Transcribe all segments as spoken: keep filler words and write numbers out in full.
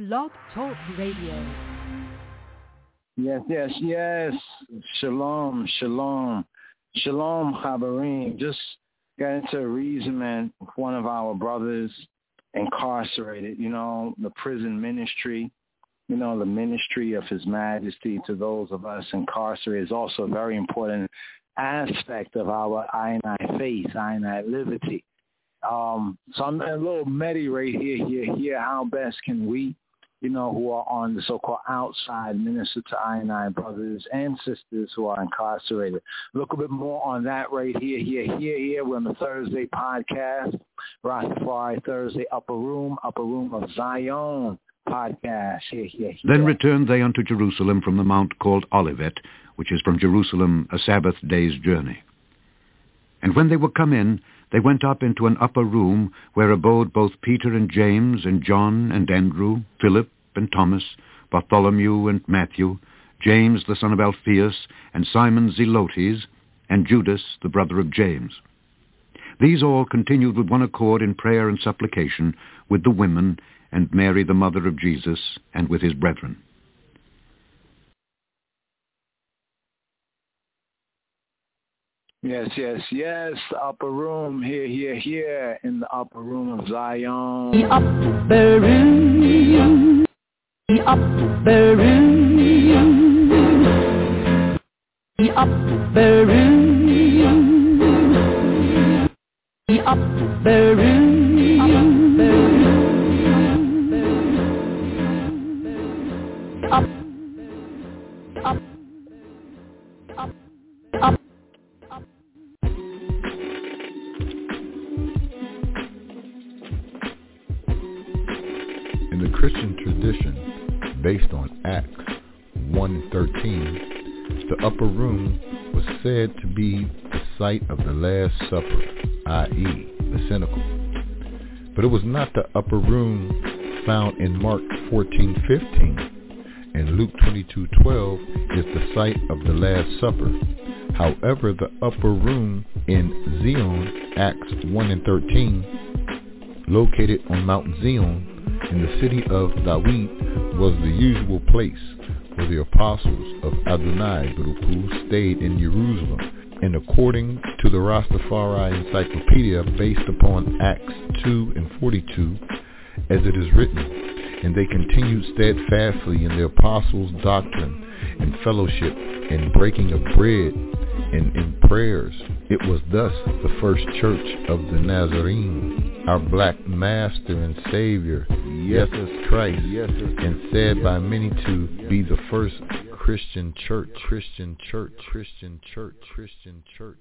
Blog Talk Radio. Yes, yes, yes. Shalom, shalom. Shalom, Chabarim. Just got into a reason with one of our brothers incarcerated, you know, the prison ministry, you know, the ministry of His Majesty to those of us incarcerated is also a very important aspect of our I and I faith, I and I liberty. Um, so I'm a little medi right here, here, here. How best can we, you know, who are on the so-called outside minister to I and I brothers and sisters who are incarcerated? Look a bit more on that right here, here, here, here. We're on the Thursday podcast, Rastafari Thursday Upper Room, Upper Room of Zion podcast. Here, here, here. Then returned they unto Jerusalem from the mount called Olivet, which is from Jerusalem a Sabbath day's journey. And when they were come in, they went up into an upper room, where abode both Peter and James and John and Andrew, Philip and Thomas, Bartholomew and Matthew, James the son of Alphaeus, and Simon Zelotes, and Judas the brother of James. These all continued with one accord in prayer and supplication with the women, and Mary the mother of Jesus, and with his brethren. Yes, yes, yes. Upper room, here, here, here, in the upper room of Zion. The upper room, the upper room, the upper room, the upper room, up, up, up, up. In the Christian tradition, based on Acts one thirteen, the upper room was said to be the site of the Last Supper, that is the cenacle. But it was not the upper room found in Mark fourteen fifteen, and Luke twenty-two twelve is the site of the Last Supper. However, the upper room in Zion, Acts one and thirteen, located on Mount Zion, in the city of David, was the usual place where the apostles of Adonai Baruch stayed in Jerusalem. And according to the Rastafari Encyclopedia, based upon Acts two and forty-two, as it is written, and they continued steadfastly in the apostles' doctrine and fellowship and breaking of bread and in prayers. It was thus the first church of the Nazarene, our black master and savior, Jesus Christ, and said by many to be the first Christian church, Christian church, Christian church, Christian church.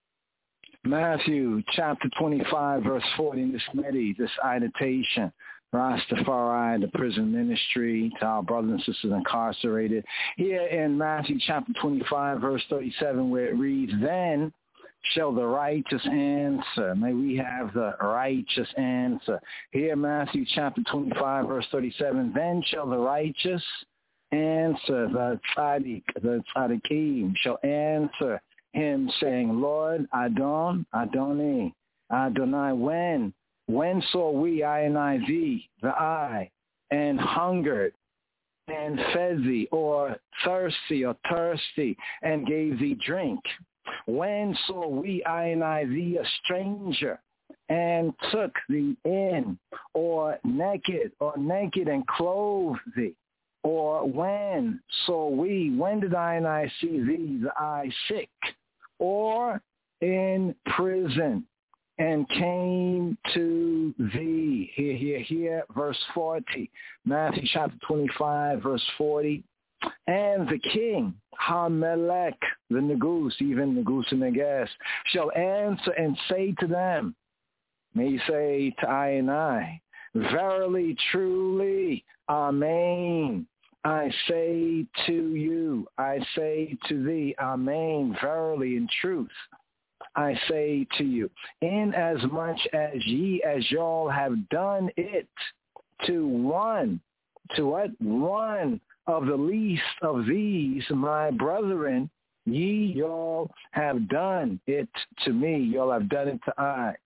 Matthew chapter twenty-five, verse forty, in this medi, this annotation, Rastafari, the prison ministry, to our brothers and sisters incarcerated. Here in Matthew chapter twenty-five, verse thirty-seven, where it reads, then shall the righteous answer. May we have the righteous answer. Here, Matthew chapter twenty-five, verse thirty-seven, then shall the righteous answer, the tzaddik, the tzaddikim, shall answer him, saying, Lord, Adon, Adoni, Adonai, when? When saw we, I and I, thee, the I, and hungered, and fed thee, or thirsty, or thirsty, and gave thee drink? When saw we, I and I, thee, a stranger, and took thee in, or naked, or naked, and clothed thee? Or when saw we, when did I and I see thee, the I, sick, or in prison, and came to thee? Here, here, here, verse forty, Matthew chapter twenty-five, verse forty. And the king, Hamelech, the Negus, even Negus and Neges, shall answer and say to them, may say to I and I, verily, truly, Amen, I say to you, I say to thee, Amen, verily, in truth, I say to you, inasmuch as ye, as y'all have done it to one, to what? One of the least of these, my brethren, ye y'all have done it to me. Y'all have done it to I.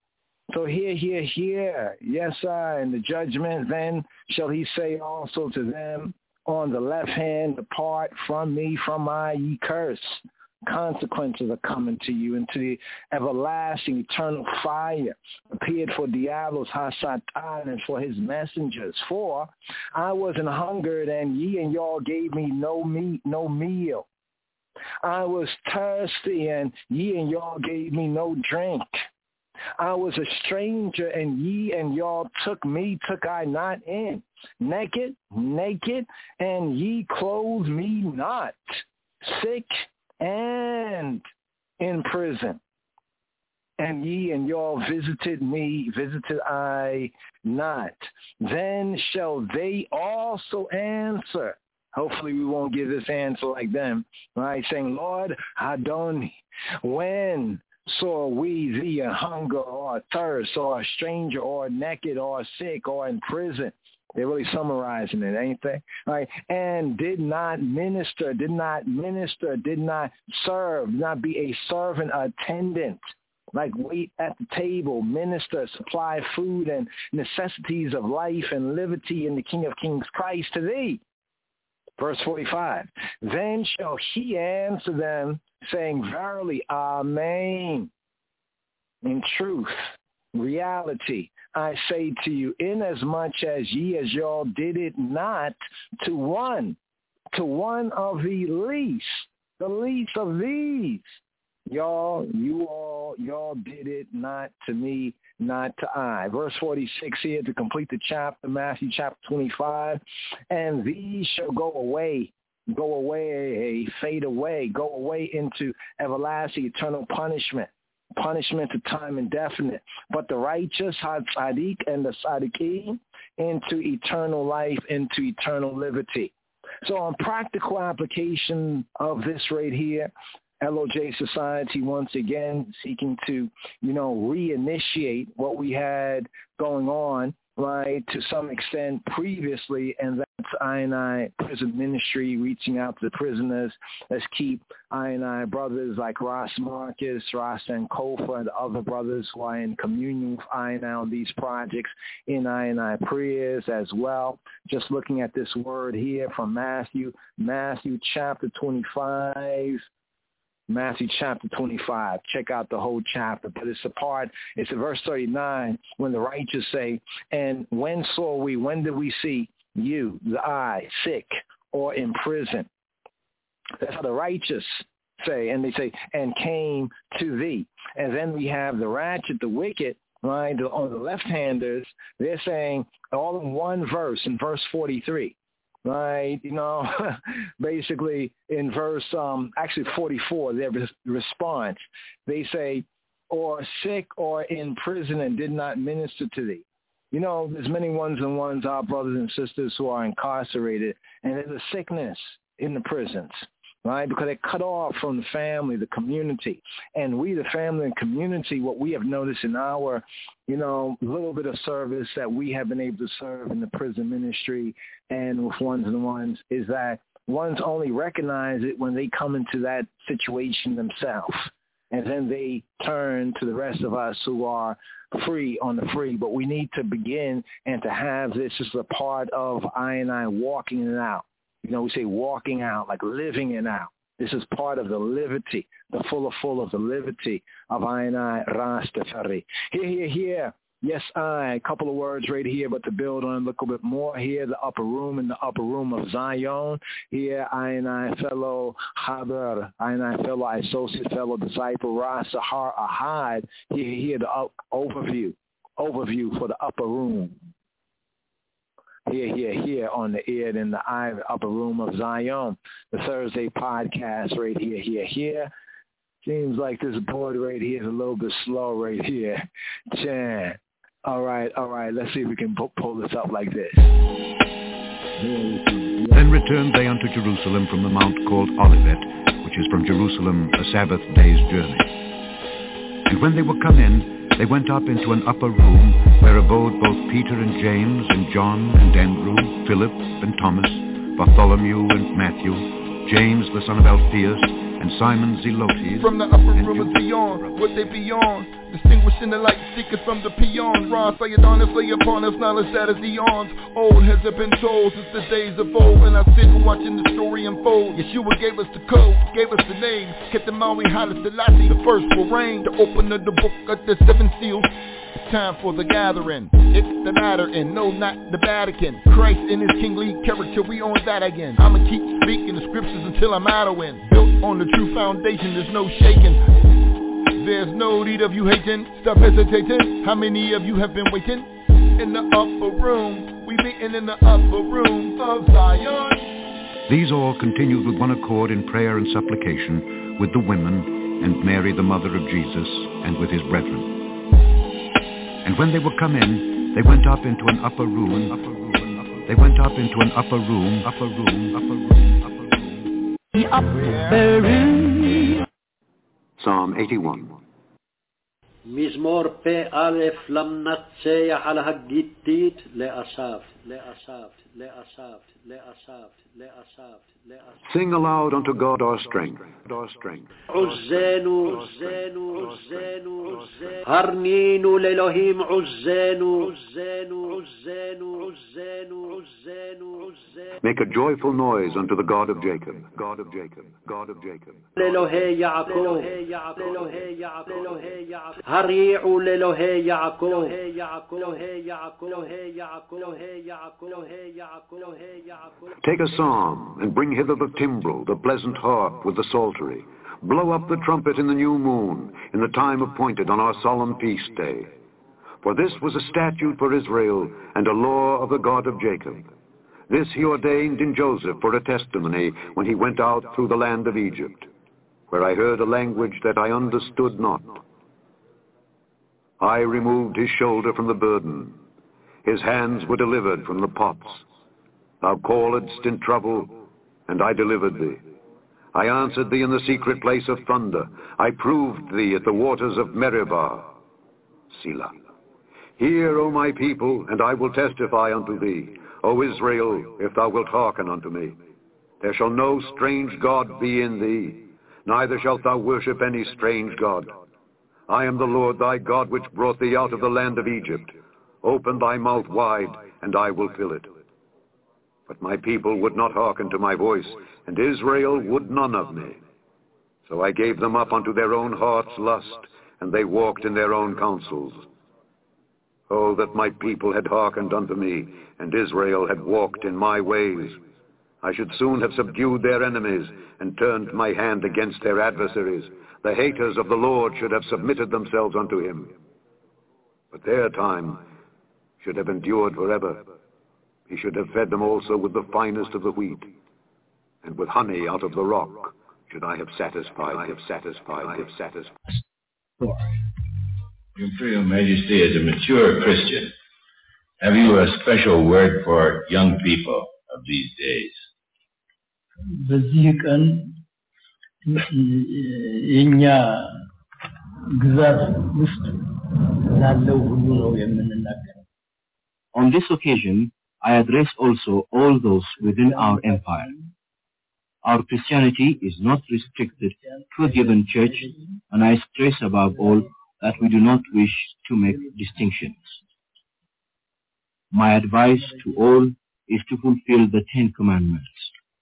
So hear, hear, hear. Yes, sir. In the judgment, then shall he say also to them on the left hand, depart from me, from my ye curse. Consequences are coming to you into the everlasting eternal fire prepared for Diablos Hasatan and for his messengers. For I was an hungered, and ye and y'all gave me no meat, no meal. I was thirsty, and ye and y'all gave me no drink. I was a stranger, and ye and y'all took me, took I not in. Naked, naked, and ye clothed me not. Sick and in prison. And ye and y'all visited me, visited I not. Then shall they also answer. Hopefully we won't give this answer like them, right? Saying, Lord, Adoni, when saw we thee a hunger or a thirst or a stranger or naked or sick or in prison? They're really summarizing it, ain't they? Right? And did not minister, did not minister, did not serve, not be a servant attendant, like wait at the table, minister, supply food and necessities of life and liberty in the King of Kings Christ to thee. Verse forty-five, then shall he answer them, saying, verily, amen. In truth, reality, I say to you, inasmuch as ye as y'all did it not to one, to one of the least, the least of these, y'all, you all, y'all did it not to me, not to I. Verse forty-six here to complete the chapter, Matthew chapter twenty-five, and these shall go away, go away, fade away, go away into everlasting eternal punishment. Punishment to time indefinite, but the righteous, Tzaddik, and the Tzaddikim, into eternal life, into eternal liberty. So on practical application of this right here, L O J Society once again seeking to, you know, reinitiate what we had going on, right, to some extent previously, and that's I and I prison ministry, reaching out to the prisoners. Let's keep I and I brothers like Ross Marcus, Ross and Kofa, and the other brothers who are in communion with I and I on these projects in I and I prayers as well. Just looking at this word here from Matthew, Matthew chapter twenty-five. Matthew chapter twenty-five. Check out the whole chapter, but it's a part, it's a verse thirty-nine when the righteous say, and when saw we, when did we see you, the I, sick or in prison? That's how the righteous say, and they say, and came to thee. And then we have the ratchet, the wicked, right, on the left-handers, they're saying all in one verse, in verse forty-three. Right, you know, basically in verse, um, actually forty-four, their res- response, they say, or sick or in prison and did not minister to thee. You know, there's many ones and ones, our brothers and sisters who are incarcerated, and there's a sickness in the prisons, right, because they're cut off from the family, the community. And we, the family and community, what we have noticed in our, you know, little bit of service that we have been able to serve in the prison ministry and with ones and ones is that ones only recognize it when they come into that situation themselves. And then they turn to the rest of us who are free on the free. But we need to begin and to have this as a part of I and I walking it out. You know, we say walking out, like living it out. This is part of the liberty, the full of full of the liberty of I and I, Rastafari. Here, here, here. Yes, I. A couple of words right here, but to build on, look a bit more here, the upper room in the upper room of Zion. Here, I and I, fellow Haber, I and I, fellow associate, fellow disciple, Rasa Har Ahad. Here, here, the up, overview, overview for the upper room. Here, here, here on the ear in the eye, the upper room of Zion. The Thursday podcast right here, here, here. Seems like this board right here is a little bit slow right here. Chan. All right, all right. Let's see if we can pull this up like this. Then returned they unto Jerusalem from the mount called Olivet, which is from Jerusalem a Sabbath day's journey. And when they were come in, they went up into an upper room, where abode both Peter and James and John and Andrew, Philip and Thomas, Bartholomew and Matthew, James the son of Alphaeus, and Simon Zelotes, from the upper room and beyond, what they beyond, distinguishing the light seekers from the peons. Ron, say it on us, lay upon us, knowledge that is eons old. Has it been told since the days of old? And I sit watching the story unfold. Yeshua gave us the code, gave us the name, kept the Maui Haile Selassie, the first will reign, the opener of the book of the seven seals. It's time for the gathering, it's the latter and no, not the Vatican. Christ in his kingly character, we on that again. I'ma keep speaking the scriptures until I'm out of wind. Built on the true foundation, there's no shaking. There's no need of you hating, stop hesitating. How many of you have been waiting? In the upper room, we meeting in the upper room of Zion. These all continued with one accord in prayer and supplication with the women and Mary the mother of Jesus and with his brethren. And when they were come in, they went up into an upper room, upper room, they went up into an upper room, upper room, upper room, upper room. The upper room. Psalm eighty-one. מזמור פ-א' למנצח על הגיתית לאסף, לאסף, לאסף, לאסף, לאסף, לאסף. Sing aloud unto God our strength, our strength. עוזנו, עוזנו, עוזנו, עוזנו. הרנינו לאלוהים עוזנו, עוזנו, עוזנו, עוזנו, עוזנו, עוזנו. Make a joyful noise unto the God of Jacob, God of Jacob, God of Jacob. לאלוהי יעקב, לאלוהי יעקב, לאלוהי יעקב. הריעו לאלוהי יעקב, אלוהי יעקב, אלוהי יעקב, אלוהי יעקב, אלוהי יעקב, אלוהי יעקב, אלוהי יעקב. Take a psalm and bring hither the timbrel, the pleasant harp with the psaltery. Blow up the trumpet in the new moon, in the time appointed on our solemn feast day. For this was a statute for Israel and a law of the God of Jacob. This he ordained in Joseph for a testimony when he went out through the land of Egypt, where I heard a language that I understood not. I removed his shoulder from the burden. His hands were delivered from the pots. Thou calledst in trouble, and I delivered thee. I answered thee in the secret place of thunder. I proved thee at the waters of Meribah. Selah. Hear, O my people, and I will testify unto thee. O Israel, if thou wilt hearken unto me. There shall no strange God be in thee, neither shalt thou worship any strange God. I am the Lord thy God, which brought thee out of the land of Egypt. Open thy mouth wide, and I will fill it. But my people would not hearken to my voice, and Israel would none of me. So I gave them up unto their own heart's lust, and they walked in their own counsels. Oh, that my people had hearkened unto me, and Israel had walked in my ways. I should soon have subdued their enemies, and turned my hand against their adversaries. The haters of the Lord should have submitted themselves unto him. But their time should have endured forever. He should have fed them also with the finest of the wheat, and with honey out of the rock should I have satisfied, I have satisfied, I have satisfied. Your Imperial Majesty, as a mature Christian, have you a special word for young people of these days? በዚህ ቀን የኛ ግዛት ውስጥ ላለው ሁሉ ነው የምንናገረው። On this occasion, I address also all those within our empire. Our Christianity is not restricted to a given church, and I stress above all that we do not wish to make distinctions. My advice to all is to fulfill the Ten Commandments.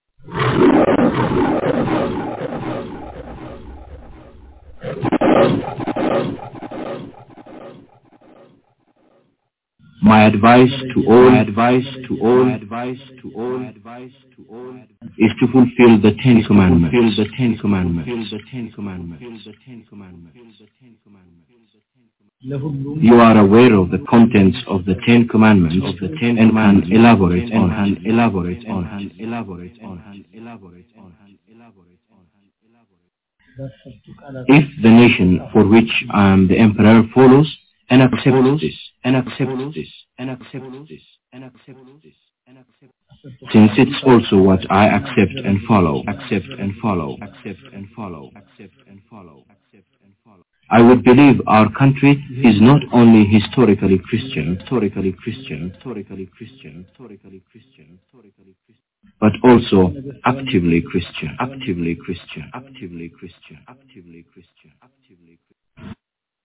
My advice to all, my advice to all, my advice to all, my advice to all is to fulfill the Ten Commandments. Fulfill the Ten Commandments. Fulfill the Ten Commandments. The Ten Commandments. The Ten Commandments. You are aware of the contents of the Ten Commandments of the Ten and can elaborate on and elaborate on and elaborate on and elaborate on and elaborate on and elaborate. If the nation for which I am the emperor follows and accepts this, and accepts this, and accepts this, and accepts this, and accepts this, since it's also what I accept and follow, accept and follow, accept and follow, accept and follow, accept and follow, I would believe our country is not only historically Christian, historically Christian, historically Christian, historically Christian, historically Christian, but also actively Christian, actively Christian, actively Christian, actively Christian, actively Christian.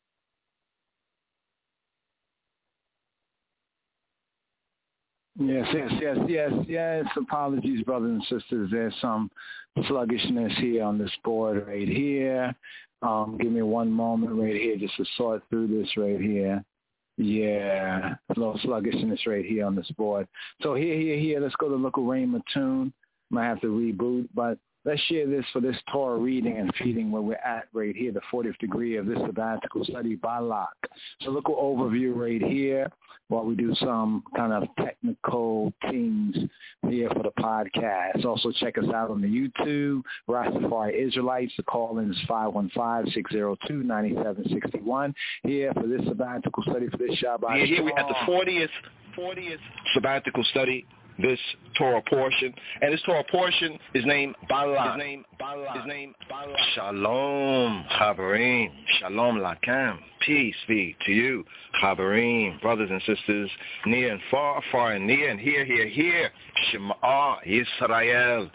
Yes, yes, yes, yes, yes. Apologies, brothers and sisters. There's some sluggishness here on this board right here. Um, give me one moment right here just to sort through this right here. Yeah, a little sluggishness right here on this board. So here, here, here, let's go to local Rhema tune. Might have to reboot, but let's share this for this Torah reading and feeding where we're at right here, the fortieth degree of this sabbatical study, Balak. So local overview right here while we do some kind of technical things here for the podcast. Also check us out on the YouTube, Rastafari Israelites. The call-in is five one five, six zero two, nine seven six one. Here for this sabbatical study, for this Shabbat. Yeah, here we're at the fortieth, fortieth sabbatical study, this Torah portion. And this Torah portion is named Balak. His name Balak. His name Balak. Shalom, Chaverim. Shalom Lakam. Peace be to you, Chaverim, brothers and sisters, near and far, far and near, and here, here, here. Shema Yisrael.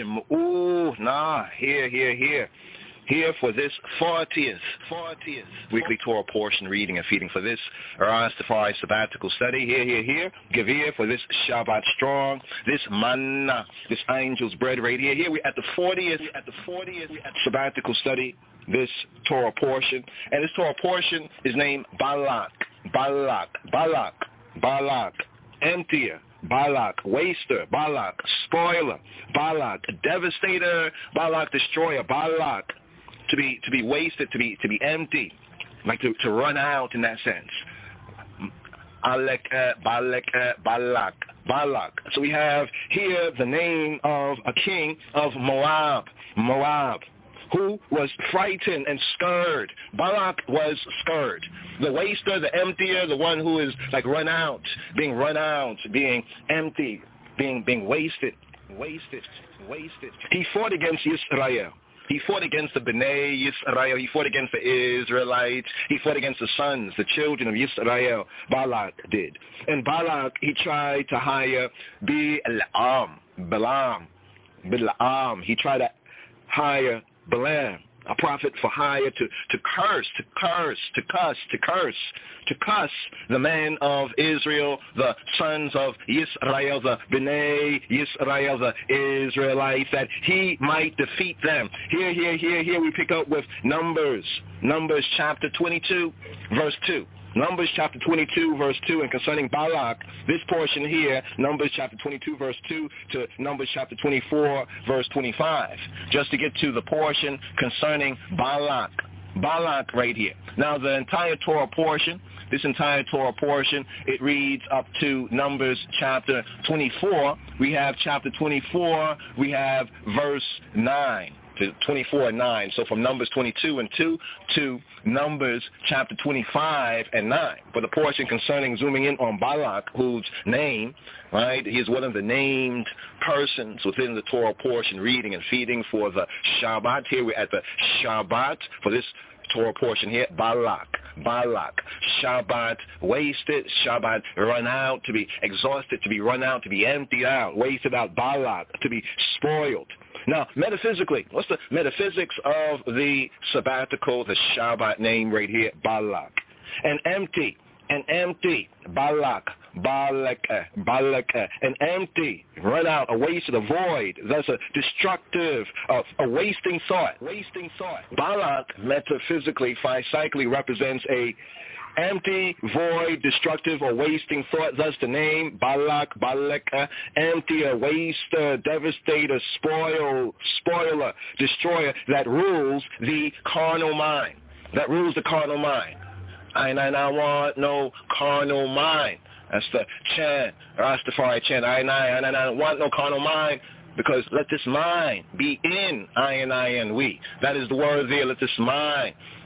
Shema'u, nah, here, here, here. Here for this fortieth, fortieth weekly Torah portion reading and feeding for this Rastafari sabbatical study. Here, here, here. Give ear for this Shabbat strong, this manna, this angel's bread right here. Here we're at the fortieth, at the fortieth sabbatical study, this Torah portion. And this Torah portion is named Balak, Balak, Balak, Balak, emptier. Balak, waster, Balak, spoiler, Balak, devastator, Balak, destroyer, Balak, to be to be wasted, to be to be empty, like to, to run out in that sense. Alek, Balak, Balak, Balak. So we have here the name of a king of Moab, Moab, who was frightened and scared. Balak was scared. The waster, the emptier, the one who is like run out, being run out, being empty, being being wasted, wasted, wasted. He fought against Israel. He fought against the B'nai Yisrael. He fought against the Israelites. He fought against the sons, the children of Yisrael. Balak did. And Balak, he tried to hire Bilam, Bilam, Bilam. He tried to hire Balaam, a prophet for hire, to, to curse, to curse, to cuss, to curse, to cuss the men of Israel, the sons of Yisrael, the B'nai Yisrael, the Israelites, that he might defeat them. Here, here, here, here we pick up with Numbers, Numbers chapter twenty-two, verse two. Numbers chapter twenty-two, verse two, and concerning Balak, this portion here, Numbers chapter twenty-two, verse two, to Numbers chapter twenty-four, verse twenty-five, just to get to the portion concerning Balak. Balak right here. Now, the entire Torah portion, this entire Torah portion, it reads up to Numbers chapter twenty-four. We have chapter twenty-four, we have verse nine. To twenty-four and nine. So from Numbers twenty-two and two to Numbers chapter twenty-five and nine. But the portion concerning zooming in on Balak, whose name, right, he is one of the named persons within the Torah portion reading and feeding for the Shabbat. Here we're at the Shabbat for this Torah portion here, Balak, Balak, Shabbat, wasted, Shabbat, run out, to be exhausted, to be run out, to be emptied out, wasted out, Balak, to be spoiled. Now, metaphysically, what's the metaphysics of the sabbatical, the Shabbat name right here, Balak? An empty, an empty, Balak, Balak, Balak, an empty, run out, a wasted, a void. That's a destructive, uh, a wasting thought, wasting thought. Balak, metaphysically, physically represents a empty, void, destructive, or wasting thought. Thus the name Balak, Balak, uh, empty, a waster, devastator, spoil, spoiler, destroyer, that rules the carnal mind. That rules the carnal mind. I, I, I want no carnal mind. That's the chant, Rastafari chant. I, I, I, I want no carnal mind, because let this mind be in I and I and we. That is the word there. Let this mind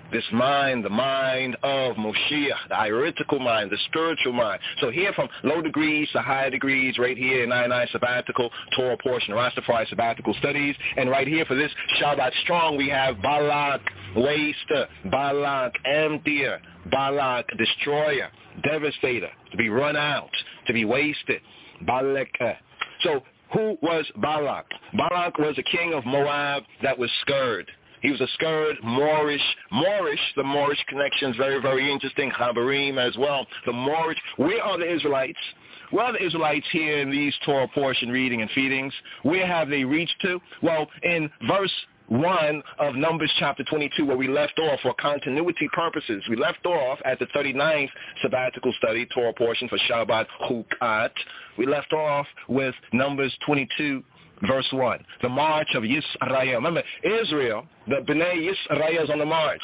this mind, the mind of Moshiach, the iritical mind, the spiritual mind. So here from low degrees to high degrees, right here in nine nine sabbatical, Torah portion, Rastafari sabbatical studies. And right here for this Shabbat Strong, we have Balak, waster, Balak, emptier, Balak, destroyer, devastator, to be run out, to be wasted, Balak. So who was Balak? Balak was a king of Moab that was scared. He was a scared Moorish. Moorish, the Moorish connection is very, very interesting. Habarim as well. The Moorish. Where are the Israelites? Where are the Israelites here in these Torah portion reading and feedings? Where have they reached to? Well, in verse one of Numbers chapter twenty-two, where we left off for continuity purposes. We left off at the thirty-ninth sabbatical study, Torah portion for Shabbat Chukat. We left off with Numbers twenty-two, verse one, the march of Yisrael. Remember, Israel, the B'nai Yisrael is on the march.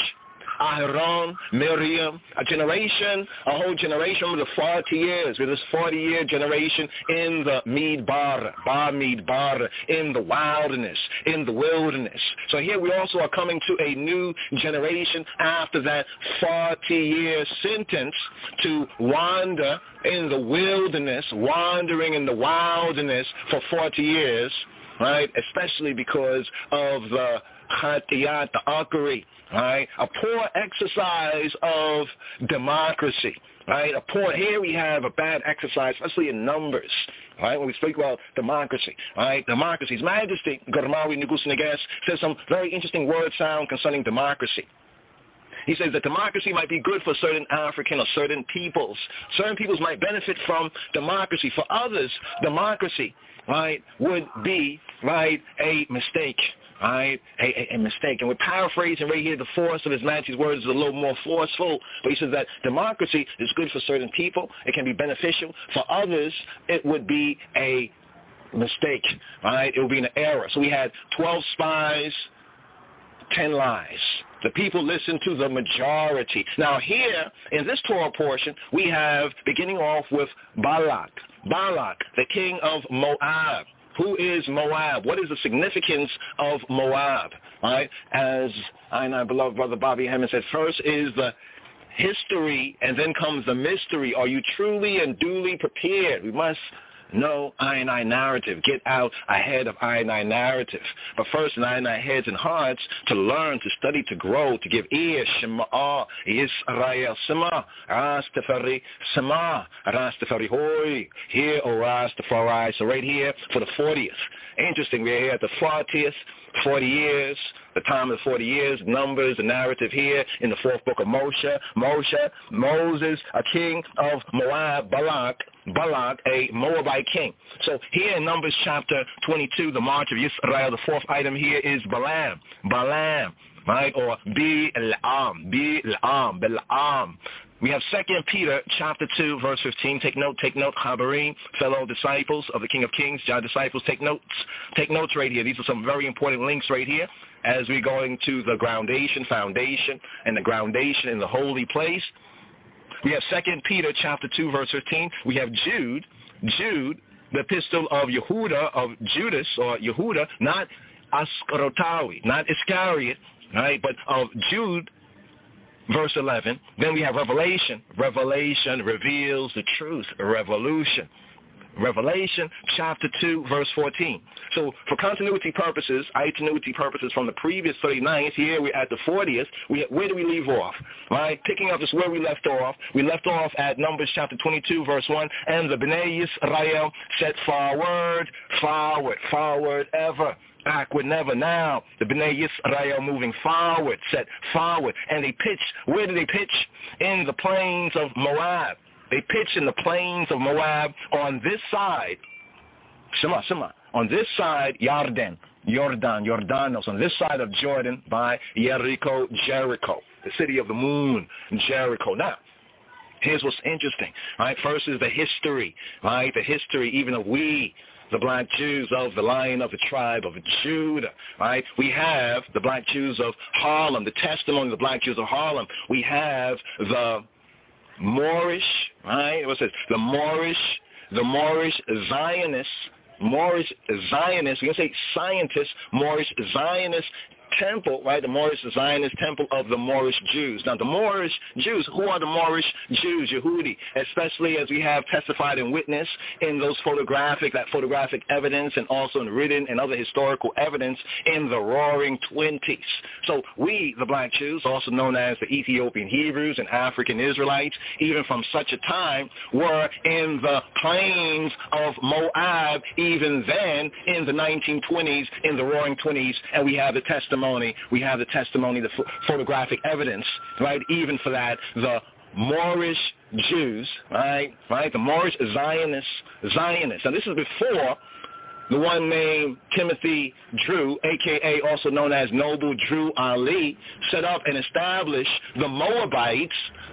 Aharon, Miriam, a generation, a whole generation with the forty years, with this forty-year generation in the Midbar, Bar Midbar, in the wilderness, in the wilderness. So here we also are coming to a new generation after that forty-year sentence to wander in the wilderness, wandering in the wilderness for forty years, right? Especially because of the Chatiyat, the Akari, right? A poor exercise of democracy, right? A poor, here we have a bad exercise, especially in numbers, right? When we speak about democracy, right? Democracy. His Majesty, Garmawi Nugus Neges, says some very interesting word sound concerning democracy. He says that democracy might be good for certain African or certain peoples. Certain peoples might benefit from democracy. For others, democracy, right, would be, right, a mistake. Right, a, a, a mistake. And we're paraphrasing right here. The force of His Majesty's words is a little more forceful. But he says that democracy is good for certain people. It can be beneficial. For others, it would be a mistake. Right? It would be an error. So we had twelve spies, ten lies. The people listened to the majority. Now here, in this Torah portion, we have, beginning off with Balak. Balak, the king of Moab. Who is Moab? What is the significance of Moab? All right? As I and my beloved brother Bobby Hammond said, first is the history, and then comes the mystery. Are you truly and duly prepared? We must know I and I narrative. Get out ahead of I and I narrative. But first, in I and I heads and hearts, to learn, to study, to grow, to give ear. Shema, Yisrael, Shema, Rastafari, Shema, Rastafari, Hoi. Here, O Rastafari. So right here for the fortieth. Interesting, we're here at the fortieth, forty years, the time of forty years, numbers, the narrative here in the fourth book of Moshe. Moshe, Moses, a king of Moab, Balak, Balak, a Moabite king. So here in Numbers chapter twenty-two, the march of Yisrael, the fourth item here is Balaam. Balaam, right? Or Bi'lam, Bi'lam, Bi'lam. We have Second Peter chapter two, verse fifteen. Take note, take note, Habarim, fellow disciples of the King of Kings, John disciples, take notes. Take notes right here. These are some very important links right here as we're going to the groundation, foundation, and the groundation in the holy place. We have Second Peter chapter two, verse fifteen. We have Jude, Jude, the epistle of Yehuda, of Judas, or Yehuda, not Ascarotawi, not Iscariot, right, but of Jude, verse eleven. Then we have Revelation. Revelation reveals the truth. Revolution. Revelation chapter two, verse fourteen. So for continuity purposes, itinuity purposes from the previous thirty-ninth, here we're at the fortieth. We, where do we leave off? Right? Picking up is where we left off. We left off at Numbers chapter twenty-two, verse one. And the B'nai Yisrael set forward, forward, forward ever. Backward never. Now the B'nai Yisrael moving forward, set forward. And they pitch. Where do they pitch? In the plains of Moab. They pitch in the plains of Moab on this side. Shema, Shema. On this side, Yarden, Jordan, Jordanos. On this side of Jordan by Jericho, Jericho. The city of the moon, Jericho. Now, here's what's interesting. Right? First is the history. Right? The history even of we, the black Jews of the Lion of the tribe of Judah, right? We have the black Jews of Harlem, the testimony of the black Jews of Harlem. We have the Moorish, right? What's this? The Moorish, the Moorish Zionists, Moorish Zionists, we can say scientists, Moorish Zionists temple, right, the Moorish Zionist temple of the Moorish Jews. Now, the Moorish Jews, who are the Moorish Jews, Yehudi, especially as we have testified and witnessed in those photographic, that photographic evidence and also in written and other historical evidence in the Roaring Twenties. So we, the black Jews, also known as the Ethiopian Hebrews and African Israelites, even from such a time, were in the plains of Moab, even then in the nineteen twenties, in the Roaring Twenties, and we have the testimony, we have the testimony, the ph- photographic evidence, right, even for that, the Moorish Jews, right, right, the Moorish Zionists, Zionists. Now this is before the one named Timothy Drew, a k a also known as Noble Drew Ali, set up and established the Moabites,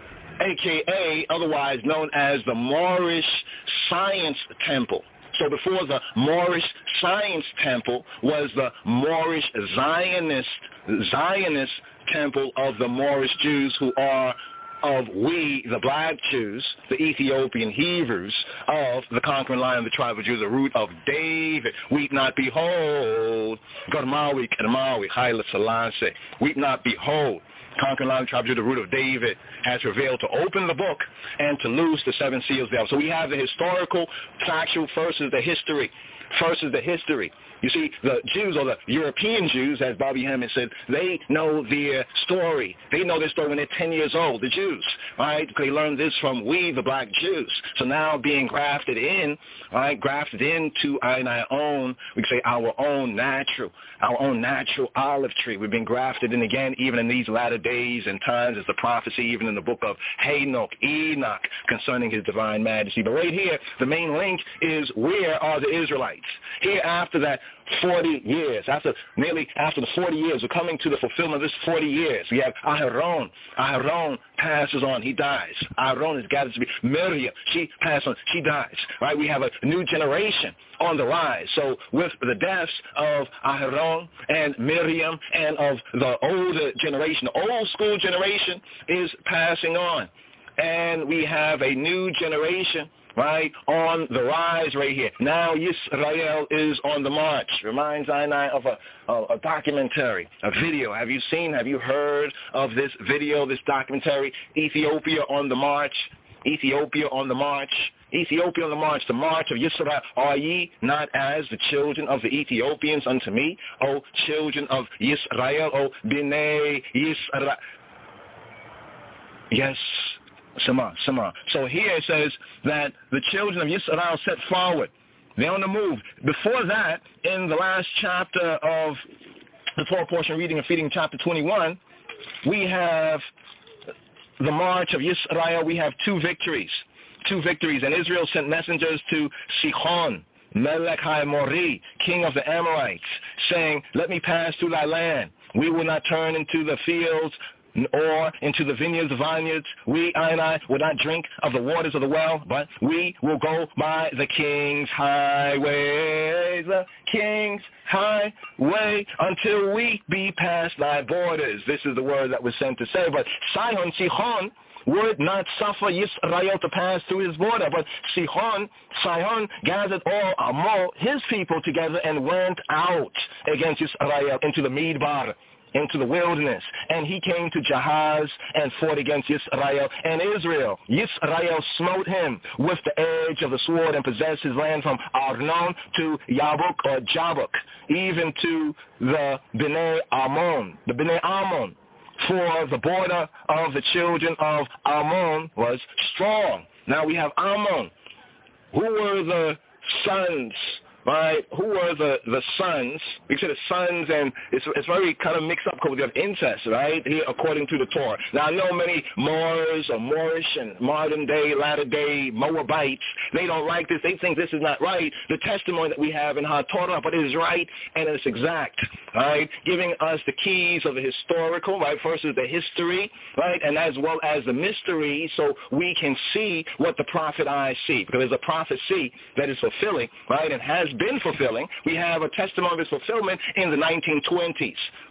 a k a otherwise known as the Moorish Science Temple. So before the Moorish Science Temple was the Moorish Zionist, Zionist Temple of the Moorish Jews, who are of we, the black Jews, the Ethiopian Hebrews, of the conquering line of the tribe of Judah, the root of David. Weep not, behold. Garmawi, Kedmawi, Haile Selassie. Weep not, behold. Conquering line of the tribe of Judah, the root of David, has prevailed to open the book and to loose the seven seals thereof. So we have the historical, factual versus the history. First is the history. You see, the Jews, or the European Jews, as Bobby Hammond said, they know their story. They know their story when they're ten years old, the Jews, right? They learned this from we, the black Jews. So now being grafted in, right, grafted into our own, we can say our own natural, our own natural olive tree. We've been grafted in again, even in these latter days and times, as the prophecy, even in the book of Enoch, Enoch, concerning his divine majesty. But right here, the main link is, where are the Israelites? Here after that, forty years, after nearly after the forty years, we're coming to the fulfillment of this forty years. We have Aharon. Aharon passes on, he dies. Aharon is gathered to be Miriam. She passes on, she dies. Right? We have a new generation on the rise. So with the deaths of Aharon and Miriam and of the older generation, the old school generation is passing on. And we have a new generation, right, on the rise right here. Now Yisrael is on the march. Reminds I of a, a, a documentary, a video. Have you seen, have you heard of this video, this documentary, Ethiopia on the March? Ethiopia on the March. Ethiopia on the march, the march of Yisrael. Are ye not as the children of the Ethiopians unto me, O children of Yisrael, O B'nai Yisrael? Yes. Shema, Shema. So here it says that the children of Yisrael set forward. They're on the move. Before that, in the last chapter of the Torah portion, reading and feeding, chapter twenty-one, we have the march of Yisrael. We have two victories. Two victories. And Israel sent messengers to Sichon, Melech HaEmori, king of the Amorites, saying, let me pass through thy land. We will not turn into the fields or into the vineyards, vineyards. We, I and I, will not drink of the waters of the well, but we will go by the king's highway, the king's highway, until we be past thy borders. This is the word that was sent to say. But Sihon, Sihon, would not suffer Yisrael to pass through his border. But Sihon, Sihon gathered all Amo, his people, together and went out against Yisrael into the Midbar, into the wilderness. And he came to Jahaz and fought against Yisrael and Israel. Yisrael smote him with the edge of the sword and possessed his land from Arnon to Yabuk or Jabuk, even to the Bnei Ammon, the Bnei Ammon. For the border of the children of Ammon was strong. Now we have Ammon. Who were the sons, right? Who were the, the sons? We say the sons, and it's, it's very kind of mixed up because we have incest, right, here according to the Torah. Now I know many Moors or Moorish and modern day, latter day Moabites, they don't like this. They think this is not right. The testimony that we have in HaTorah, but it is right and it's exact, right? Giving us the keys of the historical, right, versus the history, right, and as well as the mystery, so we can see what the prophet eyes see. Because there's a prophecy that is fulfilling, right, and has been fulfilling. We have a testimony of its fulfillment in the nineteen twenties.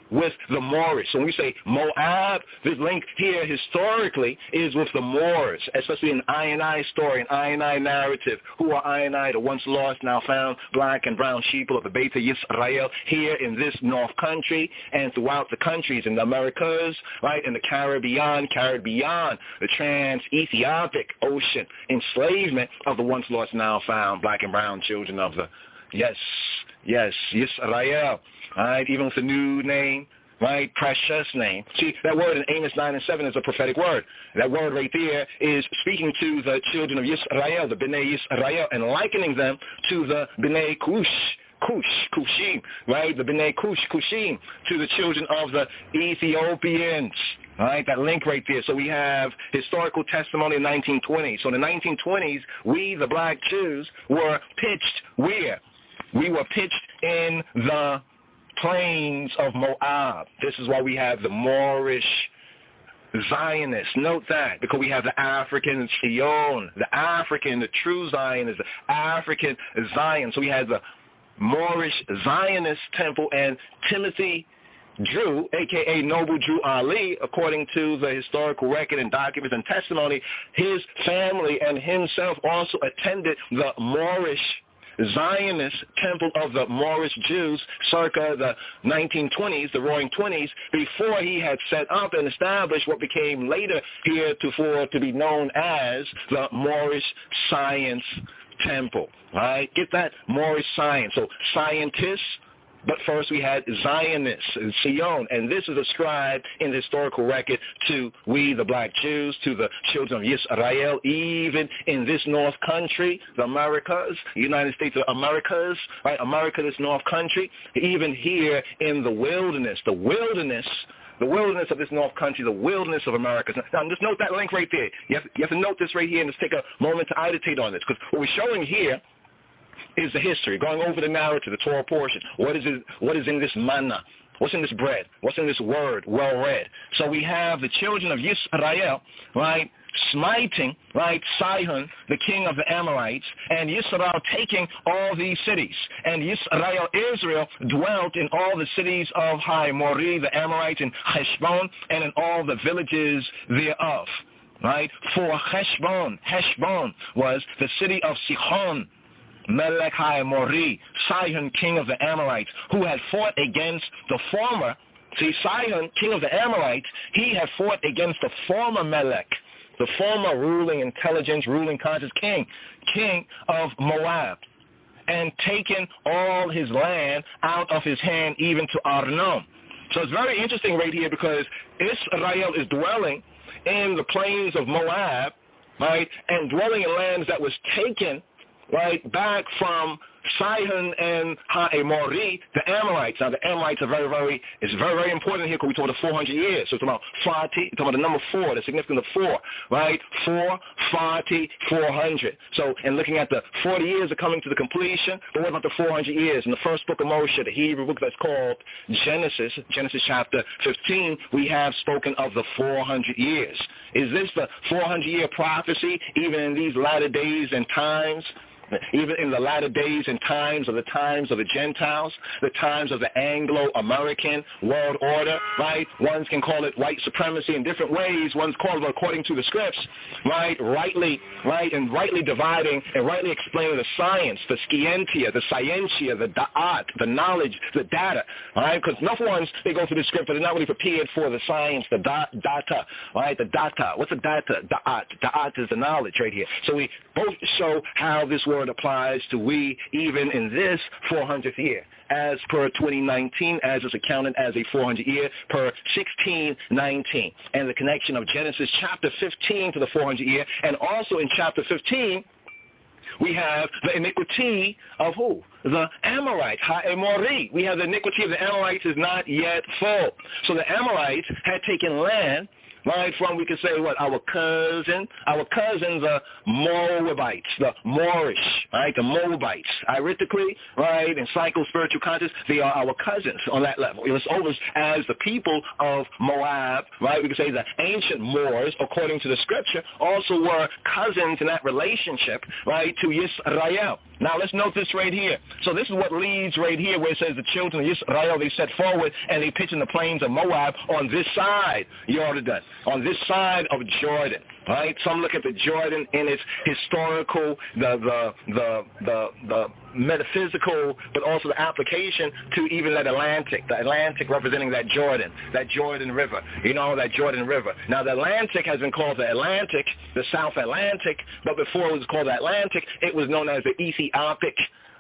with the Moorish. So when we say Moab, this link here historically is with the Moors, especially in I and I story, an I and I narrative. Who are I and I, the once lost, now found, black and brown sheeple of the Beta Yisrael here in this North Country and throughout the countries in the Americas, right, in the Caribbean, Caribbean, the trans-Ethiopic ocean, enslavement of the once lost, now found, black and brown children of the, yes, yes, Yisrael. All right, even with the new name, right, precious name. See, that word in Amos nine and seven is a prophetic word. That word right there is speaking to the children of Yisrael, the B'nai Yisrael, and likening them to the B'nai Cush, Cush, Cushim, right, the B'nai Cush, Cushim, to the children of the Ethiopians. All right, that link right there. So we have historical testimony in nineteen twenty. So in the nineteen twenties, we, the black Jews, were pitched where? We were pitched in the plains of Moab. This is why we have the Moorish Zionists. Note that, because we have the African Zion, the African, the true Zionist, the African Zion. So we have the Moorish Zionist temple, and Timothy Drew, a k a. Noble Drew Ali, according to the historical record and documents and testimony, his family and himself also attended the Moorish Zionist temple of the Moorish Jews circa the nineteen twenties, the roaring twenties, before he had set up and established what became later heretofore to be known as the Moorish Science Temple. Right? Get that? Moorish science. So scientists, but first we had Zionists, Zion, and this is ascribed in the historical record to we, the black Jews, to the children of Yisrael, even in this North Country, the Americas, United States of Americas, right, America, this North Country, even here in the wilderness, the wilderness, the wilderness of this North Country, the wilderness of America. Now, just note that link right there. You have, you have to note this right here and just take a moment to meditate on this, because what we're showing here is the history, going over the narrative, the Torah portion. What is it, what is in this manna? What's in this bread? What's in this word? Well read. So we have the children of Yisrael, right, smiting, right, Sihon, the king of the Amorites, and Yisrael taking all these cities. And Yisrael, Israel, dwelt in all the cities of Hai Mori, the Amorites, in Heshbon, and in all the villages thereof. Right? For Heshbon, Heshbon was the city of Sihon, Melech HaMori, Sihon, king of the Amorites, who had fought against the former. See, Sihon, king of the Amorites, he had fought against the former Melech, the former ruling intelligence, ruling conscious king, king of Moab, and taken all his land out of his hand, even to Arnon. So it's very interesting right here, because Israel is dwelling in the plains of Moab, right, and dwelling in lands that was taken, right, back from Sihon and Ha'emori, the Amorites. Now, the Amorites are very, very, it's very, very important here, because we talk about the four hundred years. So it's about forty, talking about the number four, the significance of four, right? Four, forty, four hundred. So, and looking at the forty years are coming to the completion, but what about the four hundred years? In the first book of Moshe, the Hebrew book that's called Genesis, Genesis chapter fifteen, we have spoken of the four hundred years. Is this the four hundred year prophecy, even in these latter days and times? Even in the latter days and times of the times of the Gentiles, the times of the Anglo-American world order, right? Ones can call it white supremacy in different ways. One's called it according to the scripts, right? Rightly, right? And rightly dividing and rightly explaining the science, the scientia, the scientia, the da'at, the knowledge, the data, right? Because enough ones, they go through the script, but they're not really prepared for the science, the da- data, right? The data. What's the data? Da'at. Da'at is the knowledge right here. So we both show how this word applies to we even in this four hundredth year, as per twenty nineteen, as is accounted as a four hundred year per sixteen nineteen, and the connection of Genesis chapter fifteen to the four hundred year, and also in chapter fifteen we have the iniquity of who? The Amorite, Ha'emori. We have the iniquity of the Amorites is not yet full. So the Amorites had taken land, right, from, we could say, what, our cousin, our cousins are Moabites, the Moorish, right, the Moabites. Iristically, right, in psycho-spiritual context, they are our cousins on that level. It's over as the people of Moab, right, we could say the ancient Moors, according to the scripture, also were cousins in that relationship, right, to Yisrael. Now, let's note this right here. So this is what leads right here where it says the children of Israel, they set forward and they pitch in the plains of Moab on this side, Jordan, on this side of Jordan, right? Some look at the Jordan in its historical, the, the, the, the, the metaphysical, but also the application to even that Atlantic, the Atlantic representing that Jordan, that Jordan River, you know, that Jordan River. Now, the Atlantic has been called the Atlantic, the South Atlantic, but before it was called the Atlantic, it was known as the Ethiopic,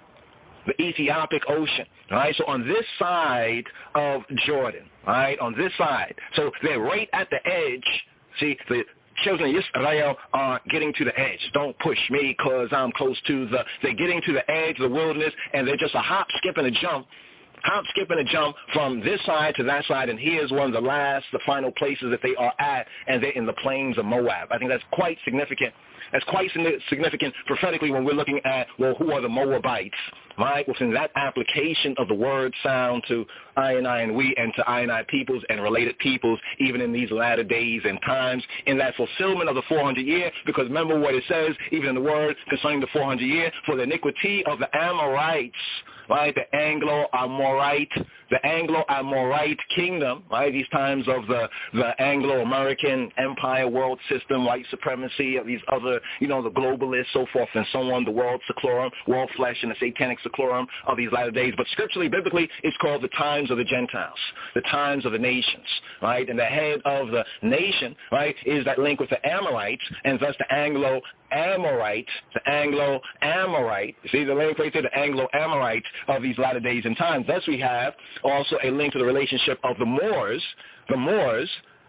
the Ethiopic Ocean, all right? So on this side of Jordan, all right, on this side, so they're right at the edge, see, the children of Israel are getting to the edge. Don't push me because I'm close to the, they're getting to the edge of the wilderness, and they're just a hop, skip, and a jump, hop, skip, and a jump from this side to that side, and here's one of the last, the final places that they are at, and they're in the plains of Moab. I think that's quite significant. That's quite significant prophetically when we're looking at, well, who are the Moabites, right? Within that application of the word sound to I and I and we and to I and I peoples and related peoples, even in these latter days and times, in that fulfillment of the four hundred year, because remember what it says, even in the word concerning the four hundred year, for the iniquity of the Amorites, right, the Anglo-Amorite, the Anglo-Amorite kingdom, right, these times of the, the Anglo-American empire, world system, white supremacy, of these other, you know, the globalists, so forth and so on, the world seclorum, world flesh, and the satanic seclorum of these latter days. But scripturally, biblically, it's called the times of the Gentiles, the times of the nations, right, and the head of the nation, right, is that link with the Amorites, and thus the Anglo Amorite, the Anglo-Amorite, see the link right there, the Anglo-Amorite of these latter days and times. Thus we have also a link to the relationship of the Moors, the Moors,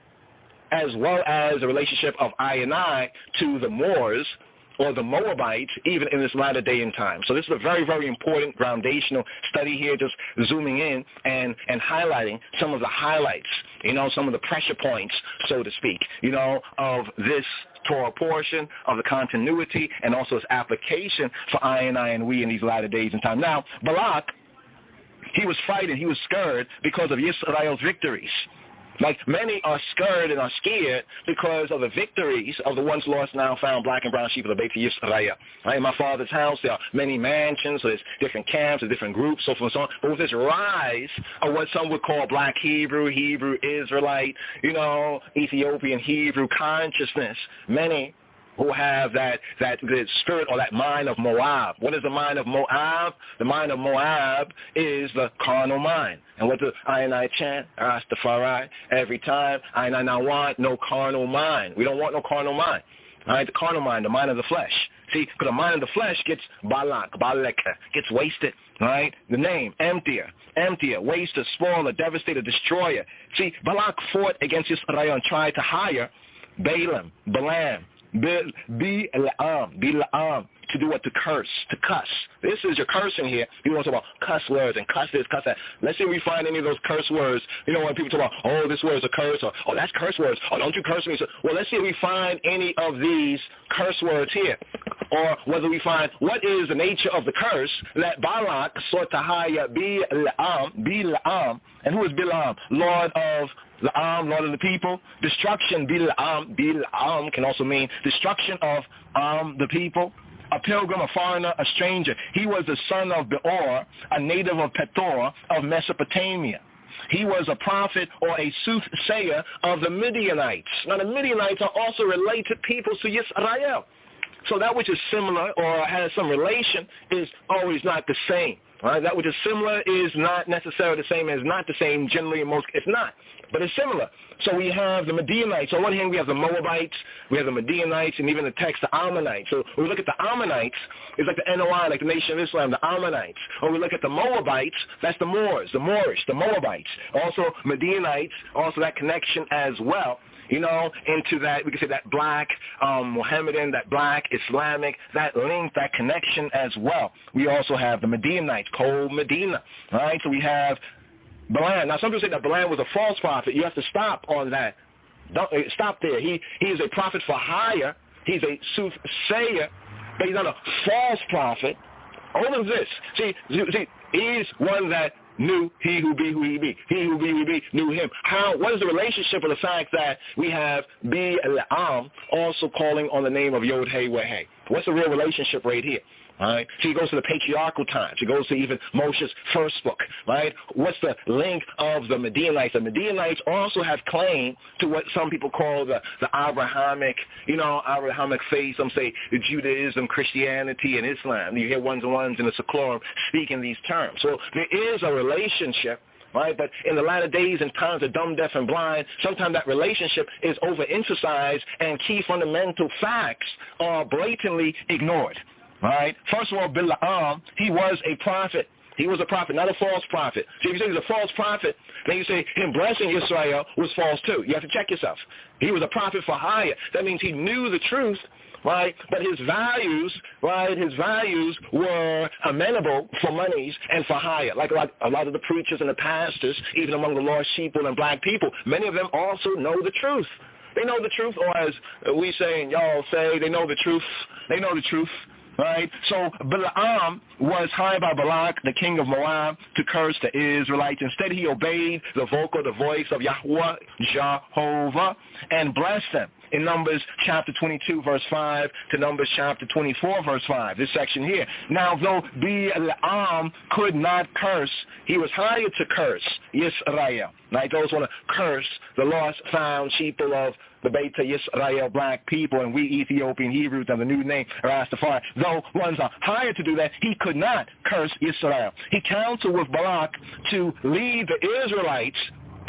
as well as the relationship of I and I to the Moors, or the Moabites, even in this latter day and time. So this is a very, very important foundational study here, just zooming in and, and highlighting some of the highlights, you know, some of the pressure points, so to speak, you know, of this Torah portion, of the continuity, and also its application for I and I and we in these latter days and time. Now, Balak, he was frightened, he was scared because of Israel's victories. Like many are scared and are scared because of the victories of the once lost, now found black and brown sheep of the Beit Yisrael. Right? In my father's house, there are many mansions, so there's different camps, there's different groups, so forth and so on. But with this rise of what some would call black Hebrew, Hebrew Israelite, you know, Ethiopian Hebrew consciousness, many who have that, that the spirit or that mind of Moab. What is the mind of Moab? The mind of Moab is the carnal mind. And what do I and I chant? Rastafari. Every time, I and I now want no carnal mind. We don't want no carnal mind. All right, the carnal mind, the mind of the flesh. See, because the mind of the flesh gets balak, balek, gets wasted. All right, the name, emptier, emptier, waster, spoiler, devastator, destroyer. See, Balak fought against Israel and tried to hire Balaam, Balaam, Bilam, Bilam, to do what? To curse, to cuss. This is your cursing here. People want to talk about cuss words and cuss this, cuss that. Let's see if we find any of those curse words. You know, when people talk about, oh, this word is a curse, or, oh, that's curse words. Oh, don't you curse me. So, well, let's see if we find any of these curse words here. Or whether we find what is the nature of the curse that Balak sought to hire Bilam, Bilam. And who is Bilam? Lord of La'am, Lord of the people. Destruction, Bilam, Bilam can also mean destruction of um, the people. A pilgrim, a foreigner, a stranger. He was the son of Beor, a native of Petor of Mesopotamia. He was a prophet or a soothsayer of the Midianites. Now the Midianites are also related peoples to Yisrael. So that which is similar or has some relation is always not the same. Right? That which is similar is not necessarily the same as not the same. Generally, in most, it's not. But it's similar. So we have the Midianites. On one hand, we have the Moabites, we have the Midianites, and even the text, the Ammonites. So when we look at the Ammonites, it's like the N O I, like the Nation of Islam, the Ammonites. When we look at the Moabites, that's the Moors, the Moorish, the Moabites. Also Midianites, also that connection as well. You know, into that, we could say that black um, Mohammedan, that black Islamic, that link, that connection as well. We also have the Midianites, Kol Medina, all right? So we have Balaam. Now, some people say that Balaam was a false prophet. You have to stop on that Don't stop there. He he is a prophet for hire. He's a soothsayer, but he's not a false prophet. All of this, see, see, is one that knew he who be who he be. He who be who he be knew him. How? What is the relationship of the fact that we have Bilam also calling on the name of Yod Hey Weh Hey? What's the real relationship right here? All right. So he goes to the patriarchal times. He goes to even Moshe's first book, right? What's the link of the Midianites? The Midianites also have claim to what some people call the, the Abrahamic, you know, Abrahamic faith. Some say Judaism, Christianity, and Islam. You hear ones and ones in the Seclorum speaking these terms. So there is a relationship. Right, but in the latter days and times of dumb, deaf, and blind, sometimes that relationship is overemphasized and key fundamental facts are blatantly ignored. Right? First of all, Bilam, he was a prophet. He was a prophet, not a false prophet. So if you say he's a false prophet, then you say him blessing Israel was false too. You have to check yourself. He was a prophet for hire. That means he knew the truth. Right, but his values, right, his values were amenable for monies and for hire. Like, like a lot of the preachers and the pastors, even among the lost sheep and black people, many of them also know the truth. They know the truth, or as we say and y'all say, they know the truth. They know the truth. Right? So Balaam was hired by Balak, the king of Moab, to curse the Israelites. Instead, he obeyed the vocal, the voice of Yahweh, Jehovah, and blessed them. In Numbers chapter twenty-two, verse five, to Numbers chapter twenty-four, verse five, this section here. Now, though Balaam could not curse, he was hired to curse Yisrael. Now, those want to curse the lost, found sheeple of the Beta Yisrael, black people, and we Ethiopian Hebrews have the new name, Rastafari. Though ones are hired to do that, he could not curse Israel. He counseled with Balak to lead the Israelites.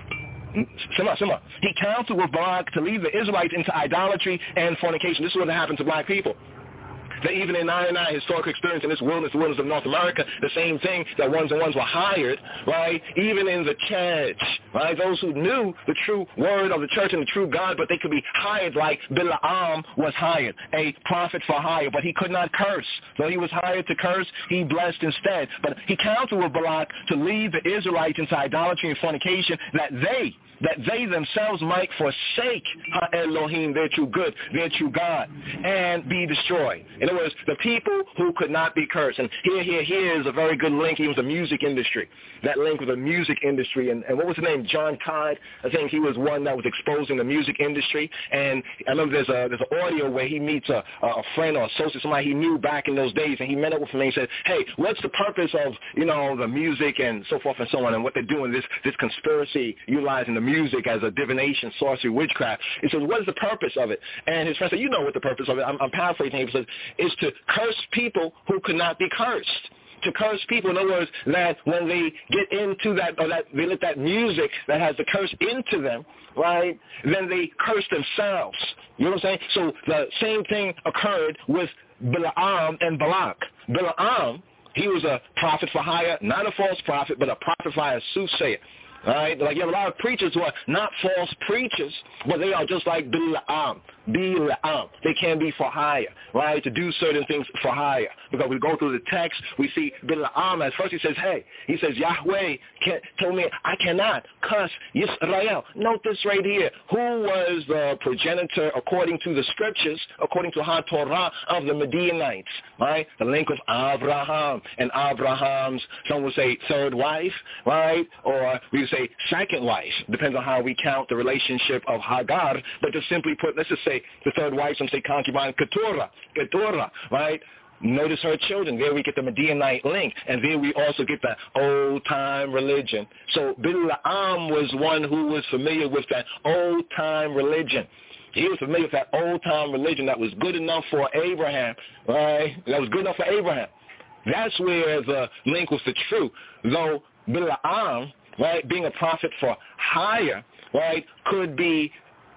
Sima, Sima. He counseled with Balak to lead the Israelites into idolatry and fornication. This is what happened to black people. That even in ninety-nine historical experience in this wilderness, the wilderness of North America, the same thing, that ones and ones were hired, right? Even in the church, right? Those who knew the true word of the church and the true God, but they could be hired like Bilam was hired, a prophet for hire, but he could not curse. Though he was hired to curse, he blessed instead. But he counseled with Balak to lead the Israelites into idolatry and fornication, that they, that they themselves might forsake Ha-Elohim, their true good, their true God, and be destroyed. In other words, the people who could not be cursed. And here, here, here is a very good link. He was the music industry. That link with the music industry. And, and what was his name? John Todd. I think he was one that was exposing the music industry. And I remember there's a there's an audio where he meets a, a friend or associate, somebody he knew back in those days, and he met up with him and he said, hey, what's the purpose of, you know, the music and so forth and so on, and what they're doing, this this conspiracy, utilizing the music as a divination, sorcery, witchcraft. He says, what is the purpose of it? And his friend said, you know what the purpose of it. I'm, I'm paraphrasing. He says, is to curse people who could not be cursed. To curse people, in other words, that when they get into that, or that they let that music that has the curse into them, right, then they curse themselves. You know what I'm saying? So the same thing occurred with Balaam and Balak. Balaam, he was a prophet for hire, not a false prophet, but a prophet for hire, soothsayer. All right, like you have a lot of preachers who are not false preachers, but they are just like Bilam. Bilam. They can be for hire, right? To do certain things for hire. Because we go through the text, we see Bilam. At first he says, hey, he says, Yahweh can, told me I cannot curse Yisrael. Note this right here. Who was the progenitor, according to the scriptures, according to HaTorah, of the Midianites, right? The link of Abraham and Abraham's, some would say third wife, right? Or we would say second wife. Depends on how we count the relationship of Hagar. But to simply put, let's just say the third wife, some say concubine, Keturah, Keturah, right? Notice her children. There we get the Midianite link. And there we also get the old-time religion. So Bilam was one who was familiar with that old-time religion. He was familiar with that old-time religion that was good enough for Abraham, right? That was good enough for Abraham. That's where the link was the truth. Though Bilam, right, being a prophet for hire, right, could be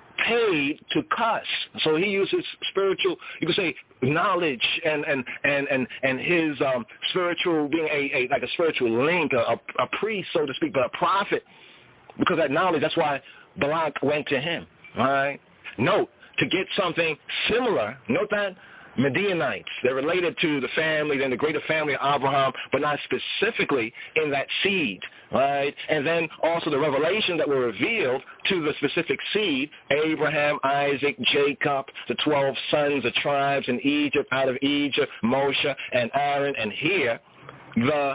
paid to cuss. So he uses spiritual, you could say, knowledge and and and and, and his um, spiritual, being a, a like a spiritual link, a, a priest, so to speak, but a prophet, because that knowledge. That's why Balak went to him. All right. Note, to get something similar. Note that Midianites. They're related to the family, then the greater family of Abraham, but not specifically in that seed, right? And then also the revelation that were revealed to the specific seed, Abraham, Isaac, Jacob, the twelve sons of tribes in Egypt, out of Egypt, Moshe and Aaron. And here, the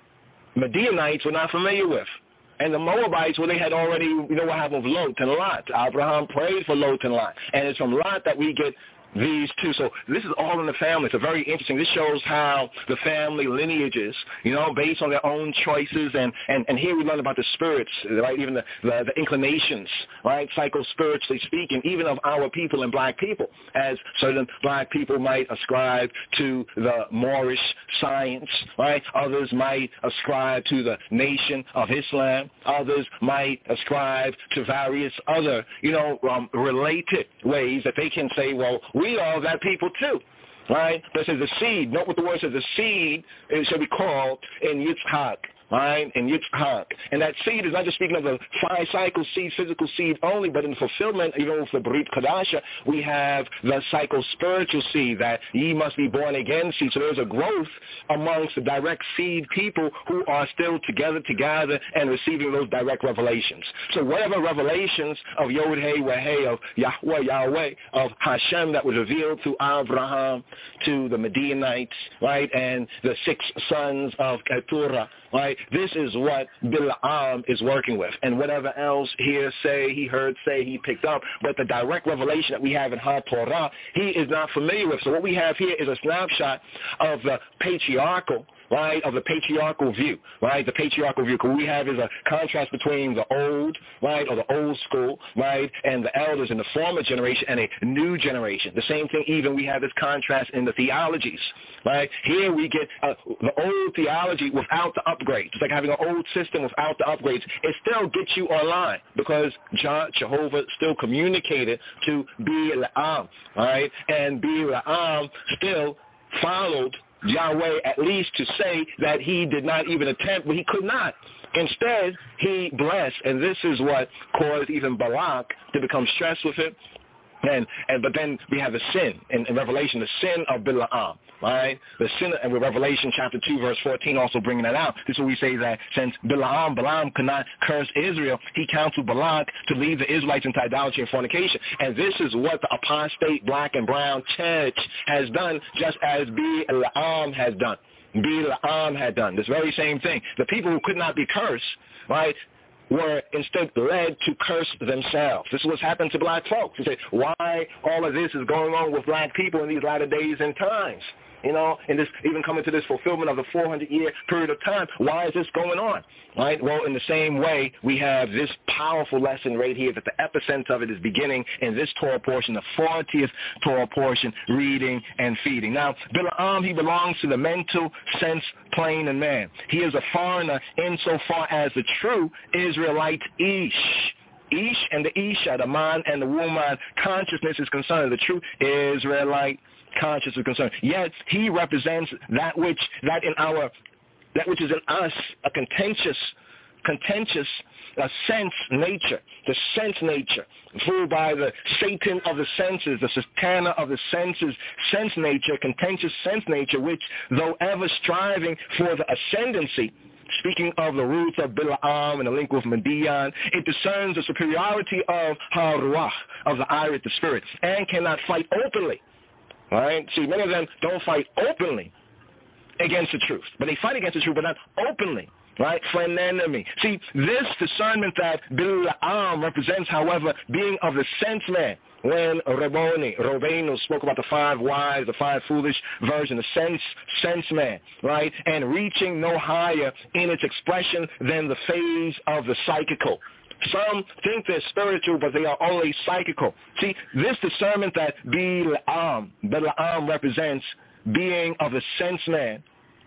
Midianites were not familiar with. And the Moabites, well, they had already, you know what happened with Lot and Lot. Abraham prayed for Lot and Lot. And it's from Lot that we get these two. So this is all in the family. It's a very interesting. This shows how the family lineages, you know, based on their own choices. And, and, and here we learn about the spirits, right, even the, the, the inclinations, right, psycho-spiritually speaking, even of our people and black people, as certain black people might ascribe to the Moorish science, right? Others might ascribe to the Nation of Islam. Others might ascribe to various other, you know, um, related ways that they can say, well, we are that people too, right? But it says the seed. Note what the word says. The seed it shall be called in Yitzhak, right? In Yitzhak. And that seed is not just speaking of the five-cycle seed, physical seed only, but in fulfillment, even with the Brit Kadasha, we have the psycho-spiritual seed, that ye must be born again seed. So there's a growth amongst the direct seed people who are still together, together, and receiving those direct revelations. So whatever revelations of Yod Hey Weh Hey, of Yahweh, Yahweh, of Hashem that was revealed to Abraham, to the Midianites, right, and the six sons of Keturah, right? This is what Bilam is working with. And whatever else here say, he heard say, he picked up. But the direct revelation that we have in HaTorah, he is not familiar with. So what we have here is a snapshot of the patriarchal, right, of the patriarchal view, right? The patriarchal view. What we have is a contrast between the old, right, or the old school, right, and the elders in the former generation and a new generation. The same thing, even we have this contrast in the theologies, right? Here we get uh, the old theology without the upgrades. It's like having an old system without the upgrades. It still gets you online because John, Jehovah still communicated to Bilam, right? And Bilam still followed Yahweh, at least to say that he did not even attempt, but he could not. Instead, he blessed, and this is what caused even Balak to become stressed with it. And, and but then we have the sin in, in Revelation, the sin of Bilam, right? The sin, and with Revelation chapter two, verse fourteen, also bringing that out. This is where we say that since Bilam, Balaam could not curse Israel, he counseled Balak to lead the Israelites into idolatry and fornication. And this is what the apostate black and brown church has done, just as Bilam has done. Bilam had done this very same thing. The people who could not be cursed, right, were instead led to curse themselves. This is what's happened to black folks. You say, why all of this is going on with black people in these latter days and times? You know, and this even coming to this fulfillment of the four hundred year period of time. Why is this going on? Right? Well, in the same way, we have this powerful lesson right here that the epicenter of it is beginning in this Torah portion, the fortieth Torah portion, reading and feeding. Now, Bilam, he belongs to the mental sense plane of man. He is a foreigner insofar as the true Israelite Ish. Ish and the Isha, the man and the woman consciousness is concerned. The true Israelite conscious is concerned. Yet he represents that which that in our that which is in us a contentious contentious uh, sense nature, the sense nature, fooled by the Satan of the senses, the Satana of the senses, sense nature, contentious sense nature, which though ever striving for the ascendancy, speaking of the roots of Bilam and the link with Midian, it discerns the superiority of Ha-Ruach, of the Irit, the spirit, and cannot fight openly. All right? See, many of them don't fight openly against the truth, but they fight against the truth, but not openly. Right? For an enemy. See, this discernment that Bilam represents, however, being of the sense man. When Rabboni, Robenu spoke about the five wise, the five foolish version, the sense, sense man, right? And reaching no higher in its expression than the phase of the psychical. Some think they're spiritual, but they are only psychical. See, this discernment that Bilam, Bilam represents being of the sense man,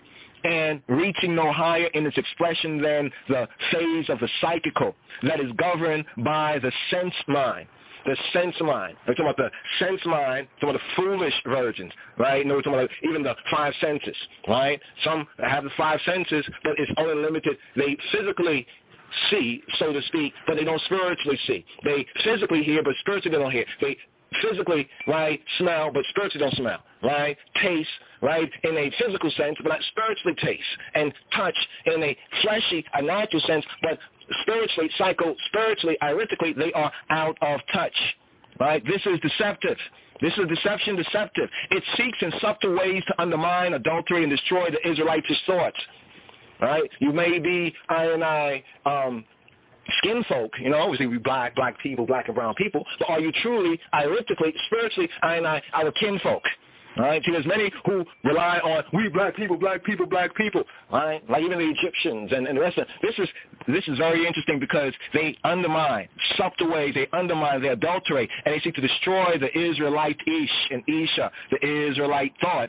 and reaching no higher in its expression than the phase of the psychical that is governed by the sense mind. The sense mind. We're talking about the sense mind, we're talking about the foolish virgins, right? No, we're talking about even the five senses, right? Some have the five senses, but it's only limited. They physically see, so to speak, but they don't spiritually see. They physically hear, but spiritually they don't hear. They physically, right, smell, but spiritually don't smell, right? Taste, right, in a physical sense, but not spiritually taste. And touch in a fleshy, a natural sense, but spiritually, psycho, spiritually, iristically, they are out of touch, right? This is deceptive. This is deception, deceptive. It seeks in subtle ways to undermine, adulterate, and destroy the Israelites' thoughts, right? You may be, I and I, um, skin folk, you know, obviously we black, black people, black and brown people, but are you truly, iristically, spiritually, I and I, our kinfolk? All right, see, there's many who rely on we black people, black people, black people. All right, like even the Egyptians and, and the rest of this is this is very interesting because they undermine subtle ways, they undermine, they adulterate, and they seek to destroy the Israelite Ish and Isha, the Israelite thought,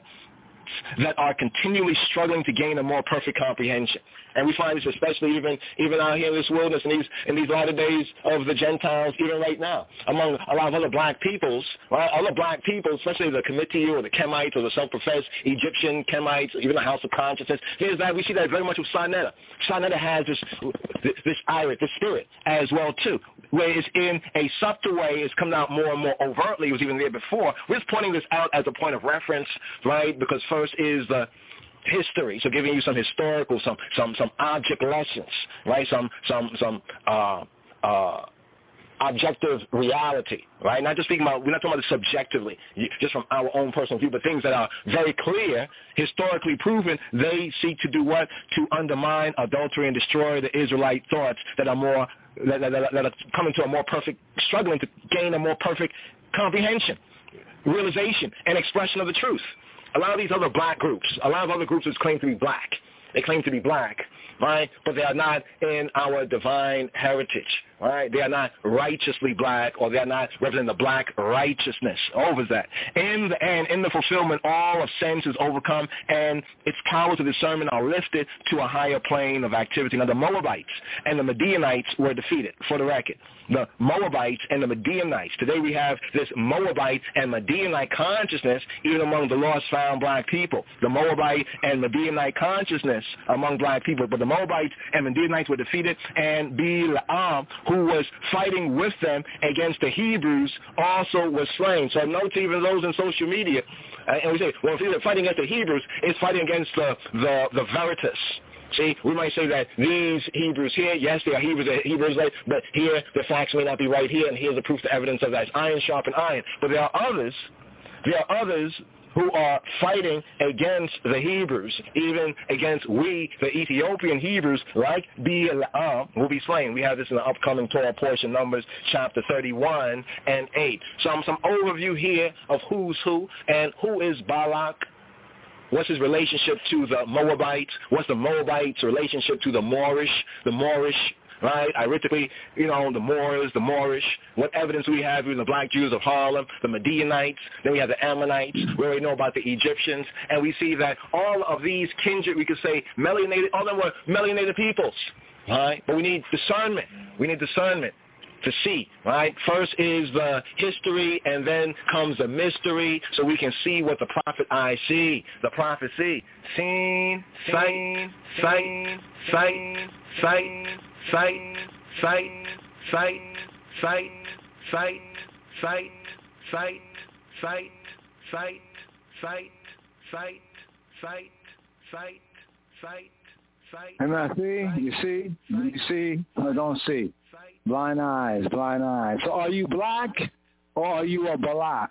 that are continually struggling to gain a more perfect comprehension. And we find this especially even even out here in this wilderness, in these in these latter days of the Gentiles, even right now, among a lot of other black peoples, right? Other black people, especially the Committee or the Kemites or the self-professed Egyptian Kemites, even the House of Consciousness. There's that we see that very much with Sarnetta. Sarnetta has this this, this iris, this spirit as well too, where it's in a subtle way, it's coming out more and more overtly. It was even there before. We're just pointing this out as a point of reference, right? Because first is the history, so giving you some historical, some some some object lessons, right? Some some some uh, uh, objective reality, right? Not just speaking about, we're not talking about it subjectively, just from our own personal view, but things that are very clear, historically proven. They seek to do what? To undermine, adulterate, and destroy the Israelite thoughts that are more that, that, that are coming to a more perfect, struggling to gain a more perfect comprehension, realization, and expression of the truth. A lot of these other black groups, a lot of other groups that claim to be black, they claim to be black, right? But they are not in our divine heritage, right? They are not righteously black, or they are not representing the black righteousness. Over that. In the end, in the fulfillment, all of sense is overcome, and its powers of discernment are lifted to a higher plane of activity. Now, the Moabites and the Midianites were defeated, for the record. The Moabites and the Midianites. Today we have this Moabite and Midianite consciousness even among the lost found black people. The Moabite and Midianite consciousness among black people. But the Moabites and Midianites were defeated, and Balaam, who was fighting with them against the Hebrews, also was slain. So note even those in social media, uh, and we say, well, if you're fighting against the Hebrews, it's fighting against the, the, the Veritas. See, we might say that these Hebrews here, yes, they are Hebrews, they're Hebrews, but here the facts may not be right here, and here's the proof, the evidence of that. It's iron sharpen iron. But there are others, there are others who are fighting against the Hebrews, even against we, the Ethiopian Hebrews, like Balaam, will be slain. We have this in the upcoming Torah portion, Numbers chapter thirty-one and eight. Some some overview here of who's who and who is Balak. What's his relationship to the Moabites? What's the Moabites' relationship to the Moorish? The Moorish, right? Iristically, you know, the Moors, the Moorish. What evidence we have in the black Jews of Harlem, the Midianites. Then we have the Ammonites. We already know about the Egyptians. And we see that all of these kindred, we could say, melanated, all of them were melanated peoples, right? But we need discernment. We need discernment to see, right? First is the history, and then comes the mystery, so we can see what the prophet I see, the prophecy. Seen, sight, sight, sight, sight, sight, sight, sight, sight, sight, sight, sight, sight, sight, sight, sight, sight, sight, sight, sight. And I see, you see, you see, I don't see. Blind eyes, blind eyes. So are you black or are you a Balak?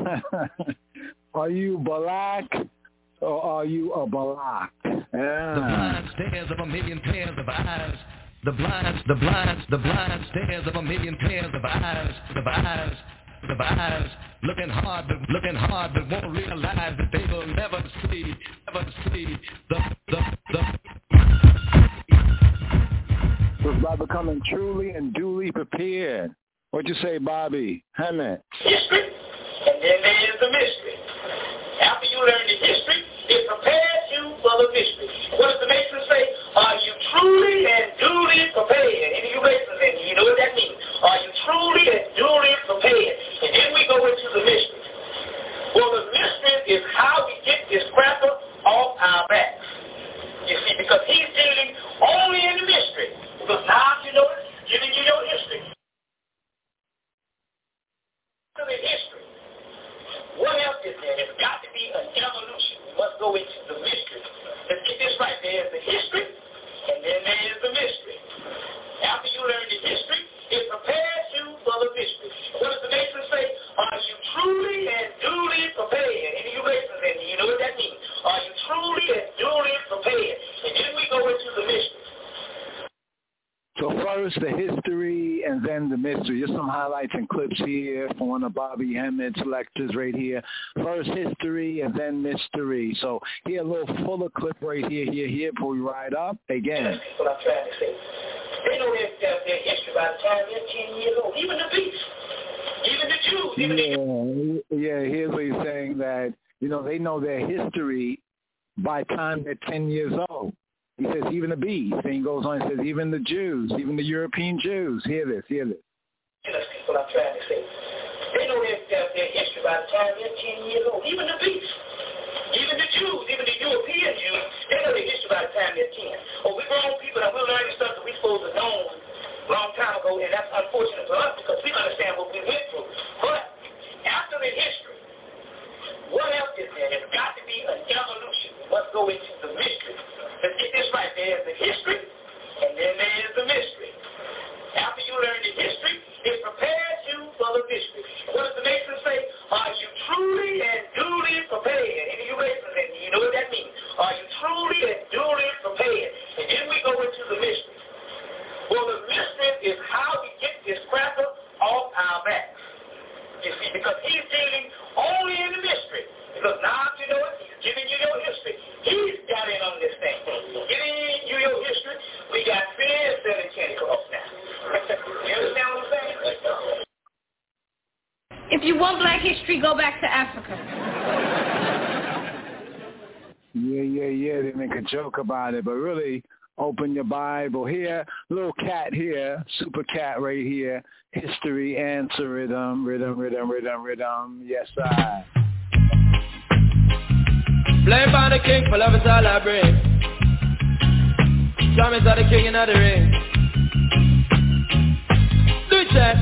Are you Balak or are you a Balak? Yeah. The blind stares of a million pairs of eyes. The blind, the blind, the blind stares of a million pairs of eyes. The eyes, the eyes, looking hard, but looking hard, but won't realize that they will never see, never see the, the, the. Was by becoming truly and duly prepared. What you say, Bobby? Hammett. History, and then there is the mystery. After you learn the history, it prepares you for the mystery. What does the mason say? Are you truly and duly prepared? Any of you masons in here, you know what that means. Are you truly and duly prepared? And then we go into the mystery. Well, the mystery is how we get this cracker off our backs. You see, because he's dealing only in the mystery. Because now, you know, giving you your history. The history. So first the history and then the mystery. Just some highlights and clips here from one of Bobby Hemmett's lectures right here. First history and then mystery. So here a little fuller clip right here, here, here before we ride up. Again. That's what I'm trying to say. They know their, their, their history by the time they're ten years old. Even the beasts. Even the Jews. Even yeah, the yeah, here's what he's saying that, you know, they know their history by the time they're ten years old. He says even the bees. Then he goes on and says even the Jews, even the European Jews. Hear this, hear this. That's what I'm trying to say. They know their, their, their history by the time they're ten years old. Even the bees. Even the Jews, even the European Jews, they know their history by the time they're ten. Or we grown people that we're learning stuff that we're supposed to know a long time ago, and that's unfortunate for us because we understand what we went through. But after the history, what else is there? There's got to be an evolution. We must go into the mystery. Let's get this right. There's the history, and then there's the mystery. After you learn the history, it prepares you for the mystery. What does the Mason say? Are you truly and duly prepared? Any of you Masons, you know what that means. Are you truly and duly prepared? And then we go into the mystery. Well, the mystery is how we get this cracker off our backs. You see, because he's dealing only in the mystery. Because now you know it, he's giving you your history. He's got in on this thing. Giving you your history, we got fear selling candy cross now. You understand what I'm saying? If you want black history, go back to Africa. Yeah, yeah, yeah. They make a joke about it, but really, open your Bible here. Little cat here, super cat right here. History, answer, rhythm, rhythm, rhythm, rhythm, rhythm. Yes, I. Playing by the king, for love is all I bring. Jammy's are the king in the ring. Do it, check.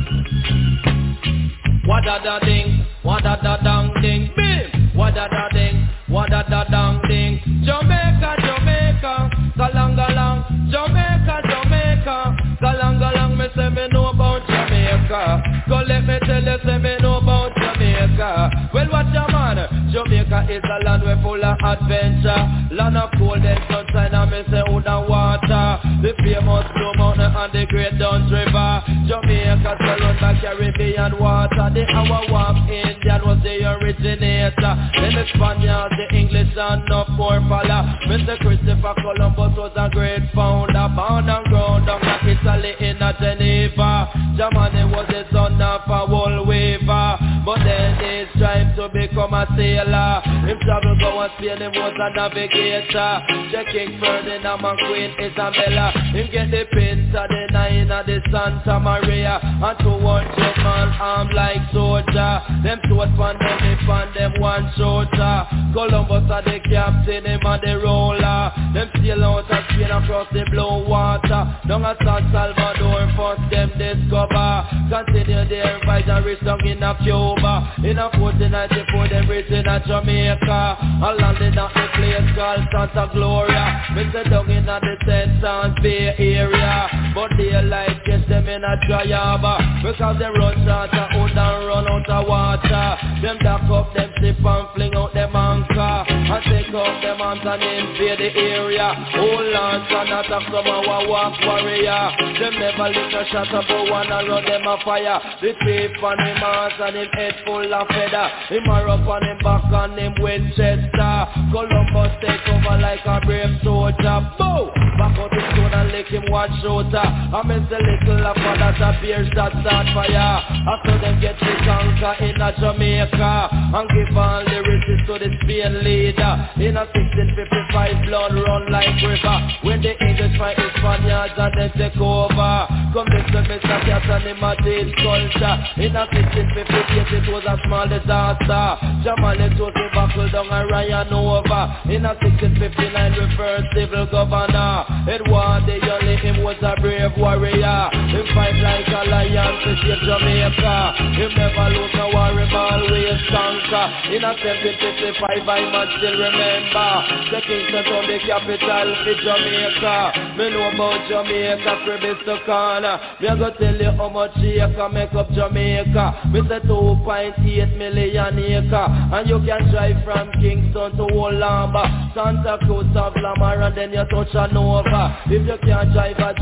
What da da ding, what da da dang ding, bim. What da da ding, what da da dang ding. Jamaica, Jamaica, galang galang. Jamaica, Jamaica, galang galang. Me say me know about Jamaica. Go let me tell you, say me know about Jamaica. Well, what your man? Jamaica is a land where full of adventure. Land of cold and sunshine and me say wood and water. The famous Blue Mountain and the Great Duns River. Jamaica surround the Caribbean water. The our warm Indian was the originator. Then the Spaniards, the English and no more follow. Mister Christopher Columbus was a great founder. Bound and ground down in Italy in a Geneva. Germany was the son of a wool weaver. But then he tried to become a sailor. Him travel go and Spain, him was a navigator. The King Ferdinand and Queen Isabella. Him get the Pinta, the Nine of the Santa Maria. And two hundred man armed like soldier. Them sword pan them, they pan them one shoulder. Columbus are the captain, him and the roller. Them sail out of Spain across the blue water. Down at San Salvador, first them discover. Continue their ride and reach down in a Cuba. In a fourteen ninety-four, them reach in a Jamaica. And landing at the place called Santa Gloria. Mister down in a the Saint San Bay area. But daylight catch them in a dry harbor. Because they run short of wood and run out of water. Them dock up them ship and fling out them anchor. And take out them arms and invade the area. Hold on, and attack some of our walk warrior. Them never lift a shot up for one and run them a fire. The thief on him arms and him head full of feather. Him are up on him back and him Winchester. Columbus take over like a brave soldier. Boom! Back out the stone and lick him one shoulder. I miss the little of that appears that start fire. After them get the conquer in a Jamaica. And give all the riches to the Spain leader. In a sixteen fifty-five blood run like river. When the English fight the Spaniards and they take over. Come this to Mister Cat and him a teach culture. In a sixteen fifty-eight it was a small disaster. Jamaica was the buckle down and Ryan over. In a sixteen fifty-nine reversed civil governor. Edward the Young, him was a brave warrior. He fight like a lion to save Jamaica. He never lose no war, him always conquer. In a seventeen fifty-five I must still remember the Kingston town, the capital for Jamaica. Me know about Jamaica, Cribis to corner. Me a go tell you how much acre make up Jamaica. Me say two point eight million acre. And you can drive from Kingston to Wolamba, Santa Cruz of Lamar, and then you touch a Nova. If you can't drive a junction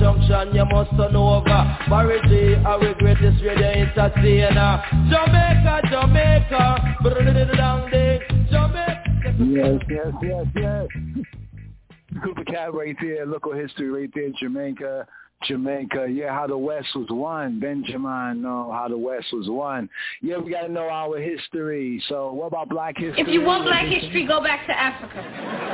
and you must turn over. Barry G, our greatest radio entertainer. Jamaica, Jamaica, Jamaica. Yes, yes, yes, yes. Super Cat right there, local history right there, Jamaica, Jamaica. Yeah, how the West was won. Benjamin, no, how the West was won. Yeah, we got to know our history. So what about black history? If you want black history, go back to Africa.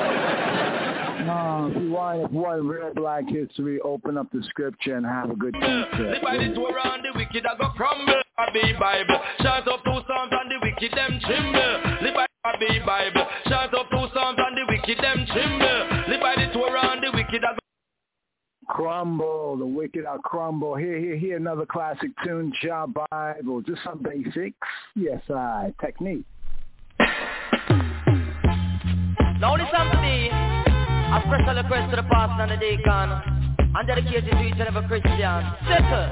No, if you want, if you want real black history, open up the scripture and have a good time. Live by the two around the wicked, I go crumble. I be Bible. Shout up two psalms and the wicked, them tremble. Live by I be Bible. Shout up two psalms and the wicked, them tremble. Live by the two around the wicked, I go crumble, the wicked are crumble. Here, here, here, another classic tune, Jah Bible. Just some basics. Yes, I. Technique. Now listen to me. A special request to the pastor and the deacon, and dedicated to each and every Christian. Settle.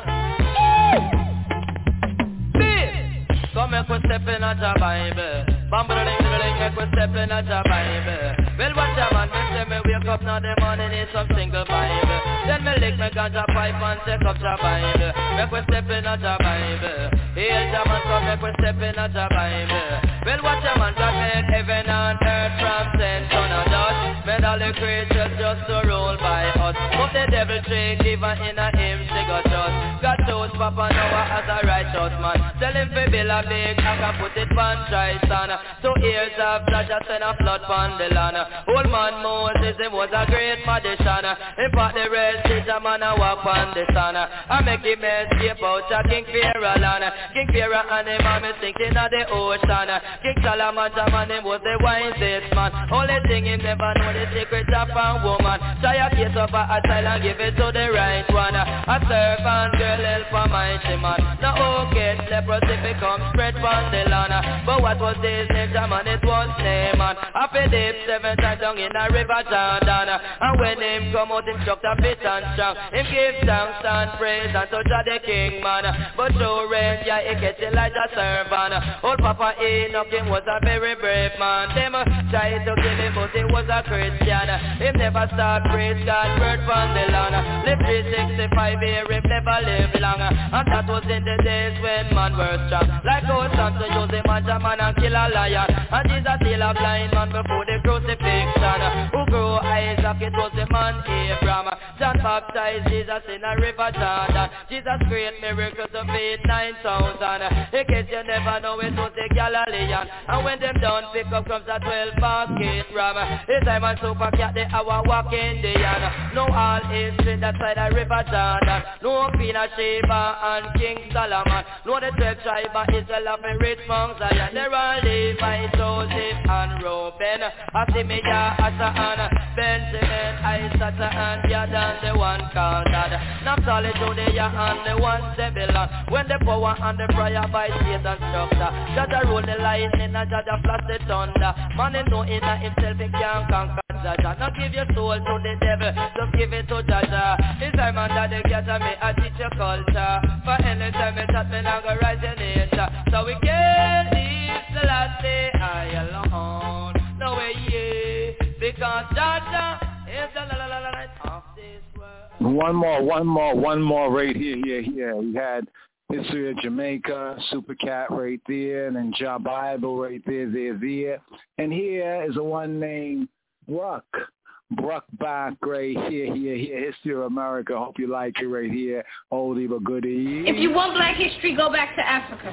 So make we step in at your Bible. Bambling, make we step in at your Bible. Well, what your man, me say me wake up now the morning is some single Bible. Then me lick me ganja pipe and take up your Bible. Make we step in at your Bible. Hail your man, come make we step in at your Bible. Well, what your man, God made heaven and earth from sin, son and dust. Made all the creatures just to roll by us. But the devil trick, even in a hymn, she got us. God chose Papa Noah as a righteous man. Tell him to build a big ark and put it on Tristan. So here's a flash and send a flood on the land. Old man Moses, he was a great magician. In part the rest, teach a man a walk on the sun. I make him escape out to King Pharaoh land. King Pharaoh and him and me sinking in the ocean. King Solomon, man, him was the wisest man. Only thing he never know the secret of a woman. Try a case of a child and give it to the right one. A servant girl help a mighty man. Now okay, leprosy become spread from the land. But what was this name, man? It was Naaman. After dip seven times down in a river Jordan. And when him come out, him struck the fit and strong. Him give thanks and praise and touch of the king, man. But sure rain, yeah, he catch it like a servant. Old Papa Enoch, him was a very brave man. Them tried to kill him, but he was a Christian. Him never start praise God, word from the land. Live three sixty-five years, him never live long. And that was in the days when man were strong. Like old Samson, use him as a man and kill a lion. And Jesus heal a blind man before the crucifixion. Who grew Isaac, it was the man Abraham. John baptized Jesus in a river Jordan. Jesus great miracle to feed nine thousand. In case you never know, it was the Galilean. And when them done pick up comes a twelve basket ram. It's time and super cat the hour walk in the yan. No all is straight that side of river Jordan. No Queen of Sheba and King Solomon. No the twelve tribe of Israel of a rich Mount Zion. They're all Levi, Joseph and Reuben. Asimiah, Asa and Benjamin, Isaac and Yadan, the one called God. Naphtali, Judea and the one Zebulun. When the power and the prayer by Satan structure. Jaja roll the lightning and Jaja flash the thunder. Man in know in himself he can't conquer Jaja. Now give your soul to the devil, just give it to Jaja. It's time under the gather me I teach your culture. For any time it's at me now go rise your nature. So we can't leave the last day I alone. No way, yeah, because Jaja is the la la la la of this world. One more, one more, one more right here, here, here. We had History of Jamaica, Super Cat right there, and then Jah Bible right there, there, there. And here is a one named Bruck. Bruck back right here, here, here. History of America. Hope you like it right here. Oldie but goodie. If you want black history, go back to Africa.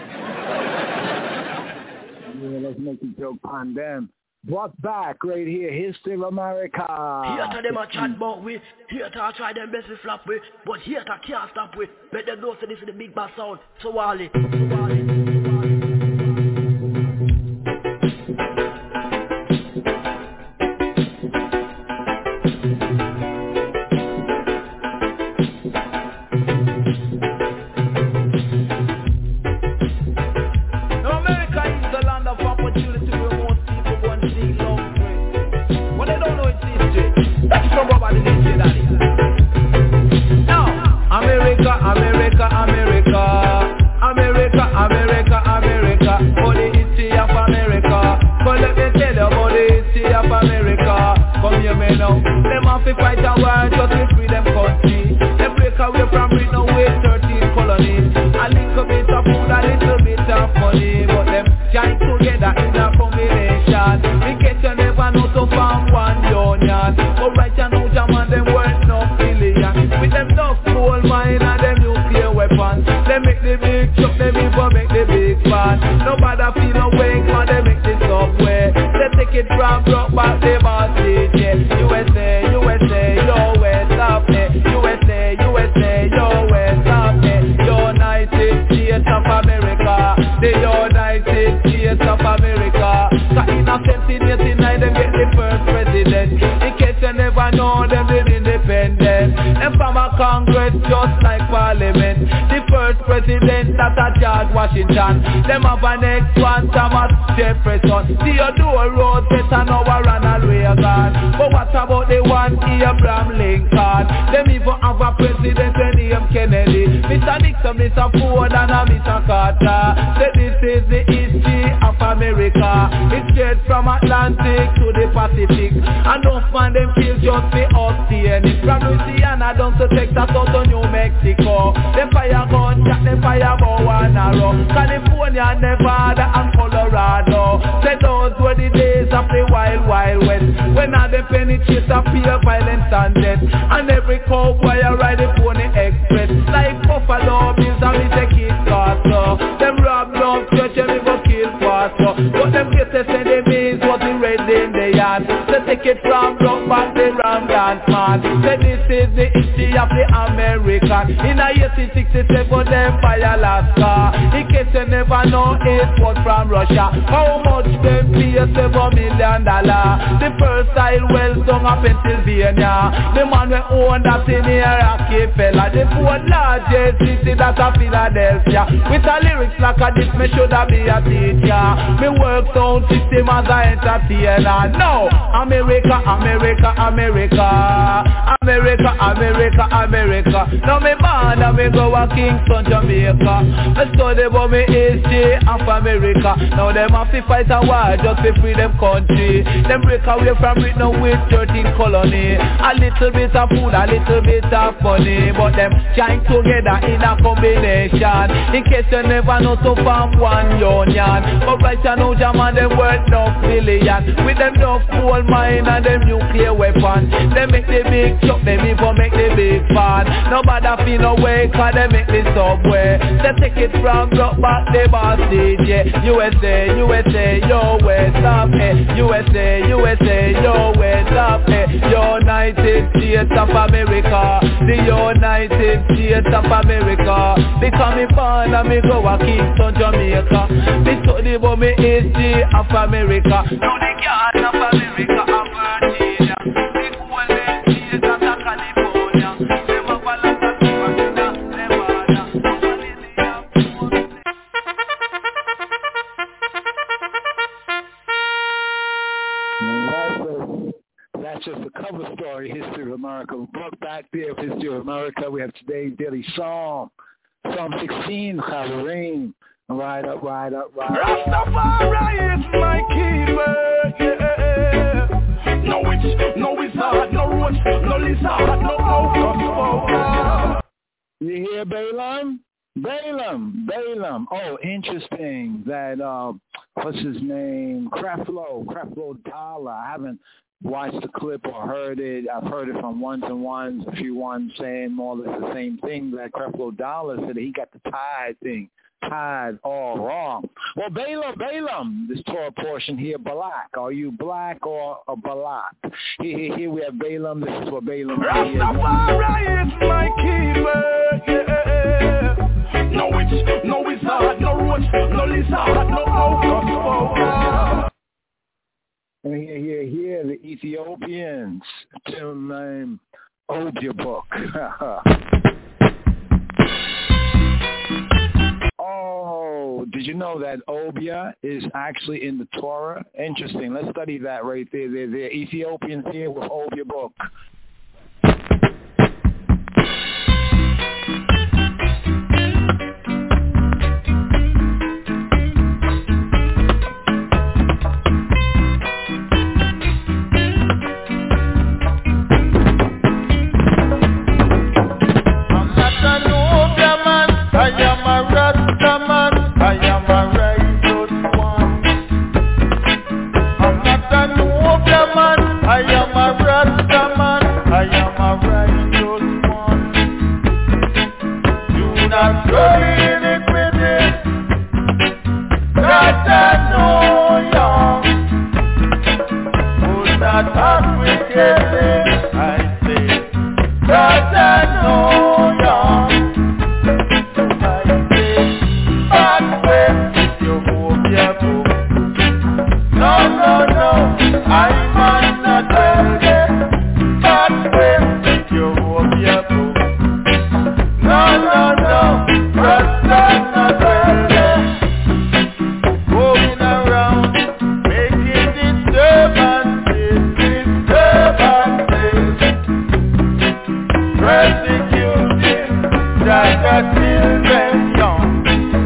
Yeah, let's make a joke on them. Brought back right here, History of America. Here to them a chat about we, here to try them best to flop we, but here to can't stop we. Let them know so this is the big bass sound. So Wally, so Wally. America, America, America, America, away from it now with thirteen colonies. A little bit of food, a little bit of money, but them join together in a combination. We get you never know to form one union, but right now German them worth no billion. With them tough coal mine and them nuclear weapons, they make the big truck, they even make the big van. Nobody feel awake when they make the subway. They take it from rock back the boss yeah. U S A, U S A, yo West of it. U S A, U S A, yo West of it. United States of America, the United States of America. So in a seventeen eighty-nine they get the first president. In case you never know, them did independent. And from a Congress just like Parliament. The first president that a George Washington. Them have a next one, Thomas Jefferson. Theodore Roosevelt and now Ronald Reagan. But what about the one Abraham Lincoln? Them even have a president named Kennedy. Mister Nixon, Mister Ford and a Mister Carter. Say this is the history of America. It's straight from Atlantic to the Pacific. And don't find them kill just the oceanic. From Louisiana down to Texas out to New Mexico. Them fire gun, shot them fire bow and arrow. California, Nevada and Colorado. Say those were the days of the wild, wild west. When all the penetrates of fear, violence and death. And every cowboy ride the Pony Express. Like Buffalo Bills and we take it faster. Them rob love church and we go kill faster. But them greatest enemies was the red in the yard. They take it from rock back the ram dance man. Say this is the history of the American. In a eighteen sixty-seven them by Alaska. In case you never know it was from Russia. How much them pay seven million dollars. The first oil well down of Pennsylvania. The man we own that in here Rockefeller. The fourth largest city that's a Philadelphia. With a lyrics like a this me should have be a teacher. Me work sound system as a entertainer. No, America, America, America. America, America, America. Now me born and me go a Kingston, Jamaica. I study about me history of America. Now them have to fight a war just to free them country. Them break away from it now with thirteen colony. A little bit of food, a little bit of money, but them join together in a combination. In case you never know to form one union. But right now German them worth no billion. With them no coal mine and them nuclear weapons. They make the big truck, they even make the big van. Nobody feel no way cause they make the subway. They take it from rock back the boss D J. U S A, U S A, yo West of it. U S A, U S A, yo West of it. United States of America. The United States of America. Because me born and me go a Kingston, Jamaica. Me study about me history of America. Now the God of America of Virginia. The golden state of California. Them have a lot of people in Nevada. That's just a cover story, History of America. Look back there of History of America. We have today's daily psalm. Psalm sixteen, Chavarine. Ride up, ride up, ride up. Rastafari is my keeper, yeah. No witch, no wizard, no roach, no lizard, no outcast. You hear Balaam? Balaam, Balaam. Oh, interesting that, uh, what's his name? Creflo, Creflo Dollar. I haven't watched the clip or heard it. I've heard it from ones and ones, a few ones saying more or less the same thing, that Creflo Dollar said that he got the tithe thing. Tithe all wrong. Well, Balaam, Balaam, this Torah portion here, Balak. Are you black or a Balak? Here, here, here we have Balaam. This is what Balaam is. Rastafari is my keeper, yeah. No witch, no wizard, no roach, no lizard, no outcast. And here, here, here, the Ethiopians. Tim name Obia book. Oh, did you know that Obia is actually in the Torah? Interesting. Let's study that right there. They're, they're Ethiopians here with Obia book. not grow iniquity, that I know young, would not act wickedly, I say, that I know young. No, no, no, I'm on the dwell there, but when you hope your book. No, no, no, Rasta not dwell there, going around, making disturbances, disturbances, persecuting that children young,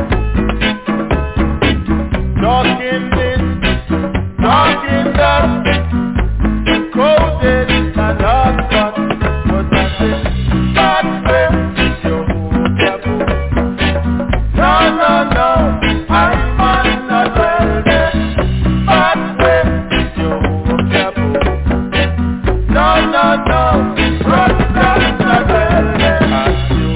talking this, talking that, coded and hard fought, but I say, bad way, you hold your book. No, no, no, I'm on the dwell there, bad way, you hold your book. No, no, no, Rasta not dwell there, as you.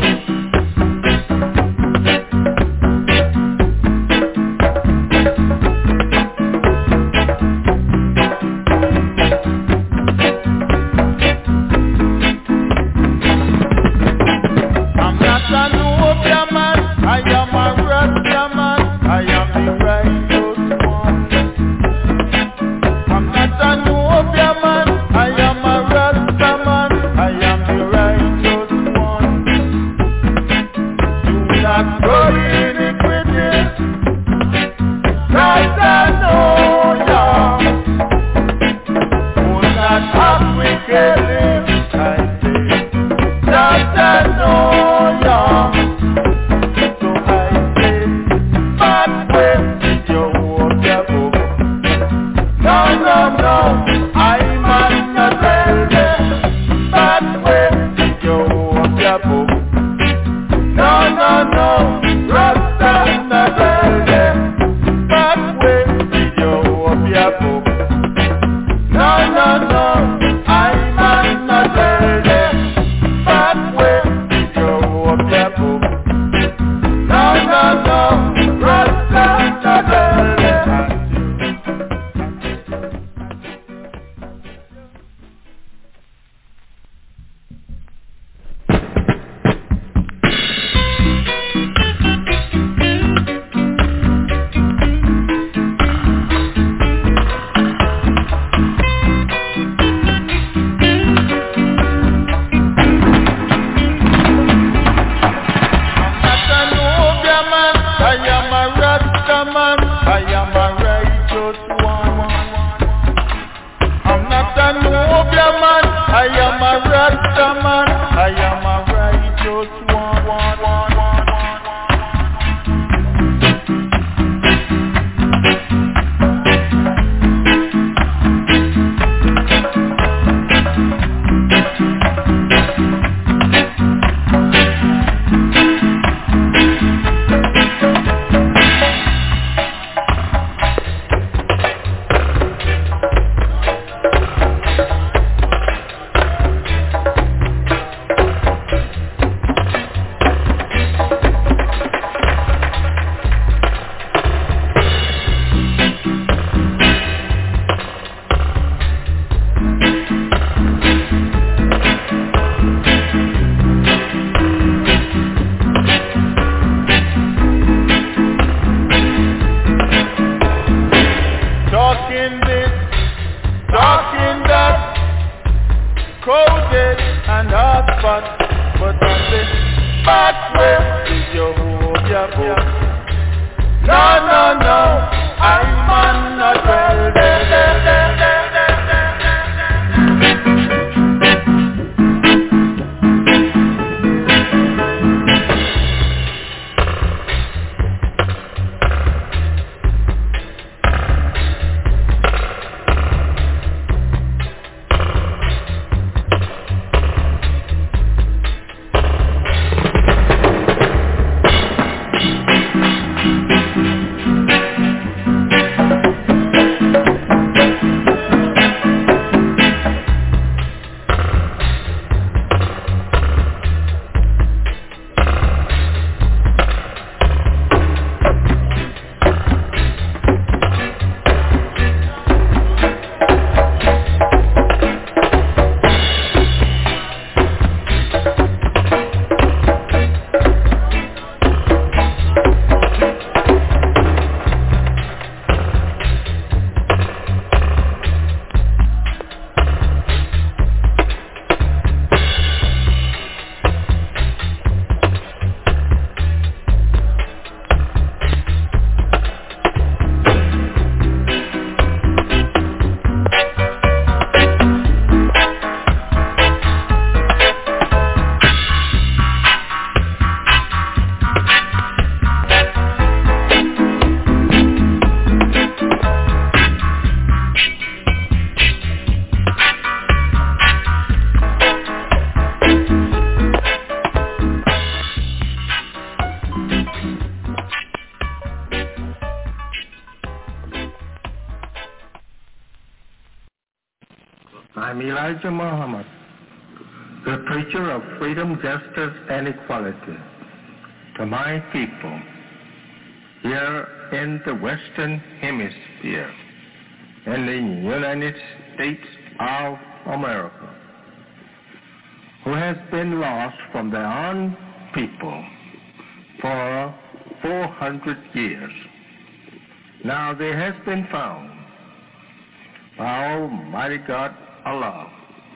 Elijah Muhammad, the preacher of freedom, justice, and equality, to my people here in the Western Hemisphere, in the United States of America, who has been lost from their own people for four hundred years. Now they has been found by Almighty God Allah.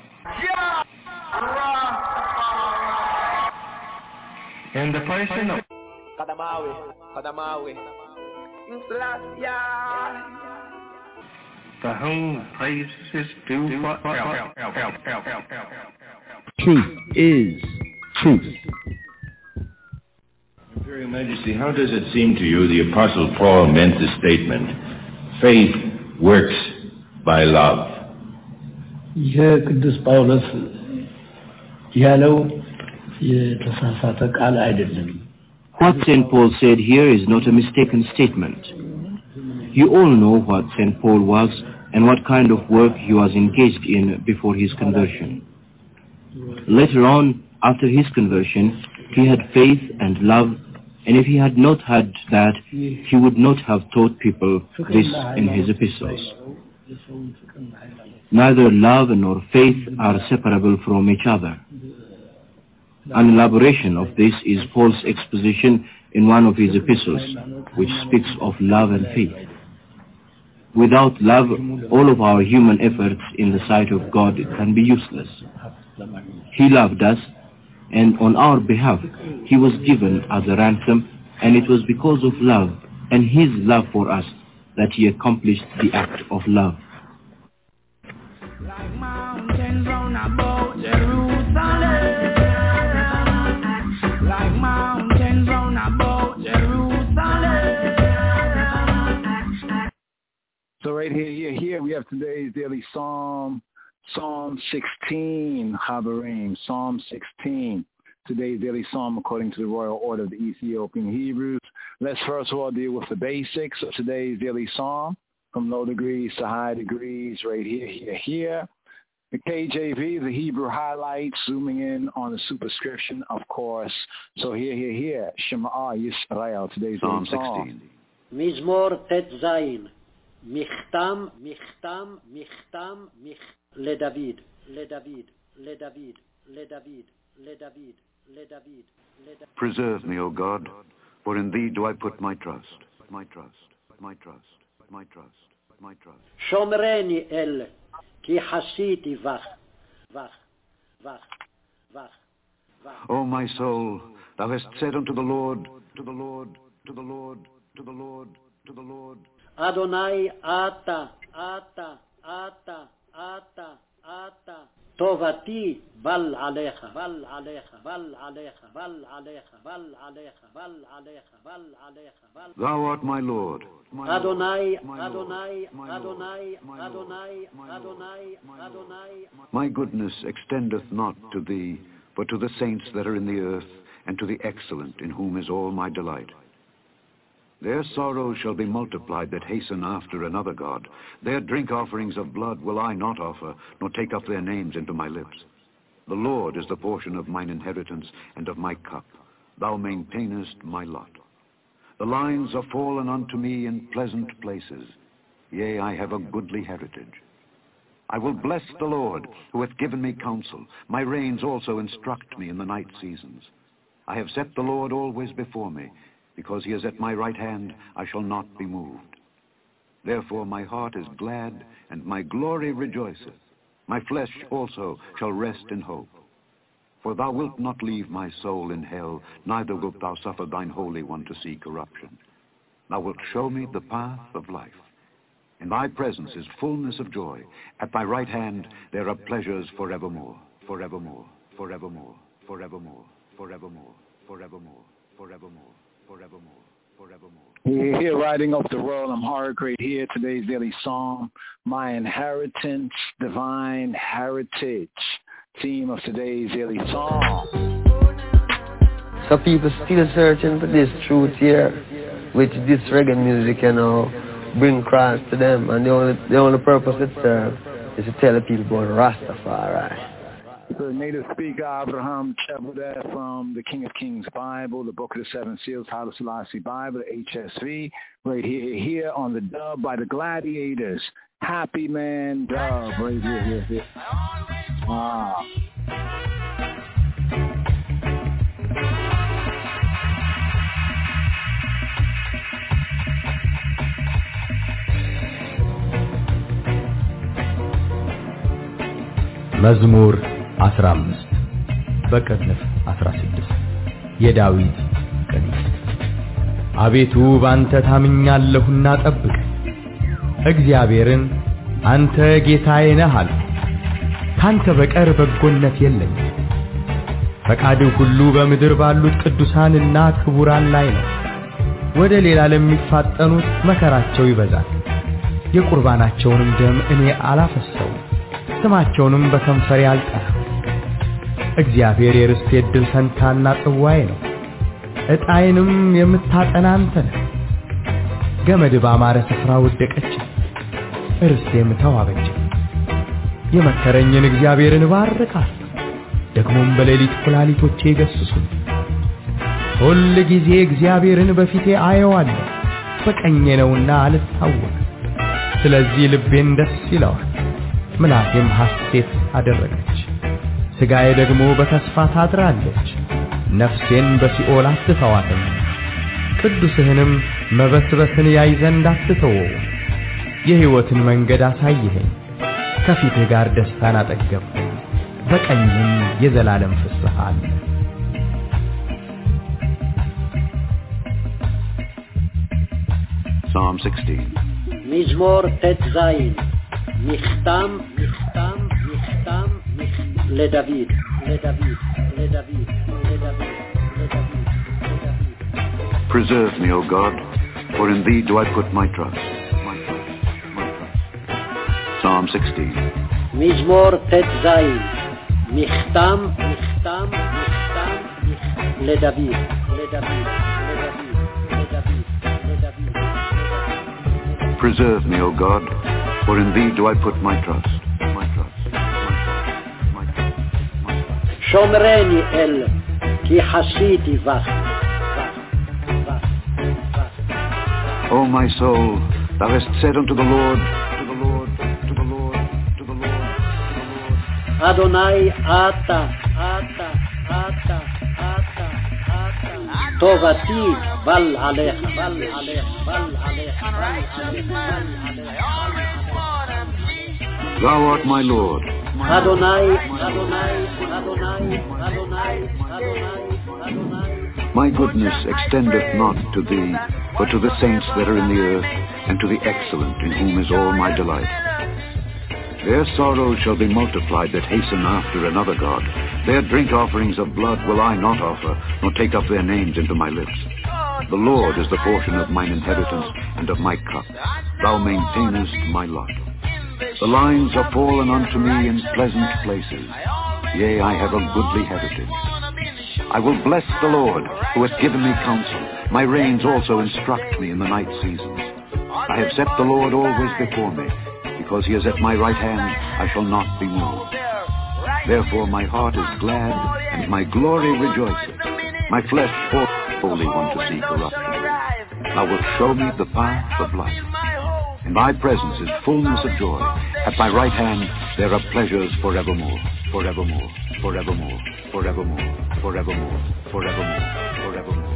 In the person of Kadamawi, Kadamawi, to whom praise is due forever. Truth is truth. Imperial Majesty, how does it seem to you the Apostle Paul meant the statement, faith works by love? ይህ ቅዱስ ጳውሎስ ያለው የተሳሳተ ቃል አይደለም። What Saint Paul said here is not a mistaken statement. You all know what Saint Paul was and what kind of work he was engaged in before his conversion. Later on, after his conversion, he had faith and love, and if he had not had that, he would not have taught people this in his epistles. Neither love nor faith are separable from each other. An elaboration of this is Paul's exposition in one of his epistles, which speaks of love and faith. Without love, all of our human efforts in the sight of God can be useless. He loved us, and on our behalf, he was given as a ransom, and it was because of love and his love for us that he accomplished the act of love. Like mountains round about Jerusalem, like mountains round about Jerusalem. So right here, here, here, we have today's daily psalm, Psalm sixteen, Habarim, Psalm sixteen. Today's daily psalm according to the royal order of the Ethiopian Hebrews. Let's first of all deal with the basics of today's daily psalm, from low degrees to high degrees, right here, here, here. The K J V, the Hebrew highlights, zooming in on the superscription, of course. So here, here, here, Shema Yisrael, today's Psalm daily psalm. sixteen. מזמור ט' מכתם, מכתם, מכתם, לדוד, לדוד, לדוד, לדוד, לדוד, לדוד, לדוד. Preserve me, O God, for in thee do I put my trust, my trust, my trust, my trust, my trust. שומרני אל, כי חסיתי בך, בך, בך, בך, בך. O my soul, thou hast said unto the Lord, to the Lord, to the Lord, to the Lord, to the Lord. אדוני אתה, אתה, אתה, אתה, אתה. טובתי בל עליך, בל עליך, בל עליך, בל עליך, בל עליך, בל עליך, בל עליך, בל. Thou art my Lord, my אדוני, Lord, אדוני, my אדוני, Lord, אדוני, my אדוני, אדוני. My goodness extendeth not to thee, but to the saints that are in the earth, and to the excellent, in whom is all my delight. Their sorrows shall be multiplied that hasten after another god. Their drink offerings of blood will I not offer, nor take up their names into my lips. The Lord is the portion of mine inheritance and of my cup. Thou maintainest my lot. The lines are fallen unto me in pleasant places. Yea, I have a goodly heritage. I will bless the Lord, who hath given me counsel. My reins also instruct me in the night seasons. I have set the Lord always before me. Because he is at my right hand, I shall not be moved. Therefore my heart is glad, and my glory rejoiceth. My flesh also shall rest in hope. For thou wilt not leave my soul in hell, neither wilt thou suffer thine Holy One to see corruption. Thou wilt show me the path of life. In thy presence is fullness of joy. At thy right hand there are pleasures forevermore, forevermore, forevermore, forevermore, forevermore, forevermore, forevermore. Forevermore, forevermore. We're here riding up the road. I'm Hargrave here. Today's daily psalm, my inheritance, divine heritage. Theme of today's daily psalm. So people still searching for this truth here, which this reggae music, you know, bring Christ to them, and the only the only purpose it serves is to tell the people about Rastafari. The native speaker Abraham Chebudet from the King of Kings Bible, the Book of the Seven Seals, Haile Selassie Bible, the H S V, right here, here on the dub by the Gladiators. Happy Man dub, right here, here, here. Ah. መዝሙር አስራ አምስት በቅንፍ አስራ ስድስት የዳዊት ቅኔ። አቤቱ ባንተ ታምኛለሁና ጠብቅ፣ እግዚአብሔርን አንተ ጌታዬ ነህ አልሁ። ካንተ በቀር በጎነት የለኝም። ፈቃድህ ሁሉ በምድር ባሉት ቅዱሳንና ክቡራን ላይ ነው። ወደ ሌላ ለሚፋጠኑት መከራቸው ይበዛል። የቁርባናቸውንም ደም እኔ አላፈሰውም፣ ስማቸውንም በከንፈሬ አልጠራም። እግዚአብሔር የርስቴ ዕድል ፈንታና ጽዋዬ ነው፣ ዕጣዬንም የምታጠና አንተ ነህ። ገመድ ባማረ ስፍራ ወደቀች፣ ርስቴም ተዋበች። የመከረኝን እግዚአብሔርን እባርካለሁ፣ ደግሞም በሌሊት ኩላሊቶቼ ይገሥጹኝ። ሁል ጊዜ እግዚአብሔርን በፊቴ አየዋለሁ፣ በቀኜ ነውና አልታወክም። ስለዚህ ልቤን ደስ ይለዋል፣ ምላሴም ሐሴት አደረገች። ሥጋዬ ደግሞ በተስፋ ታድራለች፣ ነፍሴን በሲኦል አትተዋትም። ቅዱስህንም መበስበስን ያይ ዘንድ አትተወው። የሕይወትን መንገድ አሳይኸኝ፣ ከፊትህ ጋር ደስታን አጠገብኸኝ፣ በቀኝህም የዘላለም ፍስሐ አለ። Psalm sixteen. מזמור ט"ז מכתם מכתם מכתם לדוד לדוד לדוד לדוד Preserve me, O God, for in thee do I put my trust. My trust, my trust. Psalm sixteen. מזמור ט"ז מכתם מכתם מכתם לדוד לדוד Preserve me, O God, for in thee do I put my trust. My trust, my trust, my trust. שומרני אל, כי חסידי בך. O my soul, thou hast said unto the Lord, to the Lord, to the Lord, to the Lord, to the Lord. Adonai, ata, ata, ata, ata, ata. טובתי בל עליך, בל עליך, בל עליך, בל עליך, בל עליך. Thou art my Lord. Adonai, Adonai, Adonai, Adonai, Adonai, Adonai. My goodness extendeth not to thee, but to the saints that are in the earth, and to the excellent, in whom is all my delight. Their sorrows shall be multiplied that hasten after another God. Their drink offerings of blood will I not offer, nor take up their names into my lips. The Lord is the portion of mine inheritance and of my cup. Thou maintainest my lot. The lines are fallen unto me in pleasant places. Yea, I have a goodly heritage. I will bless the Lord, who hath given me counsel. My reins also instruct me in the night seasons. I have set the Lord always before me. Because he is at my right hand, I shall not be moved. Therefore my heart is glad, and my glory rejoices. My flesh wholly want to see corruption. Thou wilt show me the path of life. In thy presence is fullness of joy. At thy right hand there are pleasures forevermore, forevermore, forevermore, forevermore, forevermore, forevermore, forevermore.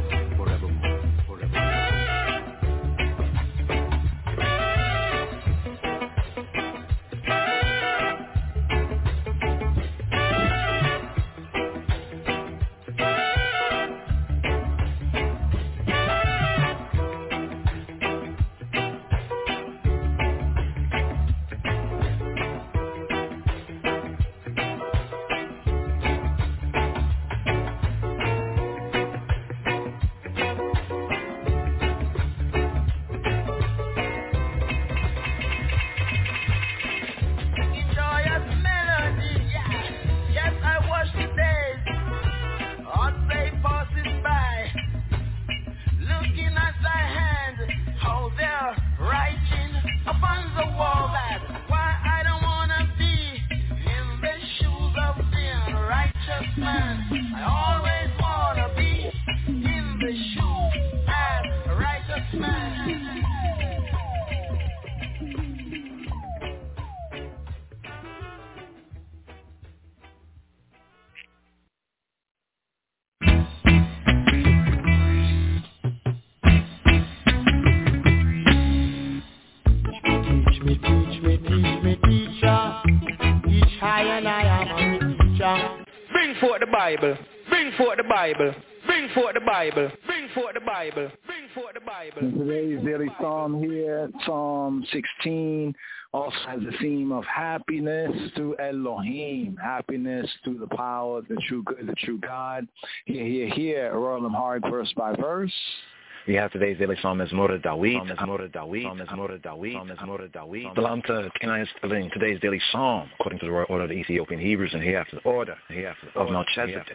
Bible. Bring forth the Bible. Bring forth the Bible. Bring forth the Bible. Bring forth the Bible. In today's daily psalm here, Psalm sixteen, also has the theme of happiness through Elohim, happiness through the power of the true good, the true God. Here, here, here, roll them hard verse by verse. We have today's daily psalm Mezmor Dawid, Mezmor Dawid, Mezmor Dawid, Mezmor Dawid. Salam to Kenai studying today's daily psalm according to the royal order of the Ethiopian Hebrews and hereafter the order, hereafter of Melchizedek.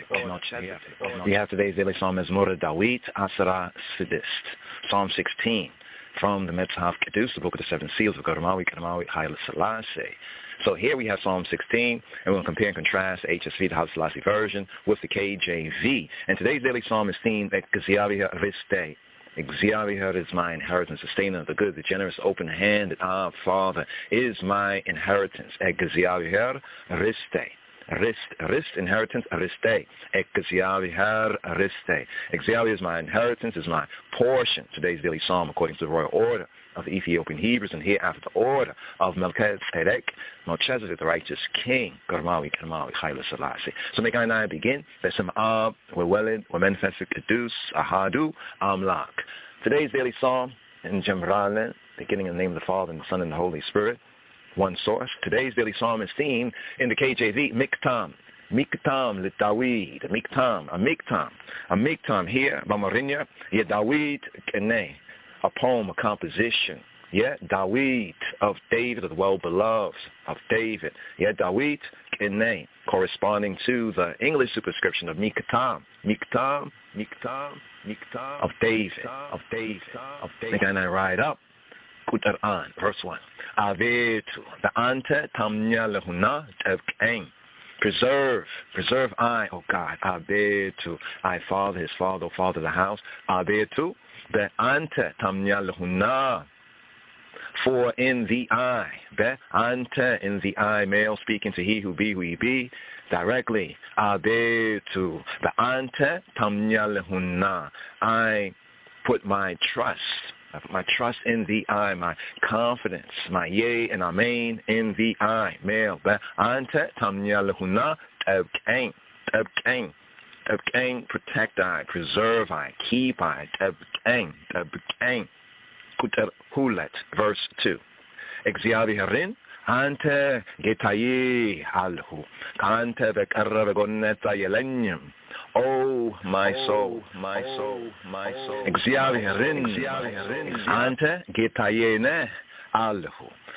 We have today's daily psalm Mezmor Dawid, Asara Sidist, Psalm sixteen, from the Metzhaf Kedus, the book of the seven seals of Garmawi, Karmawi, Haile Selassie. So here we have Psalm sixteen, and we're going to compare and contrast the H S V, the Haile Selassie version, with the K J V. And today's daily psalm is themed at Gaziavia Riste. Exhiavihar is my inheritance, sustainer of the good, the generous, open-handed. Ah, Father, is my inheritance. Exhiavihar riste. Rist, rist, inheritance, riste. Exhiavihar riste. Exhiavihar is my inheritance, is my portion. Today's daily psalm, according to the royal order of the Ethiopian Hebrews, and here after the order of Melchizedek, Melchizedek, the righteous king, Karmawi, Karmawi, Haile Selassie. So make I and I begin. Besem Ab, Wewelid, Wemenfesik Kedus, Ahadu, Amlak. Today's daily psalm in Jemralen, beginning in the name of the Father and the Son and the Holy Spirit, one source. Today's daily psalm is themed in the K J V, Miktam. Miktam le Dawid, Miktam, a Miktam. A Miktam here, Bamarinya, Ye Dawid Kene. A poem, a composition, yeah, Dawid of David, of the well-beloved of David, yeah, Dawid, Kene, corresponding to the English superscription of Miktam, Miktam, Miktam, Miktam, of David, of David, of David. And I ride up, Kutar'an, verse one, Avetu, the ante tamnya lehuna tevkeng. Preserve, preserve I, O God, Abetu, I Father, his Father, O Father of the house, Abetu, the ante tamnya lehuna, for in the eye, be ante in the eye, male speaking to he who be who he be, directly, Abetu, the ante tamnya lehuna, I put my trust, I put my trust in the eye, my confidence, my yea and amen in the eye, male, be ante tamnya lehuna, tebkeng, tebkeng. Tebkeng, protect I, preserve I, keep I, tebkeng, tebkeng. Kuter hulet, verse two. Exhiaviharin, ante getaye alhu, kante bekarra begoneta yelenyum. Oh, my soul, my soul, my soul. Exhiaviharin, ante getaye ne alhu.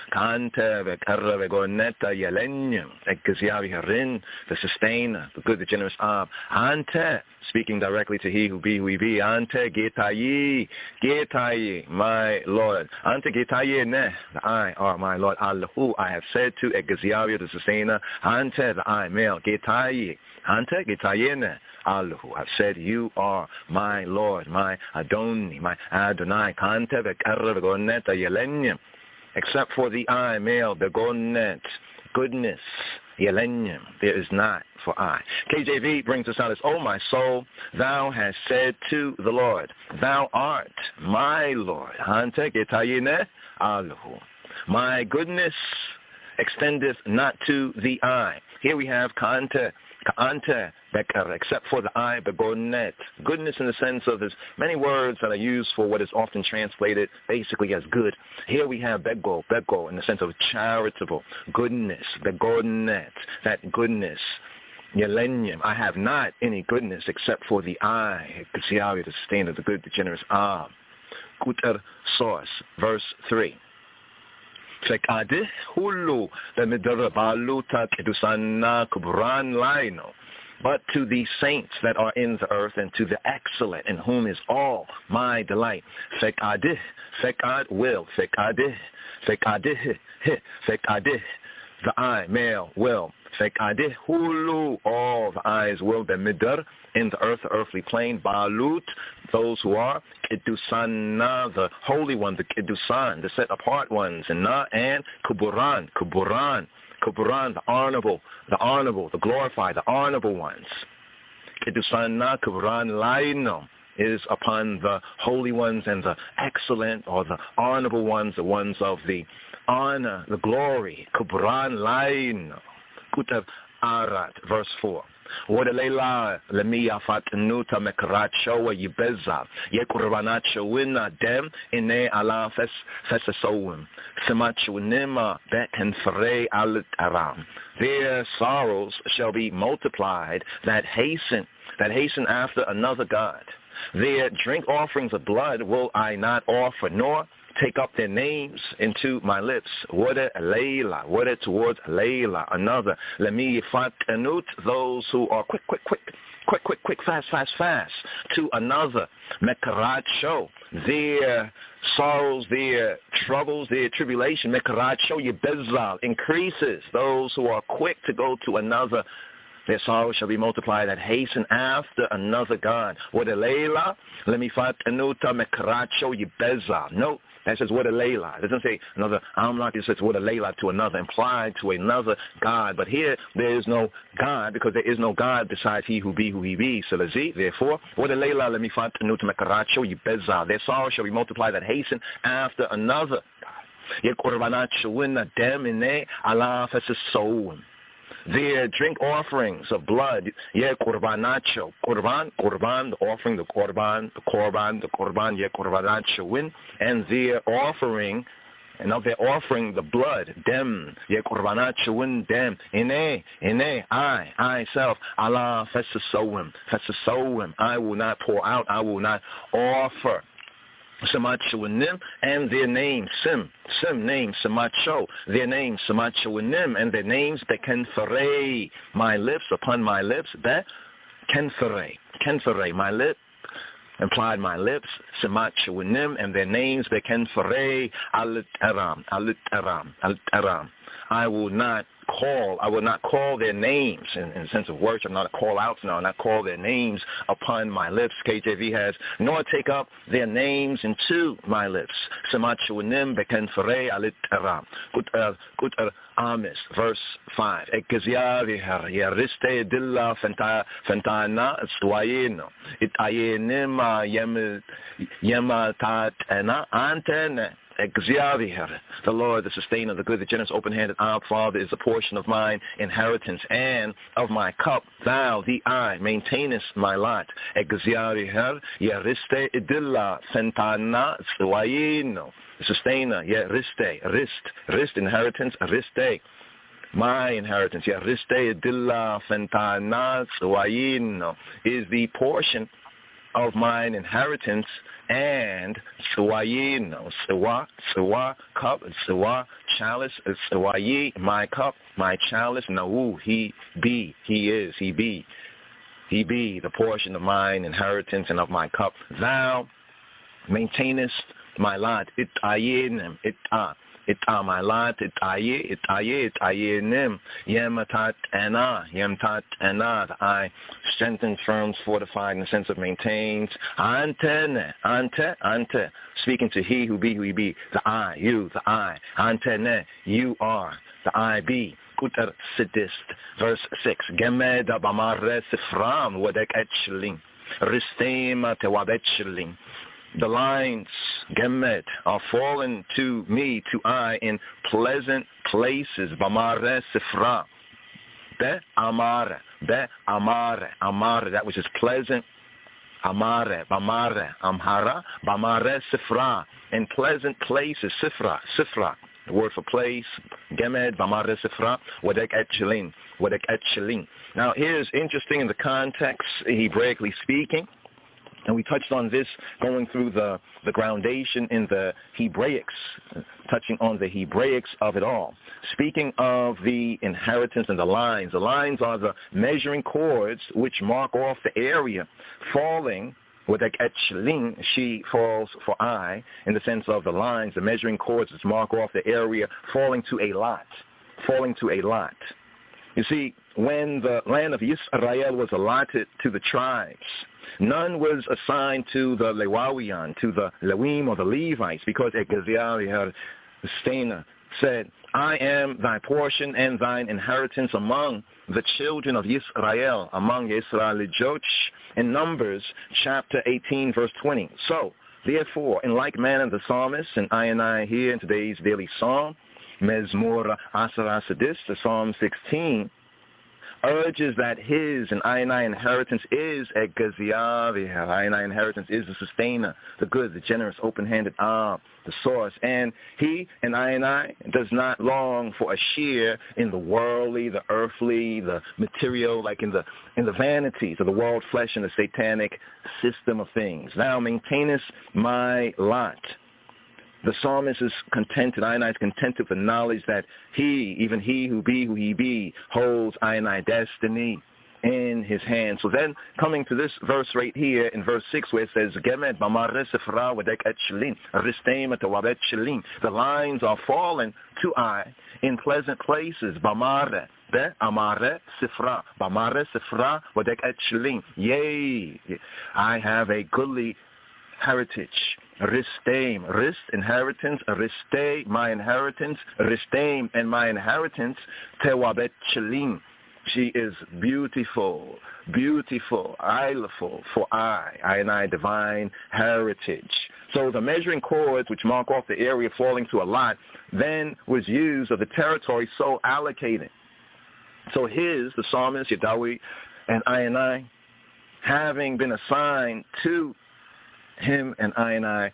Kante bekarra begoneta yelenyum. Exhiaviharin, the sustainer, the good, the generous Ab. Ante, speaking directly to he who be who he be. Ante getaye, getaye, my Lord. Ante getaye ne, the I are my Lord. Allahu, I have said to Exhiavia, the sustainer. Ante, the I, male. Getaye, ante getaye ne. Allahu, I've said you are my Lord, my Adoni, my Adonai. Kante bekarra begoneta yelenyum. Except for the I, male, begonet, goodness, yelenyum, there is not for I. K J V brings us out as, O my soul, thou hast said to the Lord, thou art my Lord. Hante getayine alhu. My goodness extendeth not to the I. Here we have kante, kaante, bekar, except for the I, begonet. Goodness in the sense of there's many words that are used for what is often translated basically as good. Here we have bego, bego, in the sense of charitable, goodness, begonet, that goodness. Yelenyum, I have not any goodness except for the I, Ksiawi, the sustainer, the good, the generous Ah. Kuter source, verse three. Fekadeh hulu lemidara baluta kedusanna kubran laino. But to the saints that are in the earth, and to the excellent, in whom is all my delight. Fekadeh, fekad will, fekadeh, fekadeh, fekadeh, the I, male, will. Fekadeh hulu, all the eyes will, be midar, in the earth, the earthly plane, balut, those who are, Kiddusan, the holy one, the Kiddusan, the set apart ones, and Na, and Kuburan, Kuburan, Kuburan, the honorable, the honorable, the glorified, the honorable ones. Kiddusan, Na, Kuburan, Laino, is upon the holy ones and the excellent, or the honorable ones, the ones of the honor, the glory. Kuburan, Laino. Kutav Arat, verse four. Wodelela lemia fatnuta mekracho yibeza ye kurbanacho wina dem ine ala fes fesasowim semachu nima beken fere al aram. Their sorrows shall be multiplied that hasten that hasten after another god. Their drink offerings of blood will I not offer, nor take up their names into my lips. Wada Layla, wada towards Layla, another. Let me fatanut those who are quick, quick, quick, quick, quick, quick, fast, fast, fast, to another. Mekaracho, their sorrows, their troubles, their tribulation, Mekaracho Yebezal, increases those who are quick to go to another. Their sorrows shall be multiplied that hasten after another God. Wada Layla, let me fatanuta Mekaracho Yebezal. Note. That says what a layla. It doesn't say another amlak. It says what a layla to another, implied to another God. But here there is no God because there is no God besides He who be who He be. So therefore, what a layla. Let me find to mekaracho yibeza. Their sorrow shall be multiplied that hasten after another God. Yet korbanacho wina dem ine ala fesesowim. Their drink offerings of blood, yeah, korbanacho, korban, korban, the offering, the korban, the korban, the korban, yeah, korbanacho win, and their offering, and of their offering, the blood, dem, yeah, korbanacho win, dem, ine, ine, I, I self, Allah, fesasowim, fesasowim, I will not pour out, I will not offer. Samachuanim and their names, Sim, Sim name, Samacho, their names, Samachuanim and their names, Bekenferei, my lips, upon my lips, Be, Kenferei, Kenferei, my lip, implied my lips, Samachuanim and their names, Bekenferei, Alit Aram, Alit Aram, Alit Aram. I will not call, I will not call their names in, in the sense of worship, not call out, no, not call their names upon my lips. K J V has, nor take up their names into my lips. Semachuanim beken ferei alit aram. Good Amis, verse five. Ekziavihar yariste dilla fentana swayeno. It ayenima yematat ena antene. The Lord, the sustainer, the good, the generous, open-handed, our Father, is a portion of mine inheritance and of my cup. Thou, the I, maintainest my lot. The sustainer, yeah, riste, rist, rist, inheritance, riste. My inheritance, yeah, riste idilla fentana swayino, is the portion of mine inheritance and swayino, swa, swa, cup, swa, chalice, swayi, my cup, my chalice, nau, he be, he is, he be, he be the portion of mine inheritance and of my cup. Thou maintainest my lot, it ayenim, it ah. It ah my lot, it aye, it aye, it ayenim, yematat ana, yemtat ana, the I strengthens, firms, fortified in the sense of maintains, antene, ante, ante, speaking to he who be who he be, the I, you, the I, antene, you are, the I be. Kuter sidist, verse six, gemed abamare sifram, wadek etchling, ristema tewabetchling. The lines, gemet, are fallen to me, to I, in pleasant places. Bamare sifra. Be amare. Be amare. Amare, that which is pleasant. Amare. Bamare. Amhara. Bamare sifra. In pleasant places. Sifra. Sifra. The word for place. Gemet. Bamare sifra. Wadek etchilin. Wadek etchilin. Now, here's interesting in the context, Hebraically speaking. And we touched on this going through the, the groundation in the Hebraics, touching on the Hebraics of it all. Speaking of the inheritance and the lines, the lines are the measuring cords which mark off the area falling with a etchling, she falls for I, in the sense of the lines, the measuring cords which mark off the area falling to a lot, falling to a lot. You see, when the land of Israel was allotted to the tribes, none was assigned to the Lewawian, to the Lewim or the Levites, because Egeziah, the Stainer, said, I am thy portion and thine inheritance among the children of Israel, among Israel Joch, in Numbers chapter eighteen, verse twenty. So, therefore, in like manner, the psalmist, and I and I here in today's daily psalm, Mezmor Asar Asadis, the Psalm sixteen, urges that his and I and I inheritance is Egaziavia. I and I inheritance is the sustainer, the good, the generous, open-handed Ab, the source. And he and I and I does not long for a share in the worldly, the earthly, the material, like in the in the vanities of the world, flesh, and the satanic system of things. Thou maintainest my lot. The psalmist is contented, I and I is contented with the knowledge that he, even he who be who he be, holds I and I destiny in his hand. So then coming to this verse right here in verse six where it says, the lines are fallen to I in pleasant places. Bamare. Amare Sifra. Bamare Sifra Wadek Etchlim. Yea, I have a goodly heritage. Ristaim, Rist, inheritance, Ristay, my inheritance, Ristaim, and my inheritance, Tewabet Chelim. She is beautiful, beautiful, ileful, for I, I and I, divine heritage. So the measuring cords, which mark off the area falling to a lot, then was used of the territory so allocated. So his, the psalmist, Yadawi, and I and I, having been assigned to him and I and I,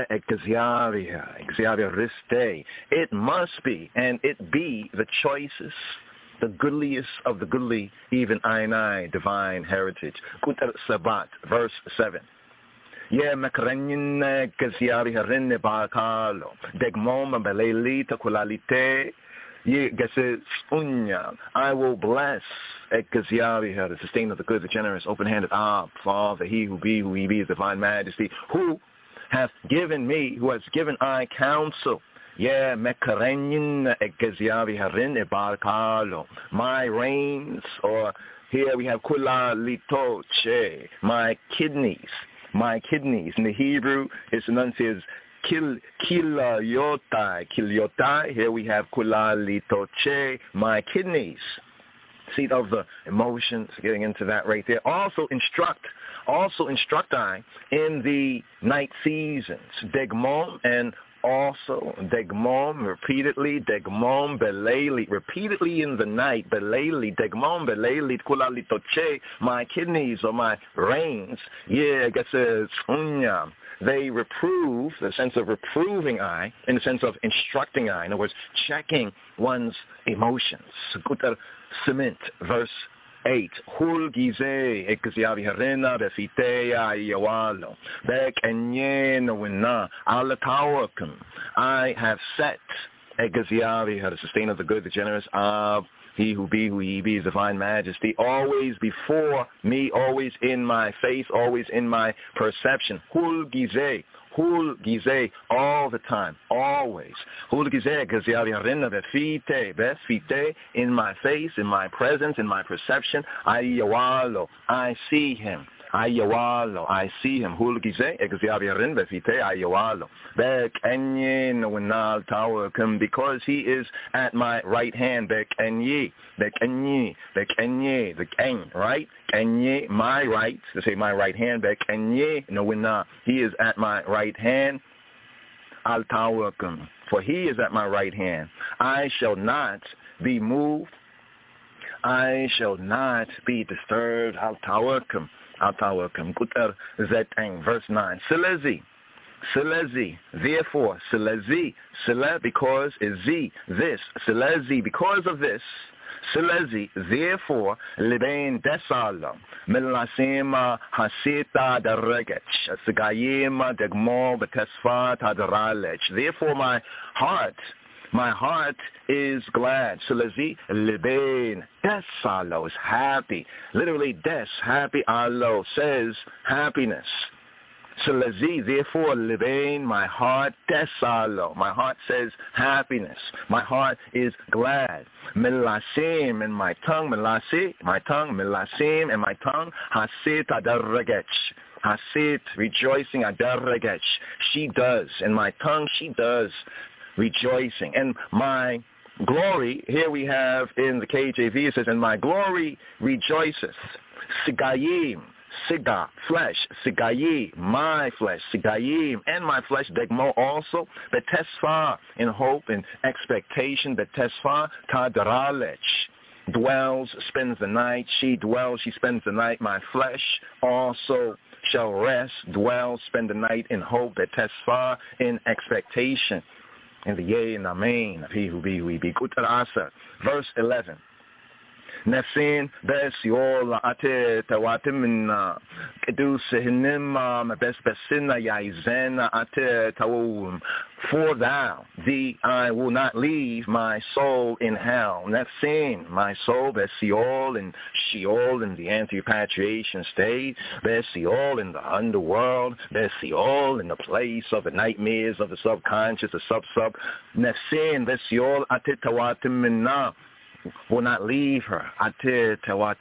it must be, and it be the choicest, the goodliest of the goodly, even I and I, divine heritage. Kutar Sabat, verse seven. Yeah, mekrenyin gaziari harinne bakalo, degmom beleli takulalite. I will bless the sustainer of the good, the generous, open-handed Ab, Father, he who be, who he be, is divine majesty, who hath given me, who has given I counsel. Yeah, my reins, or here we have kula litoche, my kidneys, my kidneys. In the Hebrew, it's enunciated as Kil kilayotai, kilyotai. Here we have kulalitoche, my kidneys. Seat of the emotions, getting into that right there. Also instruct, also instruct I in the night seasons. Degmom and also degmom repeatedly, degmom beleli, repeatedly in the night, beleli, degmom beleli, kulalitoche, my kidneys or my reins. Yeah, I guess it's unyam. They reprove, the sense of reproving I, in the sense of instructing I, in other words, checking one's emotions. Gutar Cement, verse eight. Hul gize ekziavi harena befitea yawalo. Bek enyeno wina alatawakum. I have set ekziavi, the sustainer of the good, the generous of he who be, who he be, is divine majesty, always before me, always in my face, always in my perception. Hul gize, hul gize, all the time, always. Hul gize, gaziaviarina befite, befite, in my face, in my presence, in my perception. Ayawalo, I see him. Ayawalo, I see him. Hul gize, gaziaviarin befite, ayawalo. Bek enye winal tower come, because he is at my right hand. Bek enye, bek enye, bek enye, the eng, right? Enye, my right, to say my right hand. Bek enye no winna, he is at my right hand. Al tower come, for he is at my right hand. I shall not be moved. I shall not be disturbed. Al tower come. Al-Tawakum, Kutar Zetang, verse nine. Silezi, Silezi, therefore, Silezi, Sile, because is Z, this, Silezi, because of this, Silezi, therefore, Libain Desalo, Milasema Hasita Daregech, Sigayema Degmo Betesfa Tadaralech. Therefore, my heart, my heart is glad. Silezi, Libain Desalo is happy. Literally, Des, happy, Alo says happiness. Silezi, therefore, Libain, my heart, Desalo. My heart says happiness. My heart is glad. Milasim, and my tongue, Milasi, my tongue, Milasim, and my tongue, Hasit Adarregech. Hasit, rejoicing, Adarregech. She does, and my tongue, she does. Rejoicing. And my glory, here we have in the K J V, it says, and my glory rejoiceth. Sigayim, siga, flesh, sigayi, my flesh, sigayim, and my flesh, degmo also, betesfa, in hope and expectation, betesfa, tadaralech. dwells, spends the night. She dwells, she spends the night. My flesh also shall rest, dwell, spend the night in hope that tests far in expectation. In the yea and amen of he who be, we be. Good answer. Verse eleven. Nefsin besiol ate tawatimna kedus hinima bes besina yaizena ate tawum. For thou, thee, I will not leave my soul in hell. Nefsin, my soul, besiol in Sheol in the anti-repatriation state, besiol in the underworld, besiol in the place of the nightmares of the subconscious, the sub-sub. Nefsin besiol ate tawatimna. Will not leave her. Neither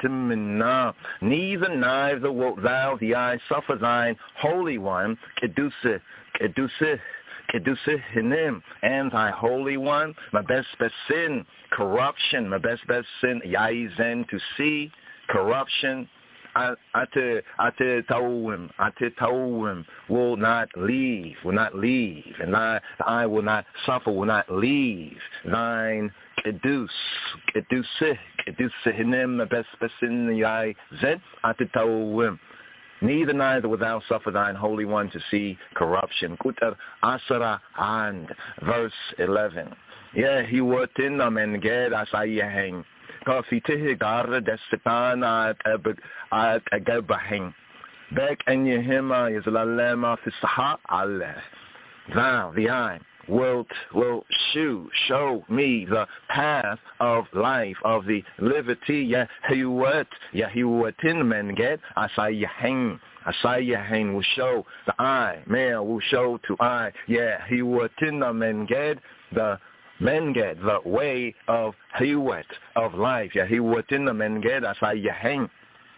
neither wilt thou, the I, suffer thine Holy One, Kedusah, Kedusah, Kedusah Hinim, and thy Holy One, my best best sin, corruption, my best best sin, Yaizen, to see corruption. Ate ate tauim, ate tauim will not leave, will not leave, and I, I will not suffer, will not leave thine kedus, kedusih, kedusih hinem, best besin yai zed, ate tauim. Neither neither wilt thou suffer thine Holy One to see corruption. Kutar asara and verse eleven. Yeah, he would in them and get asayaheng. Kafitihi garra desitan at at agabahing. Back and yehima is lalema fisaha Allah. Thou, the I, wilt will shew, show me the path of life, of the liberty. Yahiwat, Yahiwatin men get asayahing. Asayahing will show the I, male will show to I. Yeah, he watin men get the men get the way of hiwat of life. Yeah, he watin men get asayahing.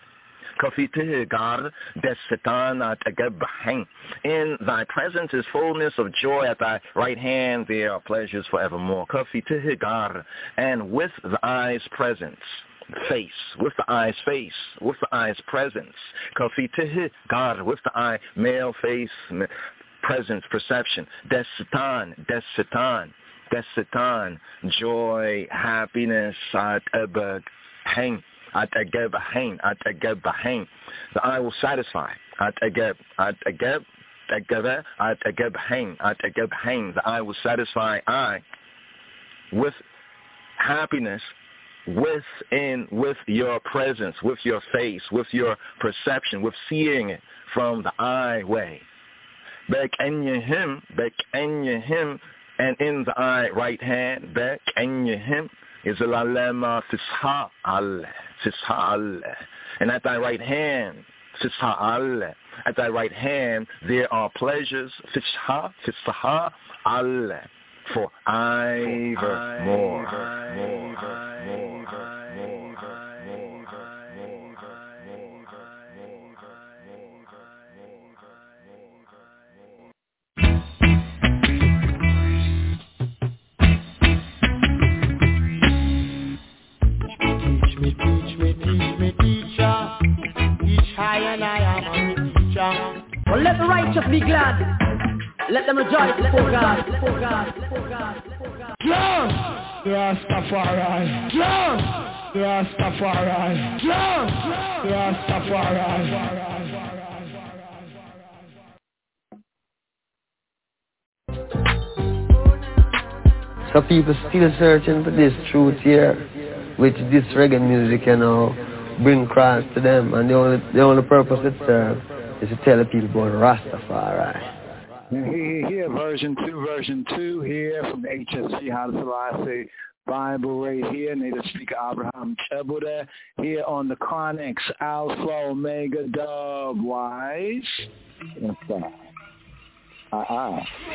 In thy presence is fullness of joy, at thy right hand there are pleasures forevermore. And with the eye's presence, face, with the eye's face, with the eye's presence, God, with the eye, male face, presence, perception, desitan, desitan, desitan, joy, happiness, at ebed, hang. At ageb hang, at ageb hang. The eye will satisfy. At ageb, at ageb, ageb, at ageb hang, at ageb hang. The eye will satisfy I with happiness, within, with your presence, with your face, with your perception, with seeing it from the eye way. Bek enya him, bek enya him, and in the eye right hand, bek enya him. Is a lalema fisha Allah, fisha Allah, and at thy right hand, fisha Allah, at thy right hand there are pleasures, fisha, fisha Allah, for ever more, more, more. Well, let the righteous be glad. Let them rejoice before God. Before God. Before God. Before God. Yes! Rastafari. Yes! Rastafari. Yes! Rastafari. So people still searching for this truth here, which this reggae music, you know, bring Christ to them, and the only the only purpose it serves is to tell the people about Rastafari. Here, here, version two, version two here from H S C Haile Selassie Bible right here, native speaker Abraham Chebuda here on the Chronics, Alpha Omega Dub Wise. What's that? Uh-uh.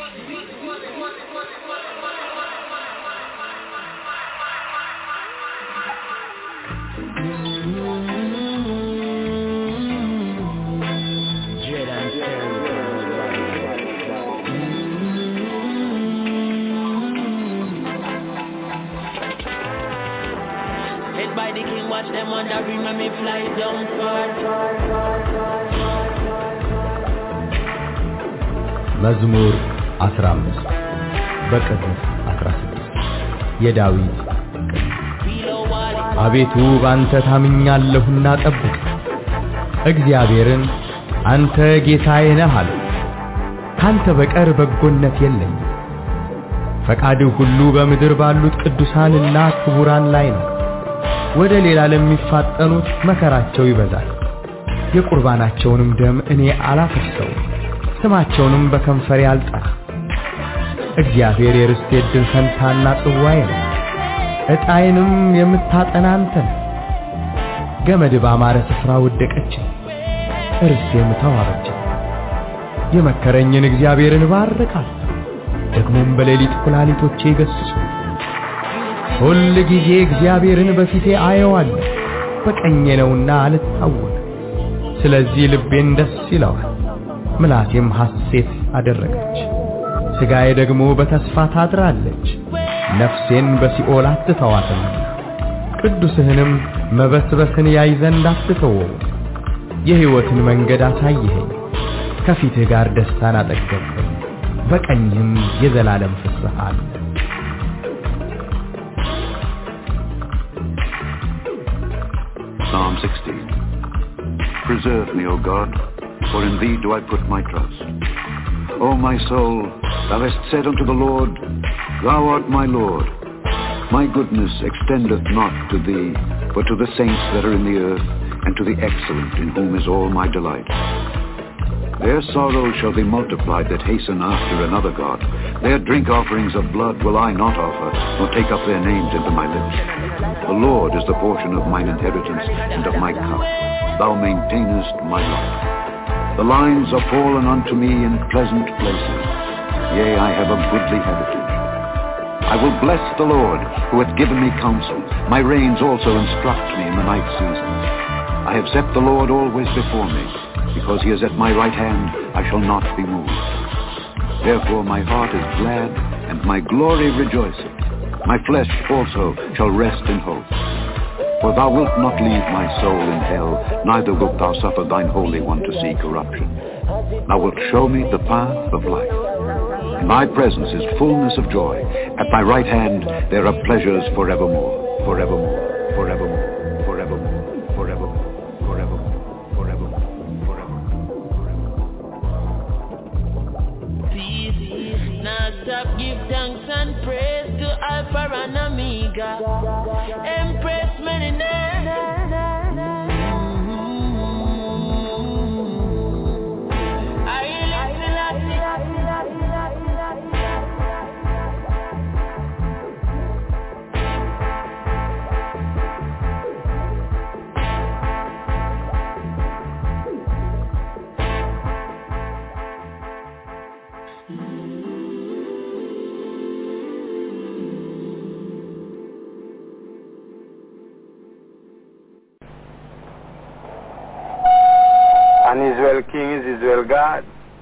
By the king, watch them wondering when me fly down far. መዝሙር አስራ አምስት በቅጽ አስራ ስድስት የዳዊት አቤቱ ባንተ ታምኛለሁና ጠብቅ። እግዚአብሔርን አንተ ጌታዬ ነህ አለው። ካንተ በቀር በጎነት የለኝም። ፈቃድህ ሁሉ በምድር ባሉት ቅዱሳንና ክቡራን ላይ ነው። ወደ ሌላ ለሚፋጠኑት መከራቸው ይበዛል። የቁርባናቸውንም ደም እኔ አላፈሰውም፣ ስማቸውንም በከንፈሬ አልጠራም። እግዚአብሔር የርስቴ ዕድል ፈንታና ጽዋዬ ነው። ዕጣዬንም የምታጠና አንተ ነህ። ገመድ ባማረ ስፍራ ወደቀች፣ ርስቴም ተዋበች። የመከረኝን እግዚአብሔርን ባርካለሁ፣ ደግሞም በሌሊት ኩላሊቶቼ ይገሥጹ። ሁል ጊዜ እግዚአብሔርን በፊቴ አየዋለሁ፣ በቀኜ ነውና አልታወክም። ስለዚህ ልቤን ደስ ይለዋል፣ ምላሴም ሐሴት አደረገች። ሥጋዬ ደግሞ በተስፋ ታድራለች፣ ነፍሴን በሲኦል አትተዋትም። ቅዱስህንም መበስበስን ያይ ዘንድ አትተወው። የሕይወትን መንገድ አሳየኸኝ፣ ከፊትህ ጋር ደስታን አጠገብኸኝ፣ በቀኝህም የዘላለም ፍስሐ አለ። Psalm sixteen. Preserve me, O God, for in thee do I put my trust. O my soul, thou hast said unto the Lord, Thou art my Lord. My goodness extendeth not to thee, but to the saints that are in the earth, and to the excellent, in whom is all my delight. Their sorrows shall be multiplied that hasten after another God. Their drink offerings of blood will I not offer, nor take up their names into my lips. The Lord is the portion of mine inheritance and of my cup. Thou maintainest my lot. The lines are fallen unto me in pleasant places. Yea, I have a goodly heritage. I will bless the Lord, who hath given me counsel. My reins also instruct me in the night seasons. I have set the Lord always before me. Because he is at my right hand, I shall not be moved. Therefore my heart is glad, and my glory rejoiceth. My flesh also shall rest in hope. For thou wilt not leave my soul in hell, neither wilt thou suffer thine Holy One to see corruption. Thou wilt show me the path of life. In thy presence is fullness of joy. At thy right hand there are pleasures forevermore, forevermore, forevermore. Stop, give thanks and praise to Alpha and Omega, Empress many names. I And Israel King is Israel God.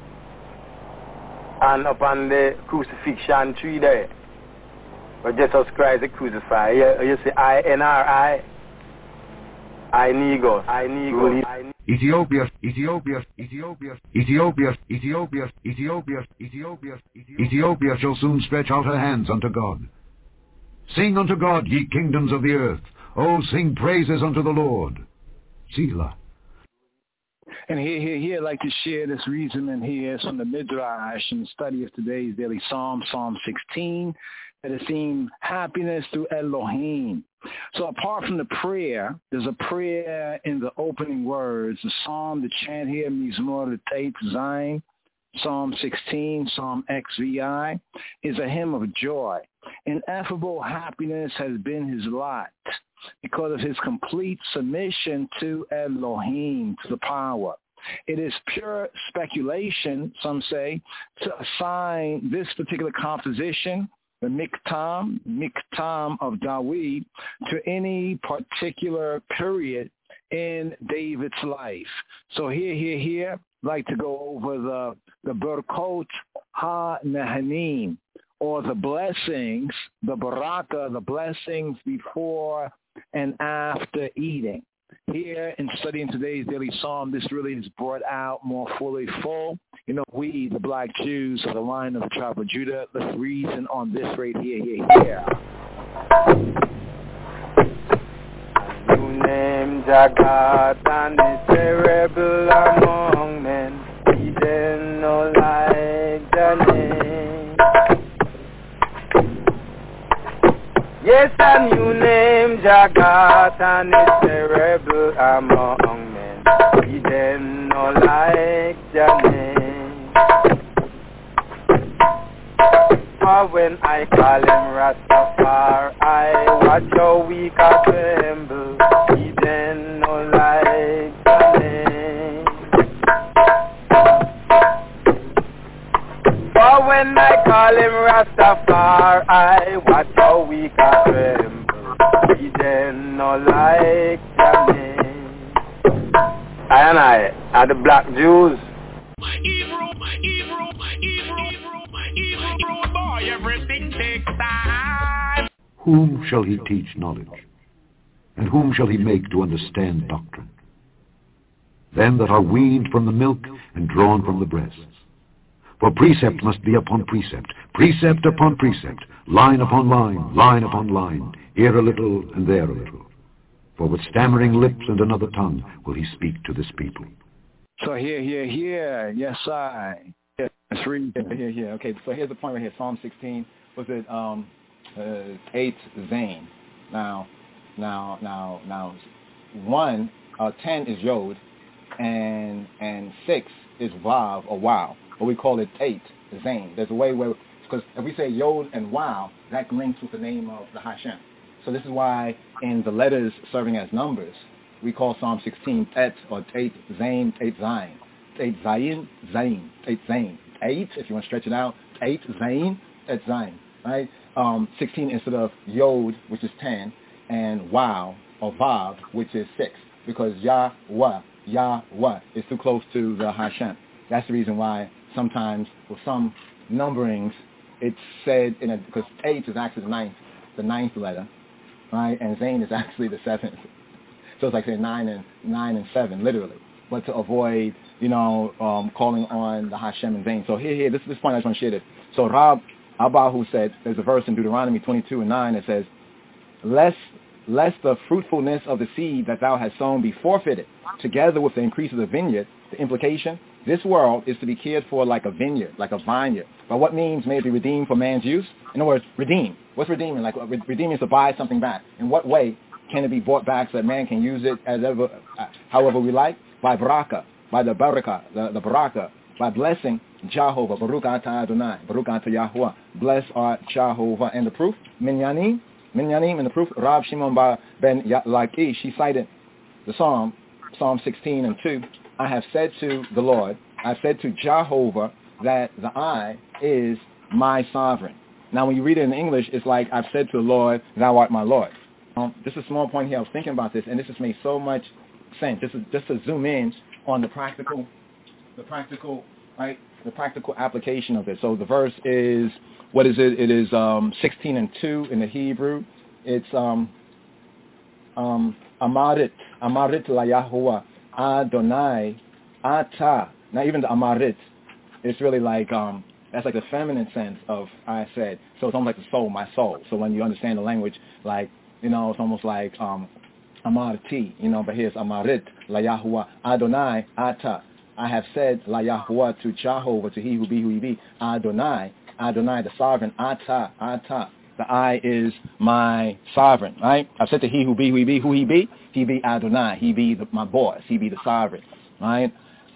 And upon the crucifixion tree there, where Jesus Christ is crucified, you, you see I N R I, I Nego, I Nego. Ethiopia, Ethiopia, Ethiopia, Ethiopia, Ethiopia, Ethiopia, Ethiopia, Ethiopia shall soon stretch out her hands unto God. Sing unto God, ye kingdoms of the earth. Oh, sing praises unto the Lord. Selah. And here, here, here, I'd like to share this reasoning here from the Midrash and the study of today's daily Psalm, Psalm sixteen, that is theme happiness through Elohim. So apart from the prayer, there's a prayer in the opening words. The psalm, the chant here, Mizmor Tet Zayin, Psalm sixteen, Psalm X V I, is a hymn of joy. Ineffable happiness has been his lot, because of his complete submission to Elohim, to the power. It is pure speculation, some say, to assign this particular composition, the Miktam, Miktam of Dawid, to any particular period in David's life. So here, here, here, I'd like to go over the, the Berkot HaNehanim, or the blessings, the baraka, the blessings before and after eating. Here in studying today's daily psalm, this really is brought out more fully full. You know, we, the black Jews of the line of the tribe of Judah, let's reason on this right here, here, here. named Jagat and is a rebel among men. He didn't know like the name. Yes, a new name Jagat and is a rebel among men. He didn't know like the name. For when I call him Rastafari, I watch how we can tremble. He then no like the name. For when I call him Rastafari, I watch how we can tremble. He then no like the name. I and I are the black Jews. My Hebrew, my Hebrew, my Hebrew, my Hebrew boy, everything takes time. Whom shall he teach knowledge? And whom shall he make to understand doctrine? Them that are weaned from the milk and drawn from the breasts. For precept must be upon precept, precept upon precept, line upon line, line upon line, here a little and there a little. For with stammering lips and another tongue will he speak to this people. So here, here, here, yes, I. Yes, read. Here, here. Okay, so here's the point right here. Psalm sixteen was it um, uh, eight Zain. Now, now, now, now, one, uh, ten is Yod, and and six is Vav or Wow, but we call it eight Zain. There's a way where, because if we say Yod and Wow, that links with the name of the Hashem. So this is why in the letters serving as numbers, we call Psalm sixteen Tet or Tet Zain, Tet Zain. Tet Zayin, Zain, Tet Zain. Eight, if you want to stretch it out, Tet Zain, Tet Zain, right? Um, sixteen instead of Yod, which is ten, and Wow or Vav, which is six, because Yahweh, Yahweh is too close to the Hashem. That's the reason why sometimes with some numberings, it's said in a, because Tet is actually the ninth, the ninth letter, right? And Zain is actually the seventh. So it's like saying nine and nine and seven, literally. But to avoid, you know, um, calling on the Hashem and Zain. So here, here, this this point I just want to share this. So Rab Abahu said, there's a verse in Deuteronomy twenty-two and nine that says, lest, lest the fruitfulness of the seed that thou hast sown be forfeited, together with the increase of the vineyard. The implication, this world is to be cared for like a vineyard, like a vineyard. By what means may it be redeemed for man's use? In other words, redeem. What's redeeming? Like redeeming is to buy something back. In what way can it be bought back so that man can use it as ever, uh, however we like? By baraka, by the baraka, the, the baraka, by blessing Jehovah, Baruch atah Adonai, Baruch atah Yahweh, bless art Jehovah. And the proof, Minyanim, Minyanim, and the proof, Rav Shimon ben Lakish, she cited the Psalm, Psalm sixteen and two, I have said to the Lord, I have said to Jehovah that the I is my sovereign. Now when you read it in English, it's like, I've said to the Lord, thou art my Lord. Um, just a small point here, I was thinking about this, and this just made so much sense. Just to, just to zoom in on the practical, the practical, right, the practical application of it. So the verse is, what is it? It is um, sixteen and two in the Hebrew. It's um, um, Amarit, Amarit la Yahuwah, Adonai, Ata. Now even the Amarit, it's really like, um, that's like the feminine sense of I said. So it's almost like the soul, my soul. So when you understand the language, like, you know, it's almost like um, Amarti, you know, but here's Amarit, La Yahuwah, Adonai, Ata. I have said La Yahuwah to Jehovah, to he who be who he be. Adonai, Adonai, the sovereign, Ata, Ata. The I is my sovereign, right? I've said to he who be who he be, who he be? He be Adonai, he be the, my boss, he be the sovereign, right?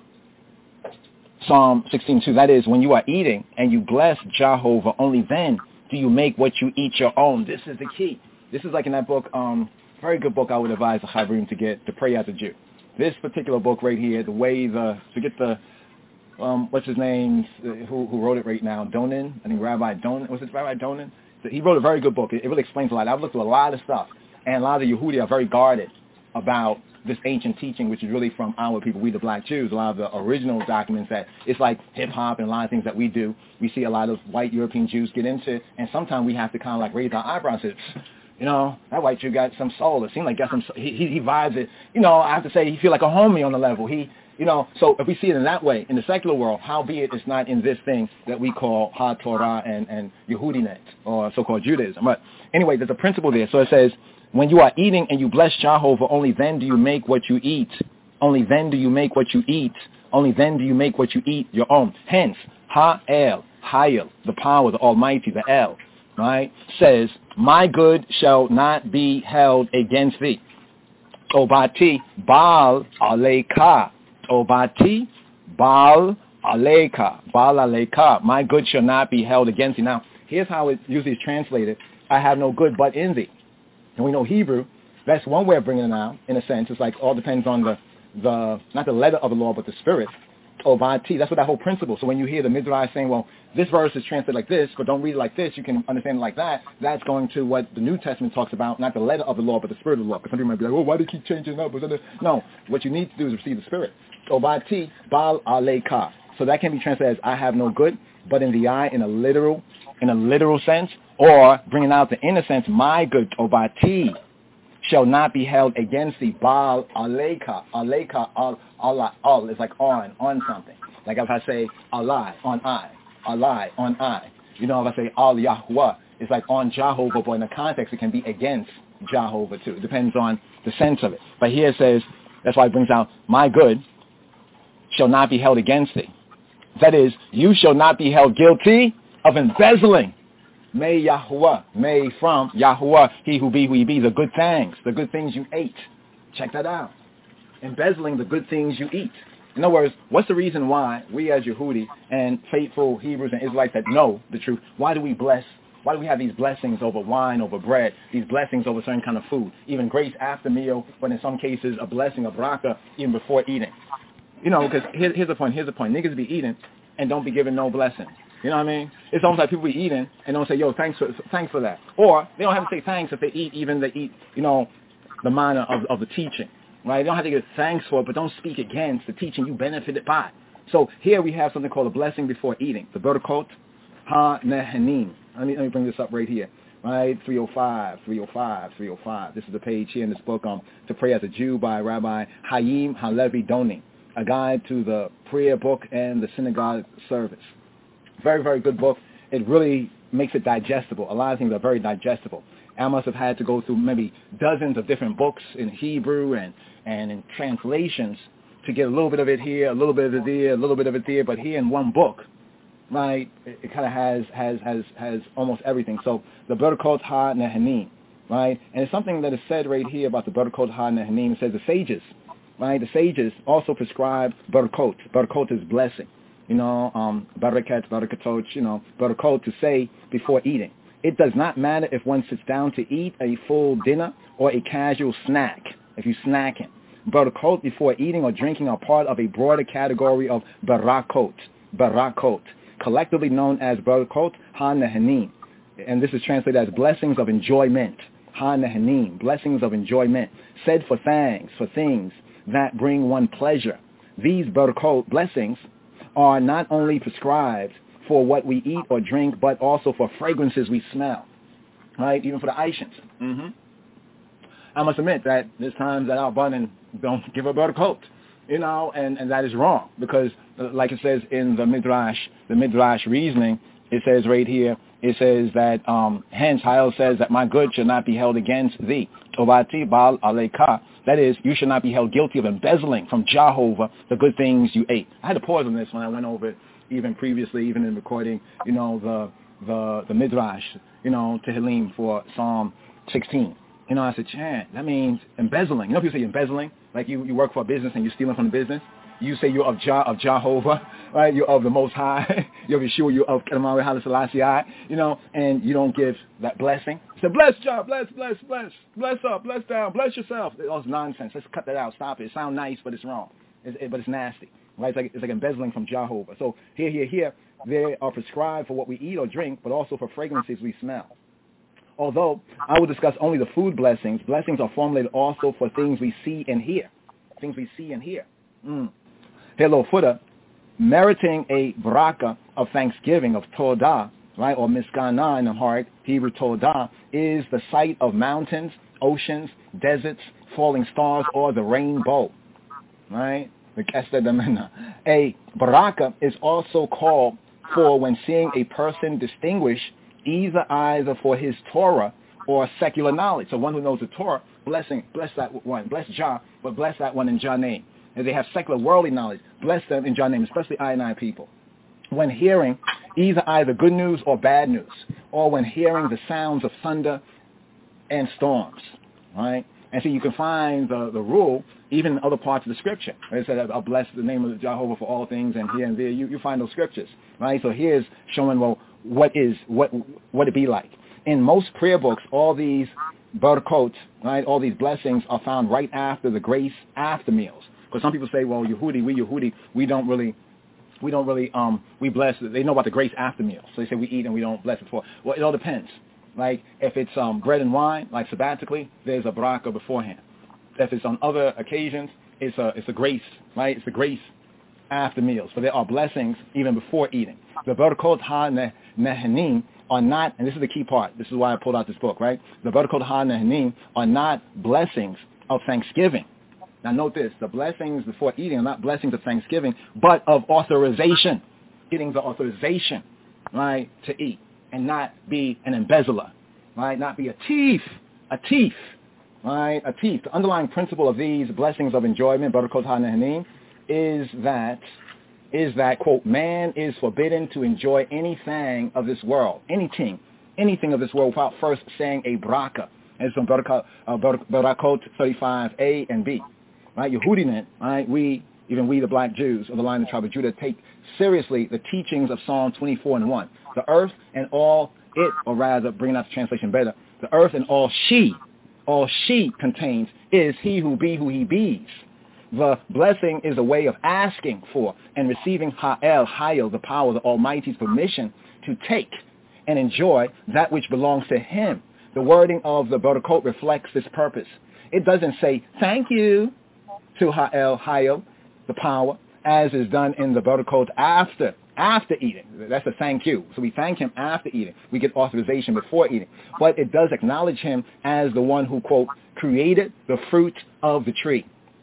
Psalm sixteen two, that is, when you are eating and you bless Jehovah, only then do you make what you eat your own. This is the key. This is like in that book, um, very good book I would advise the Chavrim to get, To Pray As a Jew. This particular book right here, the way the, forget the, um, what's his name, who who wrote it right now, Donin, I think Rabbi Donin, was it Rabbi Donin? He wrote a very good book. It, it really explains a lot. I've looked at a lot of stuff, and a lot of the Yehudi are very guarded about this ancient teaching, which is really from our people, we the black Jews. A lot of the original documents that it's like hip-hop and a lot of things that we do, we see a lot of white European Jews get into, and sometimes we have to kind of like raise our eyebrows and say, you know, that white Jew got some soul. It seemed like got some, he, he, he vibes it. You know, I have to say, he feel like a homie on the level. He, you know, so if we see it in that way, in the secular world, howbeit it's not in this thing that we call Ha-Torah and, and Yehudinet, or so-called Judaism. But anyway, there's a principle there. So it says, When you are eating and you bless Jehovah, only then do you make what you eat. Only then do you make what you eat. Only then do you make what you eat your own. Hence, Ha-El, Hayel, the power, the Almighty, the El, right, says, my good shall not be held against thee. Obati, Baal Aleka. Obati, Baal Aleka. Baal Aleka. My good shall not be held against thee. Now, here's how it usually is translated. I have no good but in thee. And we know Hebrew, that's one way of bringing it out, in a sense. It's like all depends on the, the not the letter of the law, but the spirit. Obati, that's what that whole principle. So when you hear the Midrash saying, well, this verse is translated like this, but don't read it like this, you can understand it like that, that's going to what the New Testament talks about, not the letter of the law, but the spirit of the law. Because some people might be like, well, why do you keep changing it up? No, what you need to do is receive the spirit. Obati, Baal Aleka. So that can be translated as I have no good, but in the eye, in a literal, in a literal sense, or bringing out the inner sense, my good, Obati, shall not be held against thee. Baal Aleka. Aleka, al, al, al is like on, on something. Like if I say Allah, on I. Allah, on I. You know, if I say Al Yahweh, it's like on Jehovah, but in the context it can be against Jehovah too. It depends on the sense of it. But here it says, that's why it brings out, my good shall not be held against thee. That is, you shall not be held guilty of embezzling. May Yahuwah, may from Yahuwah, he who be who he be, the good things, the good things you ate. Check that out. Embezzling the good things you eat. In other words, what's the reason why we as Yehudi and faithful Hebrews and Israelites that know the truth, why do we bless, why do we have these blessings over wine, over bread, these blessings over certain kind of food, even grace after meal, but in some cases a blessing, a bracha, even before eating? You know, because here, here's the point, here's the point. Niggas be eating and don't be given no blessings. You know what I mean? It's almost like people be eating and don't say, yo, thanks for thanks for that. Or they don't have to say thanks if they eat, even they eat, you know, the manner of, of the teaching. Right? They don't have to give thanks for it, but don't speak against the teaching you benefited by. So here we have something called a blessing before eating. The Berkot Ha-Nehanim. Let me, let me bring this up right here. Right? three oh five, three oh five, three oh five. This is the page here in this book, um, To Pray as a Jew by Rabbi Hayim Halevi Doni. A guide to the prayer book and the synagogue service. Very, very good book. It really makes it digestible. A lot of things are very digestible. I must have had to go through maybe dozens of different books in Hebrew and, and in translations to get a little bit of it here, a little bit of it there, a little bit of it there. But here in one book, right, it, it kind of has, has, has, has almost everything. So the Berkot Ha-Nehanim, right? And it's something that is said right here about the Berkot Ha-Nehanim. It says the sages, right? The sages also prescribe Berkot. Berkot is blessing. You know, um, barakat, barakatot, you know, barakot to say before eating. It does not matter if one sits down to eat a full dinner or a casual snack, if you're snacking. Barakot before eating or drinking are part of a broader category of barakot, barakot, collectively known as barakot ha-nehanim. And this is translated as blessings of enjoyment, ha-nehanim, blessings of enjoyment, said for things, for things that bring one pleasure. These barakot, blessings, are not only prescribed for what we eat or drink, but also for fragrances we smell, right? Even for the Aishans. Mm-hmm. I must admit that there's times that our button don't give a better coat, you know, and, and that is wrong because, like it says in the Midrash, the Midrash reasoning, it says right here, it says that, um, hence, Hayel says that my good shall not be held against thee. Tobati Baal Aleka. That is, you should not be held guilty of embezzling from Jehovah the good things you ate. I had to pause on this when I went over it, even previously, even in recording, you know, the the, the Midrash, you know, Tehillim for Psalm sixteen. You know, I said, Chan, that means embezzling. You know, people say embezzling, like you, you work for a business and you're stealing from the business. You say you're of, Jah, of Jehovah, right? You're of the Most High. You're of Yeshua. You're of Kedemah Haile Selassie, you know, and you don't give that blessing. Say, bless Jah, bless, bless, bless, bless up, bless down, bless yourself. It's nonsense. Let's cut that out. Stop it. It sounds nice, but it's wrong. It's, it, but it's nasty, right? It's like, it's like embezzling from Jehovah. So here, here, here, they are prescribed for what we eat or drink, but also for fragrances we smell. Although I will discuss only the food blessings, blessings are formulated also for things we see and hear. Things we see and hear. Mm. Hello, footer, meriting a bracha of thanksgiving, of Todah, right, or miskana in the heart, Hebrew Todah, is the sight of mountains, oceans, deserts, falling stars, or the rainbow, right? A bracha is also called for when seeing a person distinguish either either for his Torah or secular knowledge. So one who knows the Torah, blessing, bless that one, bless Jah, but bless that one in Jah name. If they have secular worldly knowledge, bless them in Jah name, especially I and I people. When hearing either either good news or bad news, or when hearing the sounds of thunder and storms, right? And so you can find the, the rule even in other parts of the scripture. It said, I'll bless the name of Jehovah for all things, and here and there, you, you find those scriptures, right? So here's showing, well, what is, what what it be like. In most prayer books, all these barakot, right, all these blessings are found right after the grace after meals. Because some people say, well, Yehudi, we Yehudi, we don't really, we don't really, um, we bless, they know about the grace after meals. So they say we eat and we don't bless before. Well, it all depends. Like, if it's um, bread and wine, like sabbatically, there's a baraka beforehand. If it's on other occasions, it's a it's a grace, right? It's a grace after meals. So there are blessings even before eating. The barakot ha-nehanim are not, and this is the key part, this is why I pulled out this book, right? The barakot ha-nehanim are not blessings of thanksgiving. Now note this, the blessings before eating are not blessings of thanksgiving, but of authorization. Getting the authorization, right, to eat. And not be an embezzler, right? Not be a thief, a thief, right? A thief. The underlying principle of these blessings of enjoyment, barakot ha-nehanim, is that, is that, quote, man is forbidden to enjoy anything of this world, anything, anything of this world without first saying a baraka. And it's from barakot, uh, barakot thirty-five A and B, right? Yehudinit, right? We, even we, the black Jews of the line of the tribe of Judah, take seriously the teachings of Psalm twenty-four and one. The earth and all it, or rather, bringing out the translation better, the earth and all she, all she contains is he who be who he bees. The blessing is a way of asking for and receiving ha'el, hayel, the power of the Almighty's permission to take and enjoy that which belongs to him. The wording of the barakot reflects this purpose. It doesn't say thank you to ha'el, hayel, the power, as is done in the barakot after after eating. That's a thank you. So we thank him after eating. We get authorization before eating. But it does acknowledge him as the one who, quote, created the fruit of the tree.